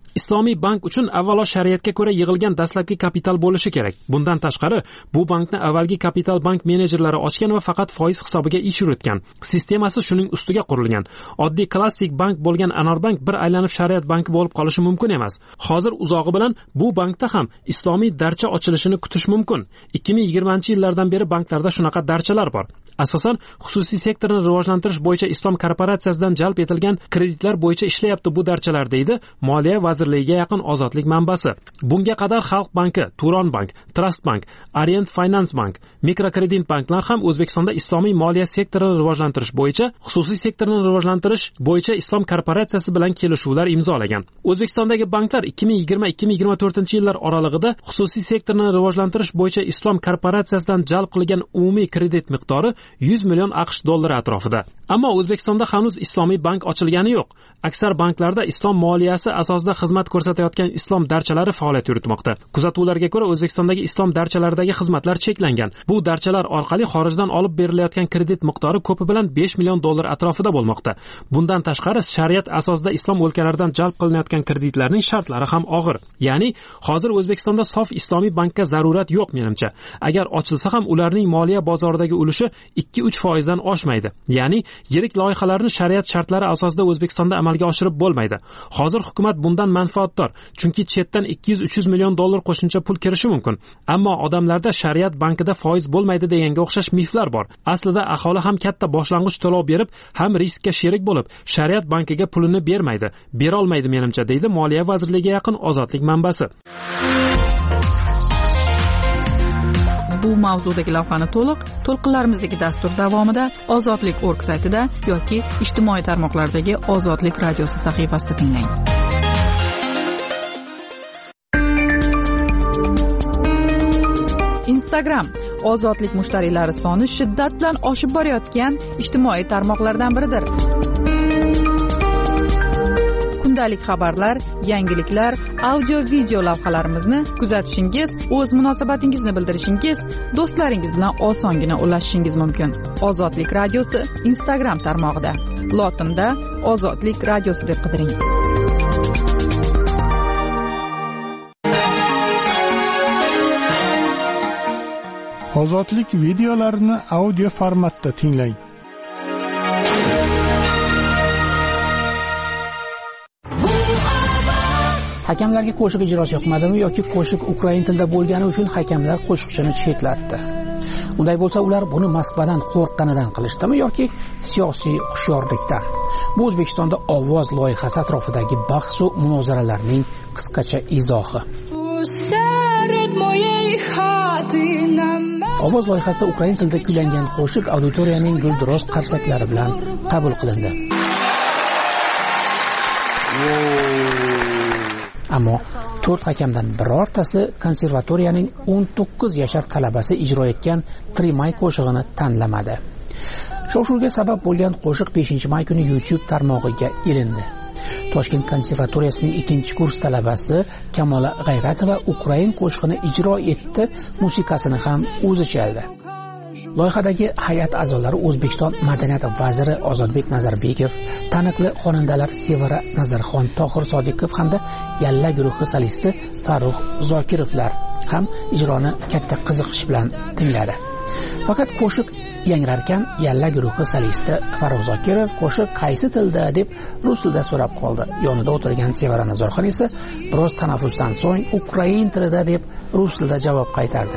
Islomiy bank uchun avvalo shariatga ko'ra yig'ilgan dastlabki kapital bo'lishi kerak. Bundan tashqari, bu bankni avvalgi kapital bank menejerlari ochgan va faqat foiz hisobiga ish yuritgan. Sistemasi shuning ustiga qurilgan. Oddiy klassik bank bo'lgan Anorbank bir aylanib shariat banki bo'lib qolishi mumkin emas. Hozir uzog'i bilan bu bankda ham islomiy darcha ochilishini kutish mumkin. 2020-yillardan beri banklarda shunaqa darchalar bor. Asosan xususiy sektorni rivojlantirish bo'yicha Islom korporatsiyasidan jalb etilgan kreditlar bo'yicha ishlayapti bu darchalar, deydi Moliya vazirligiga yaqin Ozodlik manbasi. Bunga qadar Xalq banki, Turon bank, Trust bank, Orient Finance bank, mikrokredit banklar ham O'zbekistonda islomiy moliya sektorini rivojlantirish bo'yicha xususiy sektorni rivojlantirish bo'yicha Islom korporatsiyasi bilan kelishuvlar imzolagan. O'zbekistondagi banklar 2020-2024-yillar oralig'ida xususiy sektorni rivojlantirish bo'yicha Islom korporatsiyasidan jalb qilingan umumiy kredit miqdori 100 million AQSh dollari atrofida. Ammo O'zbekistonda hanuz islomiy bank ochilgani yo'q. Aksar banklarda islom moliyasi asosida xizmat ko'rsatayotgan islom darchalari faoliyat yuritmoqda. Kuzatuvlarga ko'ra O'zbekistondagi islom darchalaridagi xizmatlar cheklangan. Bu darchalar orqali xorijdan olib berilayotgan kredit miqdori ko'pi bilan 5 million dollar atrofida bo'lmoqda. Bundan tashqari shariat asosida islom o'lkalaridan jalb qilinayotgan kreditlarning shartlari ham og'ir. Ya'ni hozir O'zbekistonda sof islomiy bankka zarurat yo'q menimcha. Agar ochilsa ham ularning moliya bozoridagi ulushi 2-3% dan oshmaydi. Ya'ni yirik loyihalarni shariat shartlari asosida O'zbekistonda amalga oshirib bo'lmaydi. Hozir hukumat bundan manfaatdor, chunki chetdan 200-300 million dollar qo'shimcha pul kirishi mumkin. Ammo odamlarda shariat bankida foiz bo'lmaydi deganga o'xshash miflar bor. Aslida aholi ham katta boshlang'ich to'lov berib, ham riskka sherik bo'lib, shariat bankiga pulini bermaydi, bera olmaydi menimcha, deydi Moliya vazirligiga yaqin Ozodlik manbasi. Bu mavzudagi lavhani to'lqinlarimizdagi dastur davomida Ozodlik.org saytida yoki ijtimoiy tarmoqlardagi Ozodlik radiosi sahifasida tinglang. Instagram ozodlik mushtariylari soni shiddat bilan oshib borayotgan ijtimoiy tarmoqlardan biridir. Kundalik xabarlar, yangiliklar, audio-video lavhalarimizni kuzatishingiz, o'z munosabatingizni bildirishingiz, do'stlaringiz bilan osongina ulashishingiz mumkin. Ozodlik radiosi Instagram tarmog'ida. Lotinda Ozodlik radiosi deb qidiring. Ozodlik videolarini audio formatda tinglang. Hakamlarga qo'shiq ijrosi yoqmadimi yoki qo'shiq ukrain tilida bo'lgani uchun hakamlar qo'shiqchini chetlatdi? Unday bo'lsa, ular buni Moskvadan qo'rqqanidan qilishdimi yoki siyosiy hushyorlikdan? Bu O'zbekistonda ovoz loyihasi atrofidagi bahs va munozaralarning qisqacha izohi. Ovoz loyihasida ukrain tilida kuylangan qo'shiq auditoriyaning gulduros qarsaklari bilan qabul qilindi. Ammo 4 hakamdan birortasi konservatoriyaning 19 yashar talabasi ijro etgan Trimay qo'shig'ini tanlamadi. Shov-shuvga sabab bo'lgan qo'shiq 5-may kuni YouTube tarmog'iga ilindi. Toshkent konservatoriyasining 2-kurs talabasi Kamola G'ayratova ukrain qo'shig'ini ijro etdi, musiqasini ham o'zi chaldi. Loyihadagi hay'at a'zolari O'zbekiston madaniyat vaziri Ozodbek Nazarbekov, taniqli xonandalar Sevara Nazarxon, Tohir Sodiqov hamda Yalla guruhi solisti Farruh Zokirovlar ham ijroni katta qiziqish bilan tingladi. Faqat qo'shiq yangrarkan Yalla guruhi solisti Farruh Zokirov qo'shiq qaysi tilda deb rus tilida so'rab qoldi. Yonida o'tirgan Sevara Nazarxon esa biroz tanaffusdan so'ng ukrain tilida deb rus tilida javob qaytardi.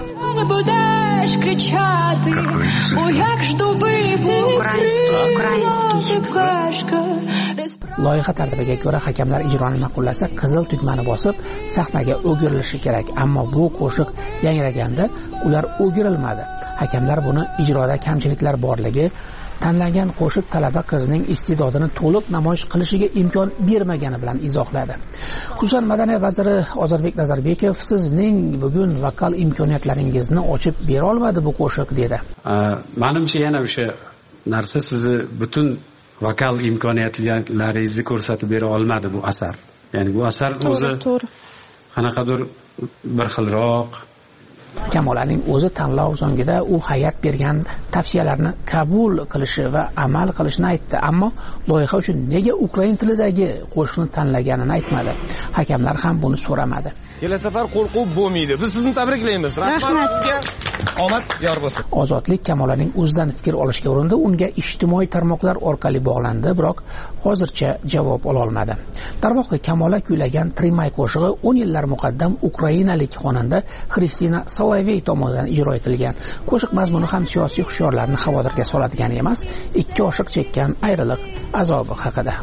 Loyiha tartibiga ko'ra hakamlar ijroni ma'qullasa qizil tugmani bosib sahnaga o'girilishi kerak, ammo bu qo'shiq yangraganda ular o'girilmadi. Hakamlar buni ijroda kamchiliklar borligi, tanlangan qo'shiq talaba qizning iste'dodini to'liq namoyish qilishiga imkon bermagani bilan izohladi. Xususan, madaniyat vaziri Ozodbek Nazarbekov sizning bugun vokal imkoniyatlaringizni ochib bera olmadi bu qo'shiq dedi. Menimcha yana o'sha narsa sizni butun vokal imkoniyatlaringizni ko'rsatib bera olmadi bu asar. Ya'ni bu asar o'zi qanaqadir bir xilroq, Kamolaning o'zi tanlov so'ngida u hay'at bergan tavsiyalarni qabul qilishi va amal qilishini aytdi, ammo loyiha uchun nega ukrain tilidagi qo'shiqni tanlaganini aytmadi. Hakamlar ham buni so'ramadi. Kelasi safar qo'rquv bo'lmaydi. Biz sizni tabriklaymiz. Rahmat sizga. Omad yor bo'lsin. Ozodlik Kamolaning o'zidan fikr olishga urindi, unga ijtimoiy tarmoqlar orqali bog'landi, biroq hozircha javob ola olmadi. Darvoqe Kamola kuylagan Trimay qo'shig'i 10 yillar muqaddam ukrainalik xonanda Kristina Solovey tomonidan ijro etilgan. Qo'shiq mazmuni ham siyosiy hushyorlarni xavotirga soladigan emas, ikki oshiq chekkan ayriliq azobi haqida.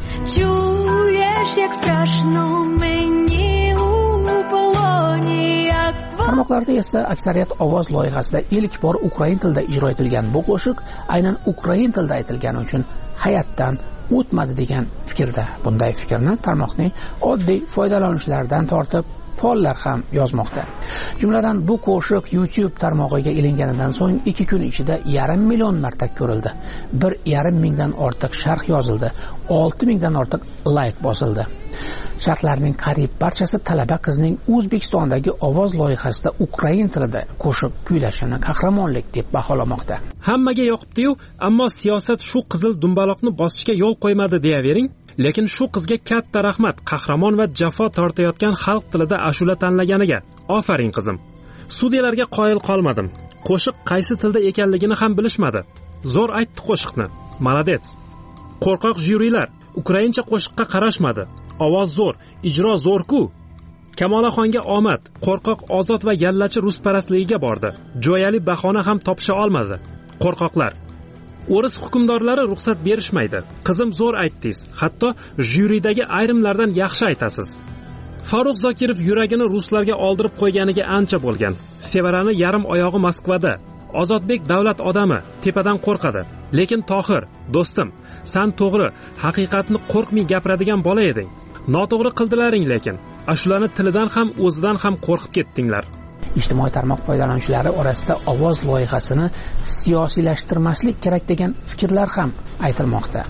Tarmoqlarda esa aksariyat ovoz loyihasida ilk bor ukrain tilida ijro etilgan bu qo'shiq aynan ukrain tilida aytilgani uchun hay'atdan o'tmadi degan fikrda. Bunday fikrni tarmoqning oddiy foydalanuvchilaridan tortib faollar ham yozmoqda. Jumladan bu qo'shiq YouTube tarmog'iga ilinganidan so'ng 2 kun ichida 1,5 million marta ko'rildi. 1,5 mingdan ortiq sharh yozildi, 6 mingdan ortiq like bosildi. Sharhlarning qariyb barchasi talaba qizning O'zbekistondagi ovoz loyihasida ukrain tilida qo'shiq kuylashini qahramonlik deb baholamoqda. Hammaga yoqibdi-yu, ammo siyosat shu qizil dumbaloqni bosishga yo'l qo'ymadi deyavering. Lekin shu qizga katta rahmat, qahramon va jafo tortayotgan xalq tilida ashula tanlaganiga. Ofaring qizim. Sudyalarga qoyil qolmadim. Qo'shiq qaysi tilda ekanligini ham bilishmadi. Zo'r aytdi qo'shiqni. Молодец. Qo'rqoq jyurilar ukraincha qo'shiqqa qarashmadi. Ovoz zo'r, ijro zo'r-ku. Kamolaxonga omad, qo'rqoq ozod va yallachi rusparastligiga bordi. Jo'yali bahona ham topisha olmadi. Qo'rqoqlar. O'ris hukmdorlari ruxsat berishmaydi. Qizim zo'r aytdingiz. Hatto jyuridagi ayrimlardan yaxshi aytasiz. Farruh Zokirov yuragini ruslarga oldirib qo'yganiga ancha bo'lgan. Sevarani yarim oyog'i Moskvada. Ozodbek davlat odami, tepadan qo'rqadi. Lekin Tohir, do'stim, sen to'g'ri, haqiqatni qo'rqmay gapiradigan bola eding. Noto'g'ri qildilaring lekin. Ashulani tilidan ham o'zidan ham qo'rqib ketdinglar. Ijtimoiy tarmoq foydalanuvchilari orasida ovoz loyihasini siyosiylashtirmaslik kerak degan fikrlar ham aytilmoqda.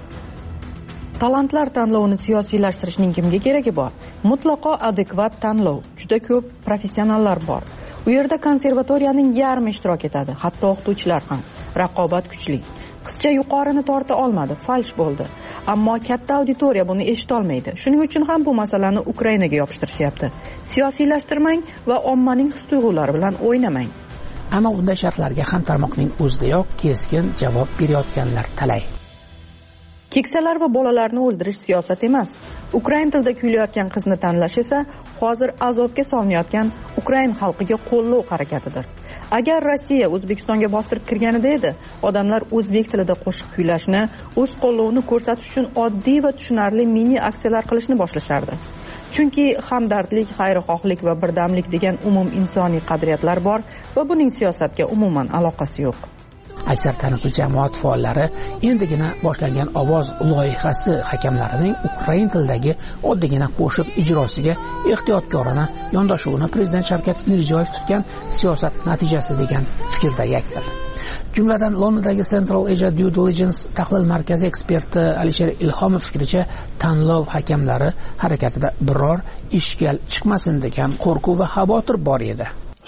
Talantlar tanlovini siyosiylashtirishning kimga keragi bor? Mutlaqo adekvat tanlov. Juda ko'p professionallar bor. U yerda konservatoriyaning yarmi ishtirok etadi, hatto o'qituvchilar ham. Raqobat kuchli. Qizcha yuqorini torta olmadi, falsh bo'ldi. Ammo katta auditoriya buni eshita olmaydi. Shuning uchun ham bu masalani Ukrainaga yopishtirishyapti. Siyosiylashtirmang va ommaning his-tuyg'ulari bilan o'ynamang. Ammo bunday shartlarga ham tarmoqning o'zidayoq keskin javob berayotganlar talay. Keksalar va bolalarni o'ldirish siyosat emas. Ukrain tilida kuylayotgan qizni tanlash esa hozir azobga solinayotgan Ukrain xalqiga qo'llov harakatidir. Agar Rossiya O'zbekistonga bostirib kirganida edi, odamlar o'zbek tilida qo'shiq kuylashni, o'z qo'llovini ko'rsatish uchun oddiy va tushunarli mini aksiyalar qilishni boshlashardi. Chunki hamdardlik, xayrixohlik va birdamlik degan umum insoniy qadriyatlar bor va buning siyosatga umuman aloqasi yo'q. Aksar taniqli jamoat faollari endigina boshlangan ovoz loyihasi hakamlarining ukrain tilidagi oddiygina qo'shiq ijrosiga ehtiyotkorona yondashuvini prezident Shavkat Mirziyoyev tutgan siyosat natijasi degan fikrda yakdir. Jumladan Londondagi Central Asia Due Diligence tahlil markazi eksperti Alisher Ilhomov fikricha, tanlov hakamlari harakatida biror ishkal chiqmasin degan qo'rquv va xavotir bor edi.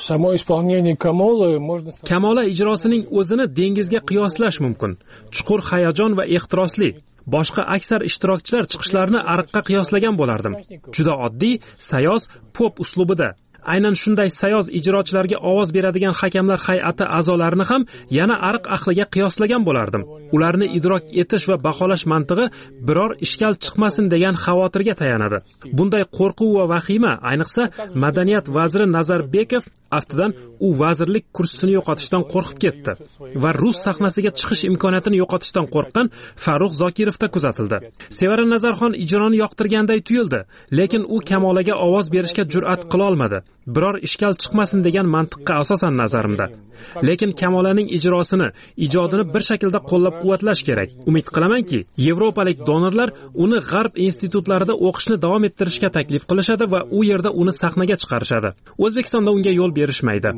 Kamola ijrosining o'zini dengizga qiyoslash mumkin. Chuqur hayajon va ehtirosli. Boshqa aksar ishtirokchilar chiqishlarini ariqqa qiyoslagan bo'lardim. Juda oddiy, sayoz, pop uslubida. Aynan shunday sayoz ijrochilarga ovoz beradigan hakamlar hay'ati a'zolarini ham yana ariq ahliga qiyoslagan bo'lardim. Ularni idrok etish va baholash mantig'i biror ishkal chiqmasin degan xavotirga tayanadi. Bunday qo'rquv va vahima ayniqsa madaniyat vaziri Nazarbekov aftidan u vazirlik kursisini yo'qotishdan qo'rqib ketdi va rus sahnasiga chiqish imkoniyatini yo'qotishdan qo'rqqan Farruh Zokirovda kuzatildi. Sevara Nazarxon ijroni yoqtirganday tuyuldi, lekin u Kamolaga ovoz berishga jur'at qila olmadi. Biror ishkal chiqmasin degan mantiqqa asosan nazarimda. Lekin Kamolaning ijrosini, ijodini bir shaklda qo'llab-quvvatlash kerak. Umid qilamanki, yevropalik donorlar uni G'arb institutlarida o'qishni davom ettirishga taklif qilishadi va u yerda uni sahnaga chiqarishadi. O'zbekistonda unga yo'l berishmaydi.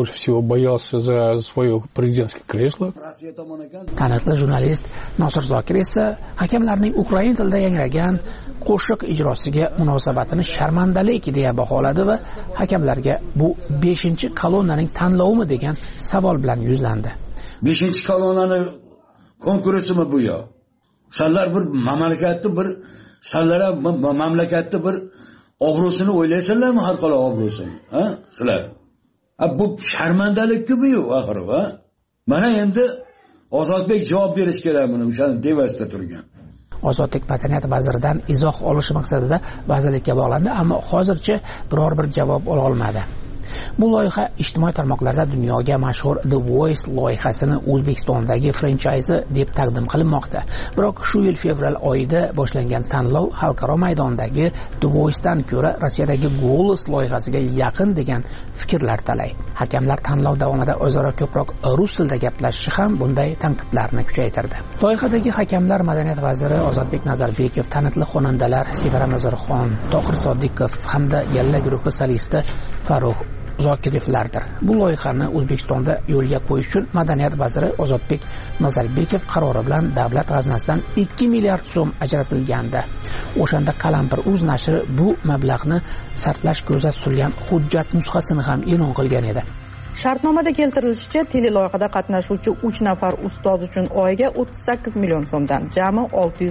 Taniqli jurnalist Nosir Zokir esa hakamlarning ukrain tilida yangragan qo'shiq ijrosiga munosabatini sharmandalik deya baholadi va hakam hakamlarga bu 5-kolonnaning tanlovimi degan savol bilan yuzlandi. 5-kolonnani konkursimi bu yo? Sizlar bir mamlakatni bir obro'sini o'ylaysizlarmi, xalqaro obro'sini? Ha? Sizlar. Bu sharmandalik-ku bu axir, ha? Mana endi Ozodbek javob berish kerak buni, o'shani devasida turgan. Ozodlik madaniyat vaziridan izoh olish maqsadida vazirlikka bog'landi, ammo hozircha biror bir javob ola olmadi. Bu loyiha ijtimoiy tarmoqlarda dunyoga mashhur The Voice loyihasini O'zbekistondagi franchise deb taqdim qilinmoqda. Biroq shu yil fevral oyida boshlangan tanlov xalqaro maydondagi The Voice'dan ko'ra Rossiyadagi Golos loyihasiga yaqin degan fikrlar talay. Hakamlar tanlov davomida o'zaro ko'proq rus tilida gaplashishi ham bunday tanqidlarni kuchaytirdi. Loyihadagi hakamlar madaniyat vaziri Ozodbek Nazarbekov, taniqli xonandalar Sevara Nazarxon, Tohir Sodiqov hamda Yalla guruhi solisti Farruh Zokirovlardir. Bu loyihani O'zbekistonda yo'lga qo'yish uchun madaniyat vaziri Ozodbek Nazarbekov qarori bilan davlat g'aznasidan 2 milliard so'm ajratilganda, o'shanda Qalampir.uz nashri bu mablag'ni sarflash ko'zda tutilgan hujjat nusxasini ham e'lon qilgan edi. Shartnomada keltirilishicha, teleloyihada qatnashuvchi 3 nafar ustoz uchun oyiga 38 million so'mdan jami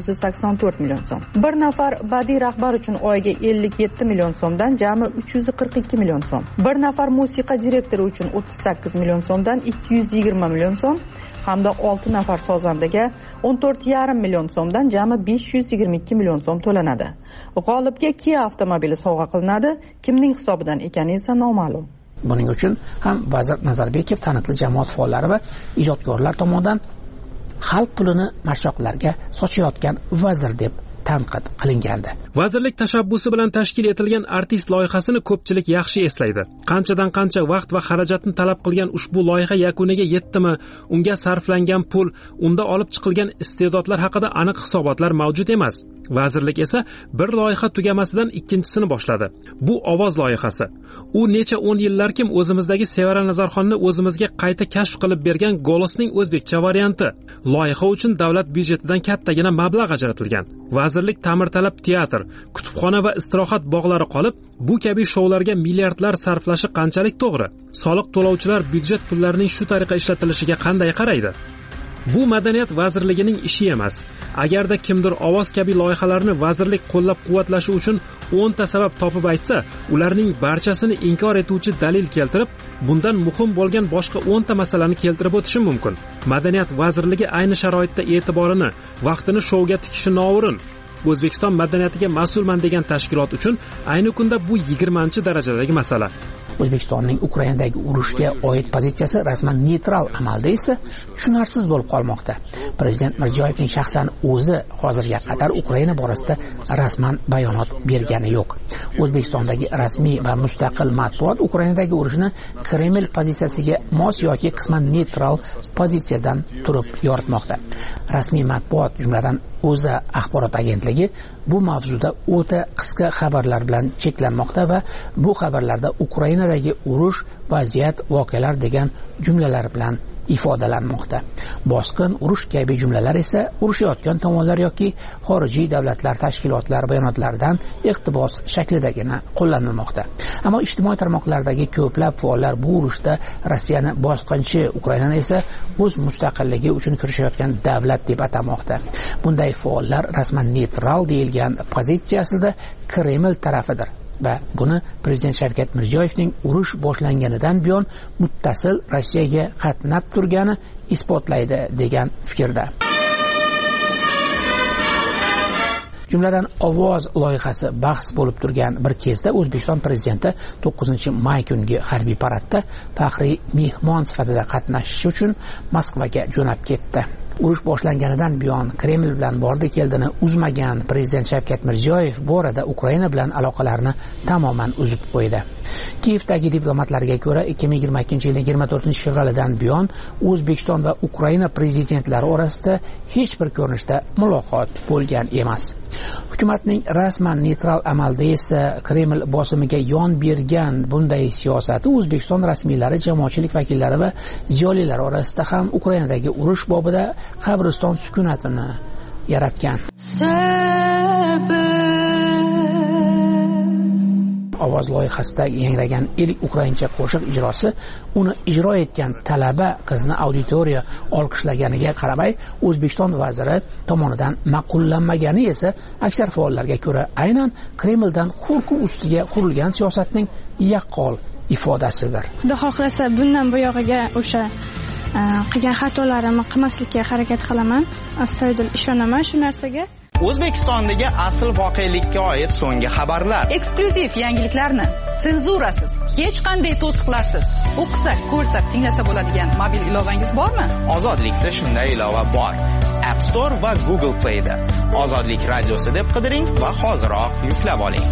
684 million so'm. 1 nafar badiiy rahbar uchun oyiga 57 million so'mdan jami 342 million so'm. 1 nafar musiqa direktori uchun 38 million so'mdan 220 million so'm hamda 6 nafar sozandaga 14,5 million so'mdan jami 522 million so'm to'lanadi. G'olibga Kia avtomobili sovg'a qilinadi. Kimning hisobidan ekani esa noma'lum. Buning uchun ham vazir Nazarbekov taniqli jamoat faollari va ijodkorlar tomonidan xalq pulini mashshoqlarga sochayotgan vazir deb tanqid qilingandi. Vazirlik tashabbusi bilan tashkil etilgan artist loyihasini ko'pchilik yaxshi eslaydi. Qanchadan qancha vaqt va xarajatni talab qilgan ushbu loyiha yakuniga yetdimi? Unga sarflangan pul, unda olib chiqilgan iste'dodlar haqida aniq hisobotlar mavjud emas. Vazirlik esa bir loyiha tugamasidan ikkinchisini boshladi. Bu ovoz loyihasi. U necha 10 yillarkim o'zimizdagi Sevara Nazarxonni o'zimizga qayta kashf qilib bergan Golosning o'zbekcha varianti. Loyiha uchun davlat byudjetidan kattagina mablag' ajratilgan. Vazirlik ta'mirtalab teatr, kutubxona va istirohat bog'lari qolib, bu kabi shoularga milliardlar sarflashi qanchalik to'g'ri? Soliq to'lovchilar byudjet pullarining shu tariqa ishlatilishiga qanday qaraydi? Bu madaniyat vazirligining ishi emas. Agarda kimdir ovoz kabi loyihalarni vazirlik qo'llab-quvvatlashi uchun 10 ta sabab topib aytsa, ularning barchasini inkor etuvchi dalil keltirib, bundan muhim bo'lgan boshqa 10 ta masalani keltirib o'tishi mumkin. Madaniyat vazirligi ayni sharoitda e'tiborini, vaqtini shouga tikishi noo'rin. O'zbekiston madaniyatiga mas'ulman degan tashkilot uchun ayni kunda bu 20-darajadagi masala. O'zbekistonning Ukrainadagi urushga oid pozitsiyasi rasman neytral amalda esa tushunarsiz bo'lib qolmoqda. Prezident Mirziyoyevning shaxsan o'zi hozirga qadar Ukraina borasida rasman bayonot bergani yo'q. O'zbekistondagi rasmiy va mustaqil matbuot Ukrainadagi urushni Kreml pozitsiyasiga mos yoki qisman neytral pozitsiyadan turib yoritmoqda. Rasmiy matbuot, jumladan O'zA axborot agentligi bu mavzuda o'ta qisqa xabarlar bilan cheklanmoqda va bu xabarlarda Ukrainadagi urush, vaziyat, voqealar degan jumlalar bilan ifodalanmoqda. Bosqin, urush kabi jumlalar esa urushayotgan tomonlar yoki xorijiy davlatlar, tashkilotlar bayonotlaridan iqtibos shaklidagina qo'llanilmoqda. Ammo ijtimoiy tarmoqlardagi ko'plab faollar bu urushda Rossiyani bosqinchi, Ukrainani esa o'z mustaqilligi uchun kurashayotgan davlat deb atamoqda. Bunday faollar rasman neytral deyilgan pozitsiyasida Kreml tarafidir. Va buni prezident Shavkat Mirziyoyevning urush boshlanganidan buyon muttasil Rossiyaga qatnab turgani isbotlaydi degan fikrda. Jumladan ovoz loyihasi bahs bo'lib turgan bir kezda O'zbekiston prezidenti 9-may kungi harbiy paradda faxriy mehmon sifatida qatnashish uchun Moskvaga jo'nab ketdi. Urush boshlanganidan buyon Kreml bilan bordi-keldini uzmagan prezident Shavkat Mirziyoyev bu orada Ukraina bilan aloqalarni tamoman uzib qo'ydi. Kiyevdagi diplomatlarga ko'ra 2022-yilning 24-fevralidan buyon O'zbekiston va Ukraina prezidentlari orasida hech bir ko'rinishda muloqot bo'lgan emas. Hukumatning rasman neytral amalda esa Kreml bosimiga yon bergan bunday siyosati O'zbekiston rasmiylari, jamoatchilik vakillari va ziyolilar orasida ham Ukrainadagi urush bobida qabriston sukunatini yaratgan. ovoz loyihasida yangragan ilk ukraincha qo'shiq ijrosi uni ijro etgan talaba qizni auditoriya olqishlaganiga qaramay O'zbekiston vaziri tomonidan ma'qullanmagani esa aksar faollarga ko'ra aynan Kremldan qo'rquv ustiga qurilgan siyosatning yaqqol ifodasidir. Xudo xohlasa bundan buyog'iga o'sha qilgan xatolarimni qilmaslikka harakat qilaman. Astoydil ishonaman shu narsaga. O'zbekistondagi asl voqelikka oid so'nggi xabarlar. Eksklyuziv yangiliklarni senzurasiz, hech qanday to'siqlarsiz o'qisa, ko'rsa, tinglasa bo'ladigan mobil ilovangiz bormi? Ozodlikda shunday ilova bor. App Store va Google Play da. Ozodlik radiosi deb qidiring va hoziroq yuklab oling.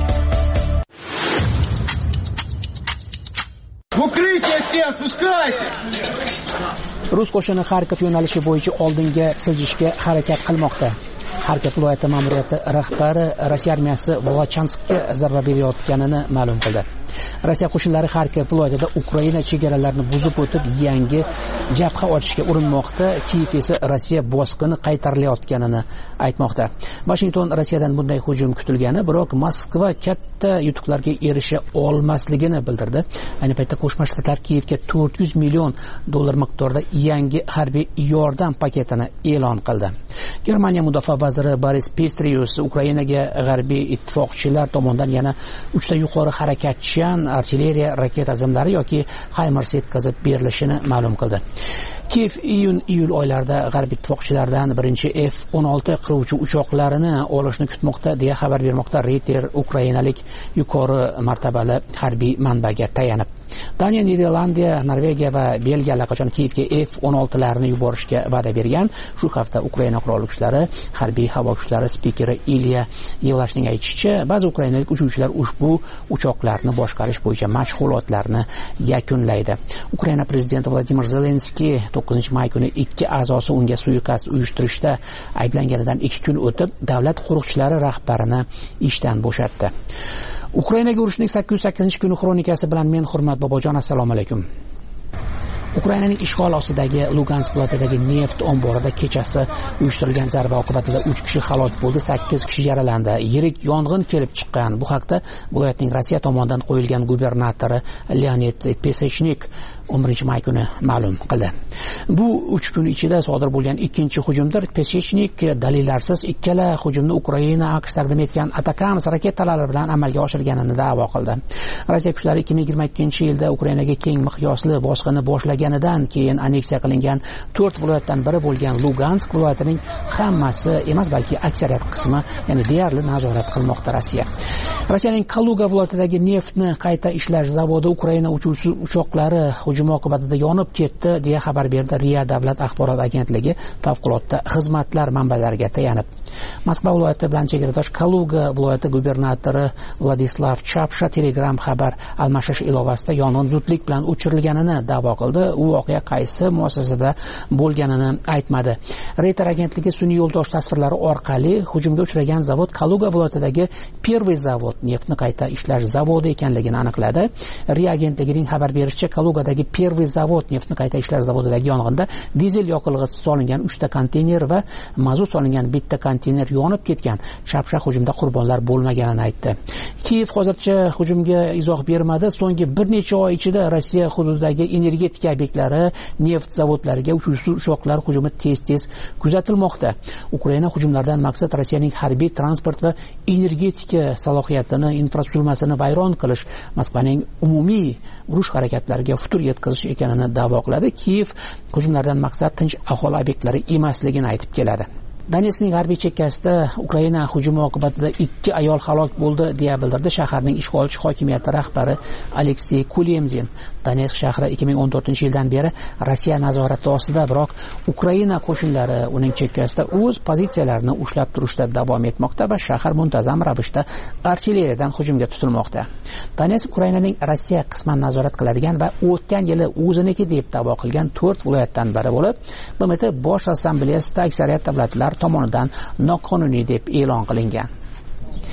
Rus qo'shini Xarkov yo'nalishi bo'yicha oldinga siljishga harakat qilmoqda. Xarkov viloyati ma'muriyati rahbari Rossiya armiyasi Volochanskka zarba berayotganini ma'lum qildi. Rossiya qo'shinlari Xarkov viloyatida Ukraina chegaralarini buzib o'tib yangi jabha ochishga urinmoqda. Kiyev esa Rossiya bosqini qaytarilayotganini aytmoqda. Washington Rossiyadan bunday hujum kutilgani, biroq Moskva katta yutuqlarga erisha olmasligini bildirdi. Ayni paytda Qo'shma Shtatlar Kiyevga $400 million miqdorida yangi harbiy yordam paketini e'lon qildi. Germaniya mudofaa vaziri Boris Pistorius Ukrainaga g'arbiy ittifoqchilar tomonidan yana 3 ta yuqori harakatchan artilleriya raketa zimlari yoki HIMARS yetkazib berilishini ma'lum qildi. Kiev iyul oylarida g'arbiy ittifoqchilardan birinchi F-16 qiruvchi uchoqlarini olishni kutmoqda deya xabar bermoqda Reuters ukrainalik yuqori martabali harbiy manbaga tayanib. Daniya, Niderlandiya, Norvegiya va Belgiya allaqachon Kievga F-16larni yuborishga va'da bergan. Shu hafta Ukraina qurolli kuchlari harbiy havo kuchlari spikeri Ilya Yevlashning aytishicha, ba'zi ukrainalik uchuvchilar ushbu uchoqlarni boshqarish bo'yicha mashg'ulotlarni yakunlaydi. Ukraina prezidenti Vladimir Zelenskiy 9-may kuni 2 a'zosi unga suiqasd uyushtirishda ayblanganidan 2 kun o'tib davlat qo'riqchilari rahbarini ishdan bo'shatdi. Ukrainaga urushning 808-kuni xronikasi bilan men Hurmat Bobojon, assalomu alaykum. Ukrainaning ishg'ol ostidagi Lugansk viloyatidagi neft omborida kechasi uyushtirilgan zarba oqibatida 3 kishi halok bo'ldi, 8 kishi yaralandi. Yirik yong'in kelib chiqqan. Bu haqda viloyatning Rossiya tomonidan qo'yilgan gubernatori Leonid Pesechnik 11-may kuni ma'lum qildi. Bu 3 kun ichida sodir bo'lgan ikkinchi hujumdir. Pesechnik dalillarsiz ikkala hujumni Ukraina AQSh taqdim etgan Atakams raketalari bilan amalga oshirganini da'vo qildi. Rossiya kuchlari 2022-yilda Ukrainaga keng miqyosli bosqinni boshlaganidan keyin aneksiya qilingan 4 viloyatdan biri bo'lgan Lugansk viloyatining hammasi emas, balki aksariyat qismi, ya'ni deyarli nazorat qilmoqda Rossiya. Rossiyaning Kaluga viloyatidagi neftni qayta ishlash zavodi Ukraina uchuvchi uchoqlari hujum oqibatida yonib ketdi deya xabar berdi RIA davlat axborot agentligi favqulodda xizmatlar manbalariga tayanib. Moskva viloyati bilan chegaradosh Kaluga viloyati gubernatori Vladislav Chapsha Telegram xabar almashish ilovasida yong'in zudlik bilan o'chirilganini da'vo qildi. U voqea qaysi muassasada bo'lganini aytmadi. Reuters agentligi sun'iy yo'ldosh tasvirlari orqali hujumga uchragan zavod Kaluga viloyatidagi Первый zavod neftni qayta ishlash zavodi ekanligini aniqladi. RIA agentligining xabar berishicha, Kalugadagi Первый zavod neftni qayta ishlash zavodidagi yong'inda dizel yoqilg'isi solingan 3 ta konteyner va mazut solingan bitta konteyner yonib ketgan. Chapsha hujumda qurbonlar bo'lmaganini aytdi. Kiyev hozircha hujumga izoh bermadi. So'nggi bir necha oy ichida Rossiya hududidagi energetika obyektlari, neft zavodlariga uchuvchi uchoqlar hujumi tez-tez kuzatilmoqda. Ukraina hujumlaridan maqsad Rossiyaning harbiy transport va energetika salohiyatini, infratuzilmasini vayron qilish, Moskvaning umumiy urush harakatlariga futur yetkazish ekanini da'vo qiladi. Kiyev hujumlardan maqsad tinch aholi obyektlari emasligini aytib keladi. Donetskning g'arbiy chekkasida Ukraina hujumi oqibatida 2 ayol halok bo'ldi deya bildirdi shaharning ishg'olchi hokimiyati rahbari Aleksey Kulemzin. Donetsk shahri 2014-yildan beri Rossiya nazorati ostida, biroq Ukraina qo'shinlari uning chekkasida o'z pozitsiyalarini ushlab turishda davom etmoqda va shahar muntazam ravishda artilleriyadan hujumga tutilmoqda. Donetsk Ukrainaning Rossiya qisman nazorat qiladigan va o'tgan yili o'ziniki deb da'vo qilgan 4 viloyatdan biri bo'lib, BMT Bosh Assambleyasida aksariyat davlatlar tomonidan noqonuniy deb e'lon qilingan.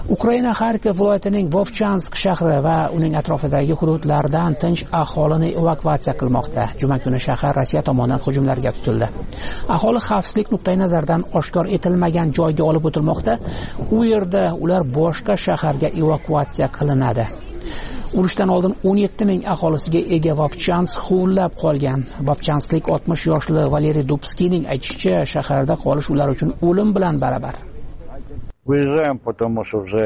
Ukraina Xarkov viloyatining Vovchansk shahri va uning atrofidagi hududlardan tinch aholini evakuatsiya qilmoqda. Juma kuni shahar Rossiya tomonidan hujumlarga tutildi. Aholi xavfsizlik nuqtai nazaridan oshkor etilmagan joyga olib o'tilmoqda. U yerda ular boshqa shaharga evakuatsiya qilinadi. Urushdan oldin 17 ming aholisiga ega Vovchansk huvillab qolgan. Vovchansklik 60 yoshli Valeriy Dubskiyning aytishicha, shaharda qolish ular uchun o'lim bilan barabar. Выезжаем, потому что уже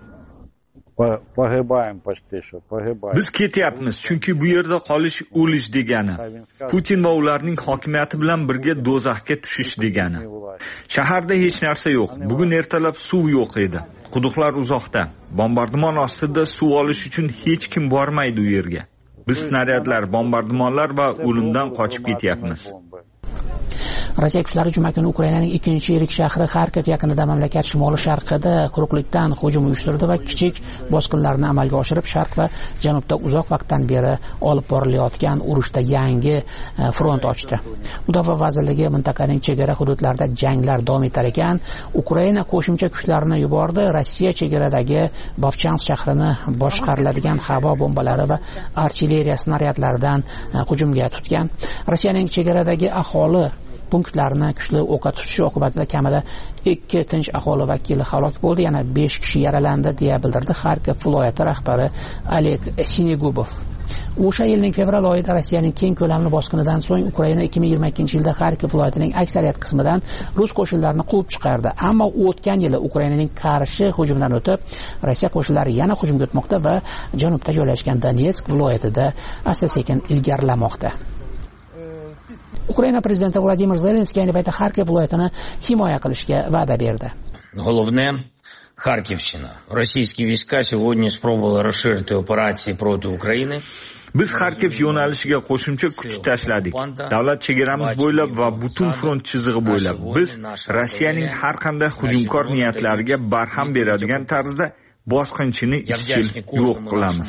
pog'ibaем почти что pog'ibaем. Biz ketyapmiz, chunki bu yerda qolish o'lish degani. Putin va ularning hokimiyati bilan birga do'zaxga tushish degani. Shaharda hech narsa yo'q. Bugun ertalab suv yo'q edi. Quduqlar uzoqda. Bombardimon ostida suv olish uchun hech kim bormaydi u yerga. Biz snaryadlar, bombardimonlar va o'limdan qochib ketyapmiz. Rossiya kuchlari juma kuni Ukrainaning ikkinchi yirik shahri Xarkov yaqinida mamlakat shimoli-sharqida quruqlikdan hujum uyushtirdi va kichik bosqinlarni amalga oshirib, sharq va janubda uzoq vaqtdan beri olib borilayotgan urushda yangi front ochdi. Mudofaa vazirligi mintaqaning chegara hududlarida janglar davom etar ekan, Ukraina qo'shimcha kuchlarini yubordi. Rossiya chegaradagi Vovchansk shahrini boshqariladigan havo bombalari va artilleriya snaryadlaridan hujumga tutgan. Rossiyaning chegaradagi aholi punktlarni kuchli o'qqa tutishi oqibatida kamida 2 tinch aholi vakili halok bo'ldi, yana 5 kishi yaralandi deya bildirdi Xarkov viloyati rahbari Oleg Sinegubov. O'sha yilning fevral oyida Rossiyaning keng ko'lamli bosqinidan so'ng Ukraina 2022-yilda Xarkov viloyatining aksariyat qismidan rus qo'shinlarini quvib chiqardi. Ammo o'tgan yili Ukrainaning qarshi hujumdan o'tib, Rossiya qo'shinlari yana hujumga o'tmoqda va janubda joylashgan Donetsk viloyatida asta-sekin ilgarilamoqda. Ukraina prezidenti Vladimir Zelenskiy ayni paytda Xarkov viloyatini himoya qilishga va'da berdi. Головне Харьковщина. Российские войска сегодня спробовали расширить операции против Украины. Biz Xarkov yo'nalishiga qo'shimcha kuch tashladik. Davlat chegaramiz bo'ylab va butun front chizig'i bo'ylab biz Rossiyaning har qanday hujumkor niyatlariga barham beradigan tarzda bosqinchini izchil yo'q qilamiz.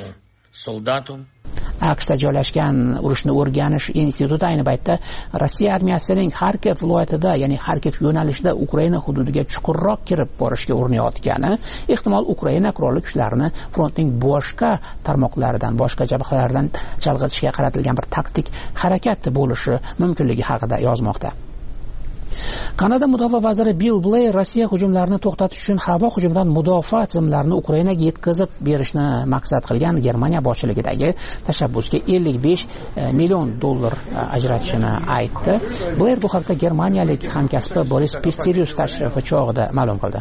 AQShda joylashgan urushni o'rganish instituti ayni paytda Rossiya armiyasining Xarkov viloyatida, ya'ni Xarkov yo'nalishida Ukraina hududiga chuqurroq kirib borishga urinayotgani, ehtimol Ukraina qurolli kuchlarini frontning boshqa tarmoqlaridan, boshqa jabhalardan chalg'itishga qaratilgan bir taktik harakat bo'lishi mumkinligi haqida yozmoqda. Kanada mudofaa vaziri Bill Blair Rossiya hujumlarini to'xtatish uchun havo hujumidan mudofaa tizimlarini Ukrainaga yetkazib berishni maqsad qilgan Germaniya boshchiligidagi tashabbusga $55 million ajratishini aytdi. Blair bu haqda germaniyalik hamkasbi Boris Pistorius tashrifi chog'ida ma'lum qildi.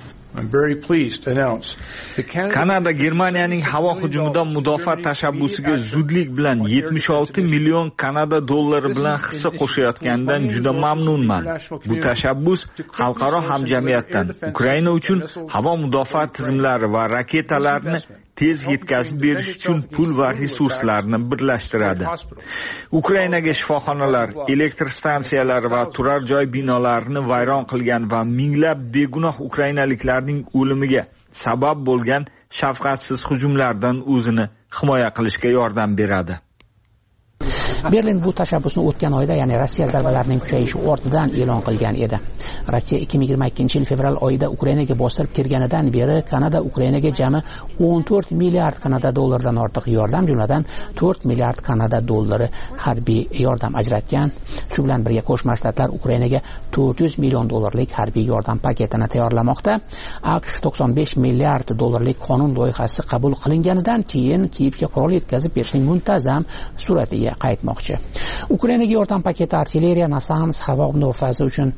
Kanada Germaniyaning havo hujumidan mudofaa tashabbusiga zudlik bilan $76 million Kanada dollari bilan hissa qo'shayotganidan juda mamnunman. Bu tashabbus xalqaro hamjamiyatdan Ukraina uchun havo mudofaa tizimlari va raketalarni tez yetkazib berish uchun pul va resurslarni birlashtiradi. Ukrainaga shifoxonalar, elektr stansiyalar va turar joy binolarini vayron qilgan va minglab begunoh ukrainaliklarning o'limiga sabab bo'lgan shafqatsiz hujumlardan o'zini himoya qilishga yordam beradi. Berlin bu tashabbusni o'tgan oyda, ya'ni Rossiya zarbalarining kuchayishi ortidan e'lon qilgan edi. Rossiya 2022-yil fevral oyida Ukrainaga bostirib kirganidan beri Kanada Ukrainaga jami 14 milliard Kanada dollaridan ortiq yordam, jumladan 4 milliard Kanada dollari harbiy yordam ajratgan. Shu bilan birga Qo'shma Shtatlar Ukrainaga 400 million dollarlik harbiy yordam paketini tayyorlamoqda. AQSh 95 milliard dollarlik qonun loyihasi qabul qilinganidan keyin Kiyevga qurol yetkazib berishning muntazam suratiga qaytmoqda. Ukrainaga yordam paketi artilleriya, NASAMS havo mudofaasi uchun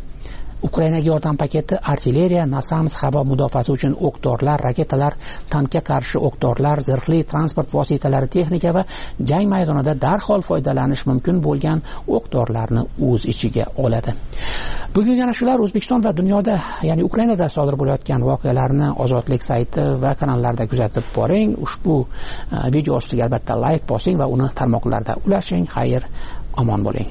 havo mudofaasi uchun o'q-dorilar, raketalar, tankga qarshi o'q-dorilar, zirhli transport vositalari, texnika va jang maydonida darhol foydalanish mumkin bo'lgan o'q-dorilarni o'z ichiga oladi. Bugun yana shular O'zbekiston va dunyoda, ya'ni Ukrainada sodir bo'layotgan voqealarni Ozodlik sayti va kanallarda kuzatib boring. Ushbu video ostiga albatta like bosing va uni tarmoqlarda ulashing. Xayr, omon bo'ling.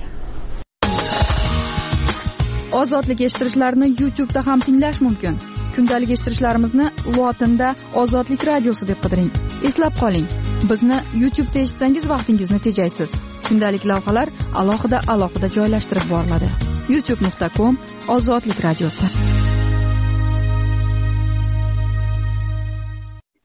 Ozodlik eshittirishlarni YouTube'da ham tinglash mumkin. Kundalik eshittirishlarimizni lotinda Ozodlik radiosi deb qidiring. Eslab qoling, bizni YouTube'da eshitsangiz vaqtingizni tejaysiz. Kundalik lavhalar alohida joylashtirib boriladi. youtube.com/ozodlik radiosi.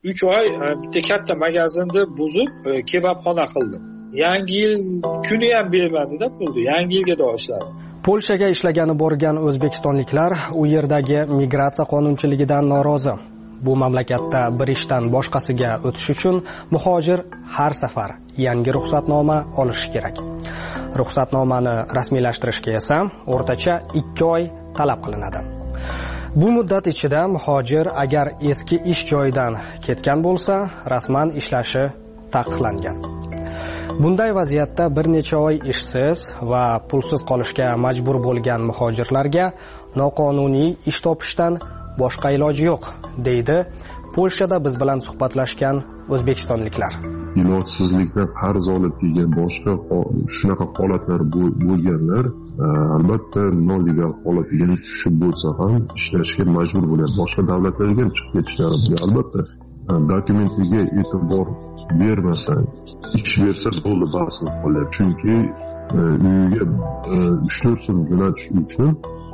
3 oy bitta katta magazinni buzib kebabxona qildim. Yangi yil kuni ham bermadi-da pulni. Yangi yilga da ishladim. Polshaga ishlagani borgan o'zbekistonliklar u yerdagi migratsiya qonunchiligidan norozi. Bu mamlakatda bir ishdan boshqasiga o'tish uchun muhojir har safar yangi ruxsatnoma olishi kerak. Ruxsatnomani rasmiylashtirishga esa o'rtacha 2 oy talab qilinadi. Bu muddat ichida muhojir agar eski ish joyidan ketgan bo'lsa, rasman ishlashi taqiqlangan. Bunday vaziyatda bir necha oy ishsiz va pulsiz qolishga majbur bo'lgan muhojirlarga noqonuniy ish topishdan boshqa iloji yo'q, deydi Polshada biz bilan suhbatlashgan o'zbekistonliklar. Ilojsizlikdan qarz olib kelgan boshqa shunaqa holatlar bo'lganlar albatta nolegal holatiga tushib bo'lsa ham ishlashga majbur bo'ladi. Boshqa davlatlarga chiqib ketishlari albatta dokumentiga e'tibor bermasa, ish bersa bo'ldi bas qilib. Chunki uyiga 3-4 so'm jo'natish uchun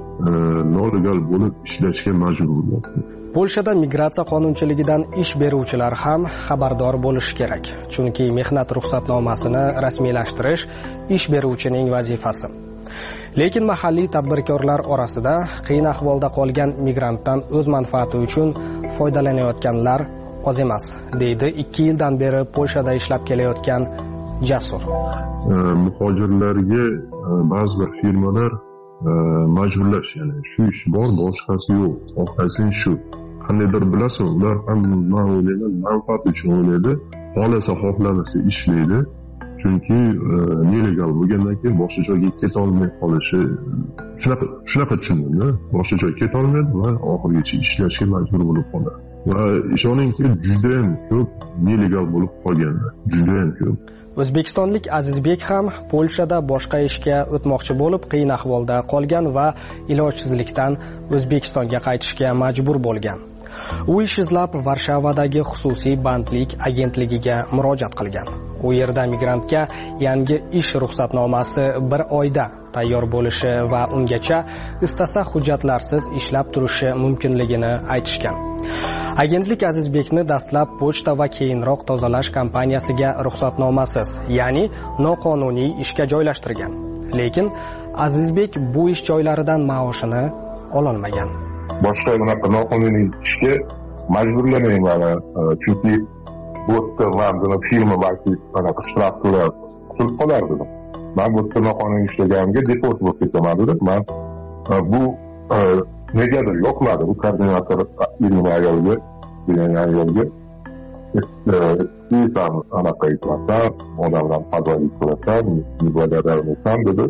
nolegal bo'lib ishlashga majbur bo'ladi. Polshada migratsiya qonunchiligidan ish beruvchilar ham xabardor bo'lishi kerak. Chunki mehnat ruxsatnomasini rasmiylashtirish ish beruvchining vazifasi. Lekin mahalliy tadbirkorlar orasida qiyin ahvolda qolgan migrantdan o'z manfaati uchun foydalanayotganlar oz emas, deydi 2 yildan beri Polshada ishlab kelayotgan Jasur. Muhojirlarga ba'zi bir firmalar majburlash, ya'ni shu ish bor, boshqasi yo'q, orqasini shu. Qandaydir bilasan, ular ham manfaat uchun o'ylaydi, xohlamasa ishlaydi. Chunki nelegal bo'lgandan keyin boshqa joyga keta olmay qolishi, shunaqa tushundim-da, boshqa joyga keta olmaydi va oxirigacha ishlashga majbur bo'lib qoladi. Va ishoningki, juda ham ko'p nelegal bo'lib qolganlar, juda ham ko'p. O'zbekistonlik Azizbek ham Polshada boshqa ishga o'tmoqchi bo'lib qiyin ahvolda qolgan va ilojsizlikdan O'zbekistonga qaytishga majbur bo'lgan. U ish izlab Varshavadagi xususiy bandlik agentligiga murojaat qilgan. U yerda migrantga yangi ish ruxsatnomasi 1 oyda tayyor bo'lishi va ungacha istasa hujjatlarsiz ishlab turishi mumkinligini aytishgan. Agentlik Azizbekni dastlab pochta va keyinroq tozalash kompaniyasiga ruxsatnomasiz, ya'ni noqonuniy ishga joylashtirgan. Lekin Azizbek bu ish joylaridan maoshini ololmagan. Boshqa bunaqa noqonuniy ishga majburlamayman, chunki bu yerda mana firma balki bunaqa shtraf qilib qolardi. Men bu yerda noqonuniy ishlaganimga deport bo'lib ketaman. Men bu negadir yo'qmadi bu koordinator Irina ayolga, sizam anaqa aytmasa, odamlar fazolik qilasan, nibadalarmisan dedi.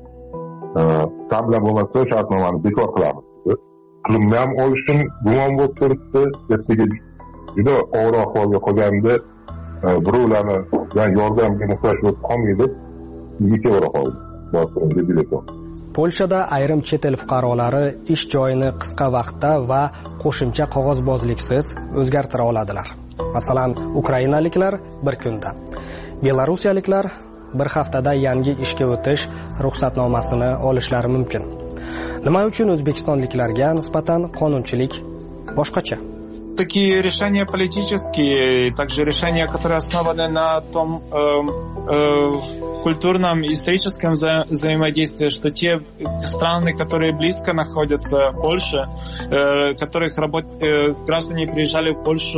Sen bilan bo'lmasa shartnomani bekor qilamiz dedi. Pulimni olishim gumon bo'lib turibdi. Ertaga juda og'ir ahvolga qolganda birovlarni yordamga muhtoj bo'lib qolmaydi. Yigitga o'ra qoldi. Bostirimga bilet oldi. Polshada ayrim chet el fuqarolari ish joyini qisqa vaqtda va qo'shimcha qog'ozbozliksiz o'zgartira oladilar. Masalan, ukrainaliklar 1 kunda, belorusiyaliklar 1 haftada yangi ishga o'tish ruxsatnomasini olishlari mumkin. Nima uchun o'zbekistonliklarga nisbatan qonunchilik boshqacha? Такие решения политические, также решения, которые основаны на том культурном и историческом взаимодействии, что те страны, которые близко находятся в Польше, которых граждане приезжали в Польшу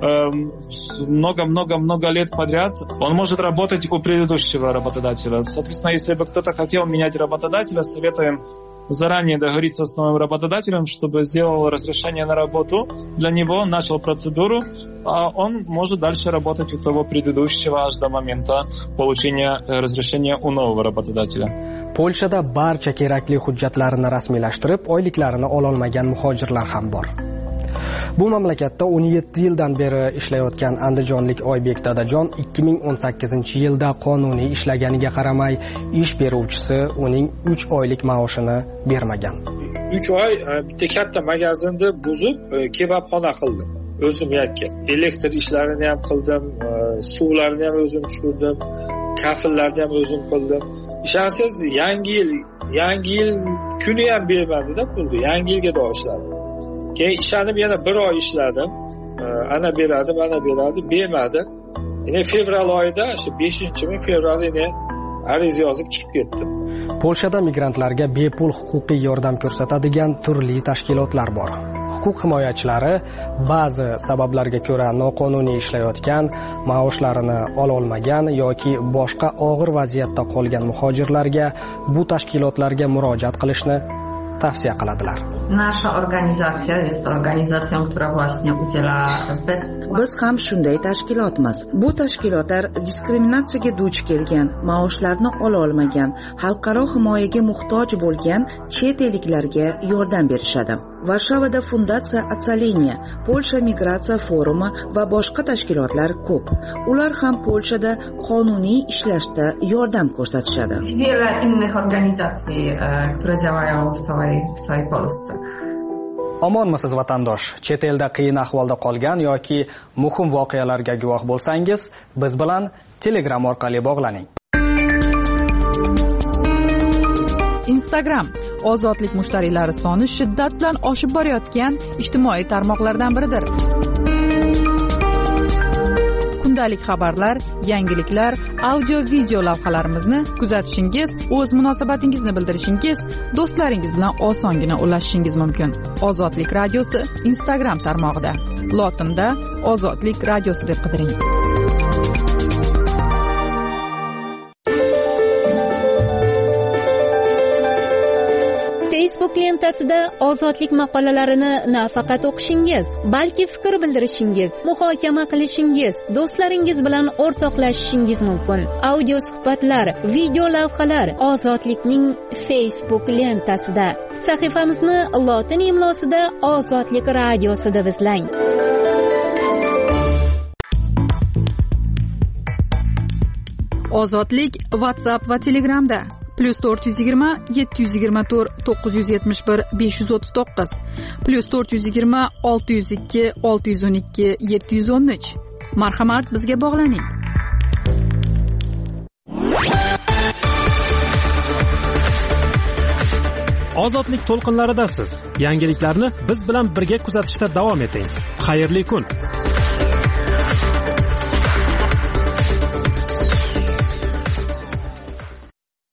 много-много-много лет подряд, он может работать у предыдущего работодателя. Соответственно, если бы кто-то хотел менять работодателя, советуем заранее договориться с новым работодателем, чтобы сделал разрешение на работу для него, начал процедуру, а он может дальше работать у того предыдущего аж до момента получения разрешения у нового работодателя. Polshada barcha kerakli hujjatlarini rasmiylashtirib, oyliklarini ololmagan muhojirlar ham bor. Bu mamlakatda 17 yildan beri ishlayotgan andijonlik Oybek Dadajon 2018-yilda qonuniy ishlaganiga qaramay, ish beruvchisi uning 3 oylik maoshini bermagan. 3 oy bitta katta magazinni buzib kebabxona qildim. O'zim yakka. Elektr ishlarini ham qildim, suvlarni ham o'zim tushirdim, kafillarni ham o'zim qildim. Ishonsangiz, yangi yil kuni ham bermadi-da pulni. Yangi yilga da ishladim. Keyin ishlanib yana 1 oy ishladim. ana beradi bermadi. Yine fevral oyida shu 5-mi fevral yine ariza yozib chiqib ketdim. Polshada migrantlarga bepul huquqiy yordam ko'rsatadigan turli tashkilotlar bor. Huquq himoyachilari ba'zi sabablarga ko'ra noqonuniy ishlayotgan, maoshlarini ola olmagan yoki boshqa og'ir vaziyatda qolgan muhojirlarga bu tashkilotlarga murojaat qilishni tavsiya qiladilar. Nasza organizacja jest organizacją, która właśnie udziela Biz ham shunday tashkilotmiz. Bu tashkilotlar diskriminatsiyaga duch kelgan, maoshlarni ola olmagan, xalqaro himoyaga muhtoj bo'lgan chet elliklarga yordam berishadi. Varshavada Fundatsiya Atsaleniya, Polsha migratsiya forumi va boshqa tashkilotlar ko'p. Ular ham Polshada qonuniy ishlashda yordam ko'rsatishadi. Wiele innych organizacji, które działają w całej Polsce. Omonmisiz vatandosh? Chet elda qiyin ahvolda qolgan yoki muhim voqealarga guvoh bo'lsangiz, biz bilan Telegram orqali bog'laning. Instagram ozodlik mushtariylari soni shiddat bilan oshib borayotgan ijtimoiy tarmoqlardan biridir. Kundalik xabarlar, yangiliklar, audio video lavhalarimizni kuzatishingiz, o'z munosabatingizni bildirishingiz, do'stlaringiz bilan osongina ulashishingiz mumkin. Ozodlik radiosi Instagram tarmog'ida. Lotinda Ozodlik radiosi deb qidiring. Facebook lentasida ozodlik maqolalarini nafaqat o'qishingiz, balki fikr bildirishingiz, muhokama qilishingiz, do'stlaringiz bilan o'rtoqlashishingiz mumkin. Audio suhbatlar, video lavhalar Ozodlikning Facebook lentasida. Sahifamizni lotin imlosida Ozodlik radiosi deb izlang. Ozodlik WhatsApp va Telegramda +420 724 971 539 +420 602 612 713. Marhamat, bizga bog'laning. Ozodlik to'lqinlaridasiz. Yangiliklarni biz bilan birga kuzatishda davom eting. Xayrli kun.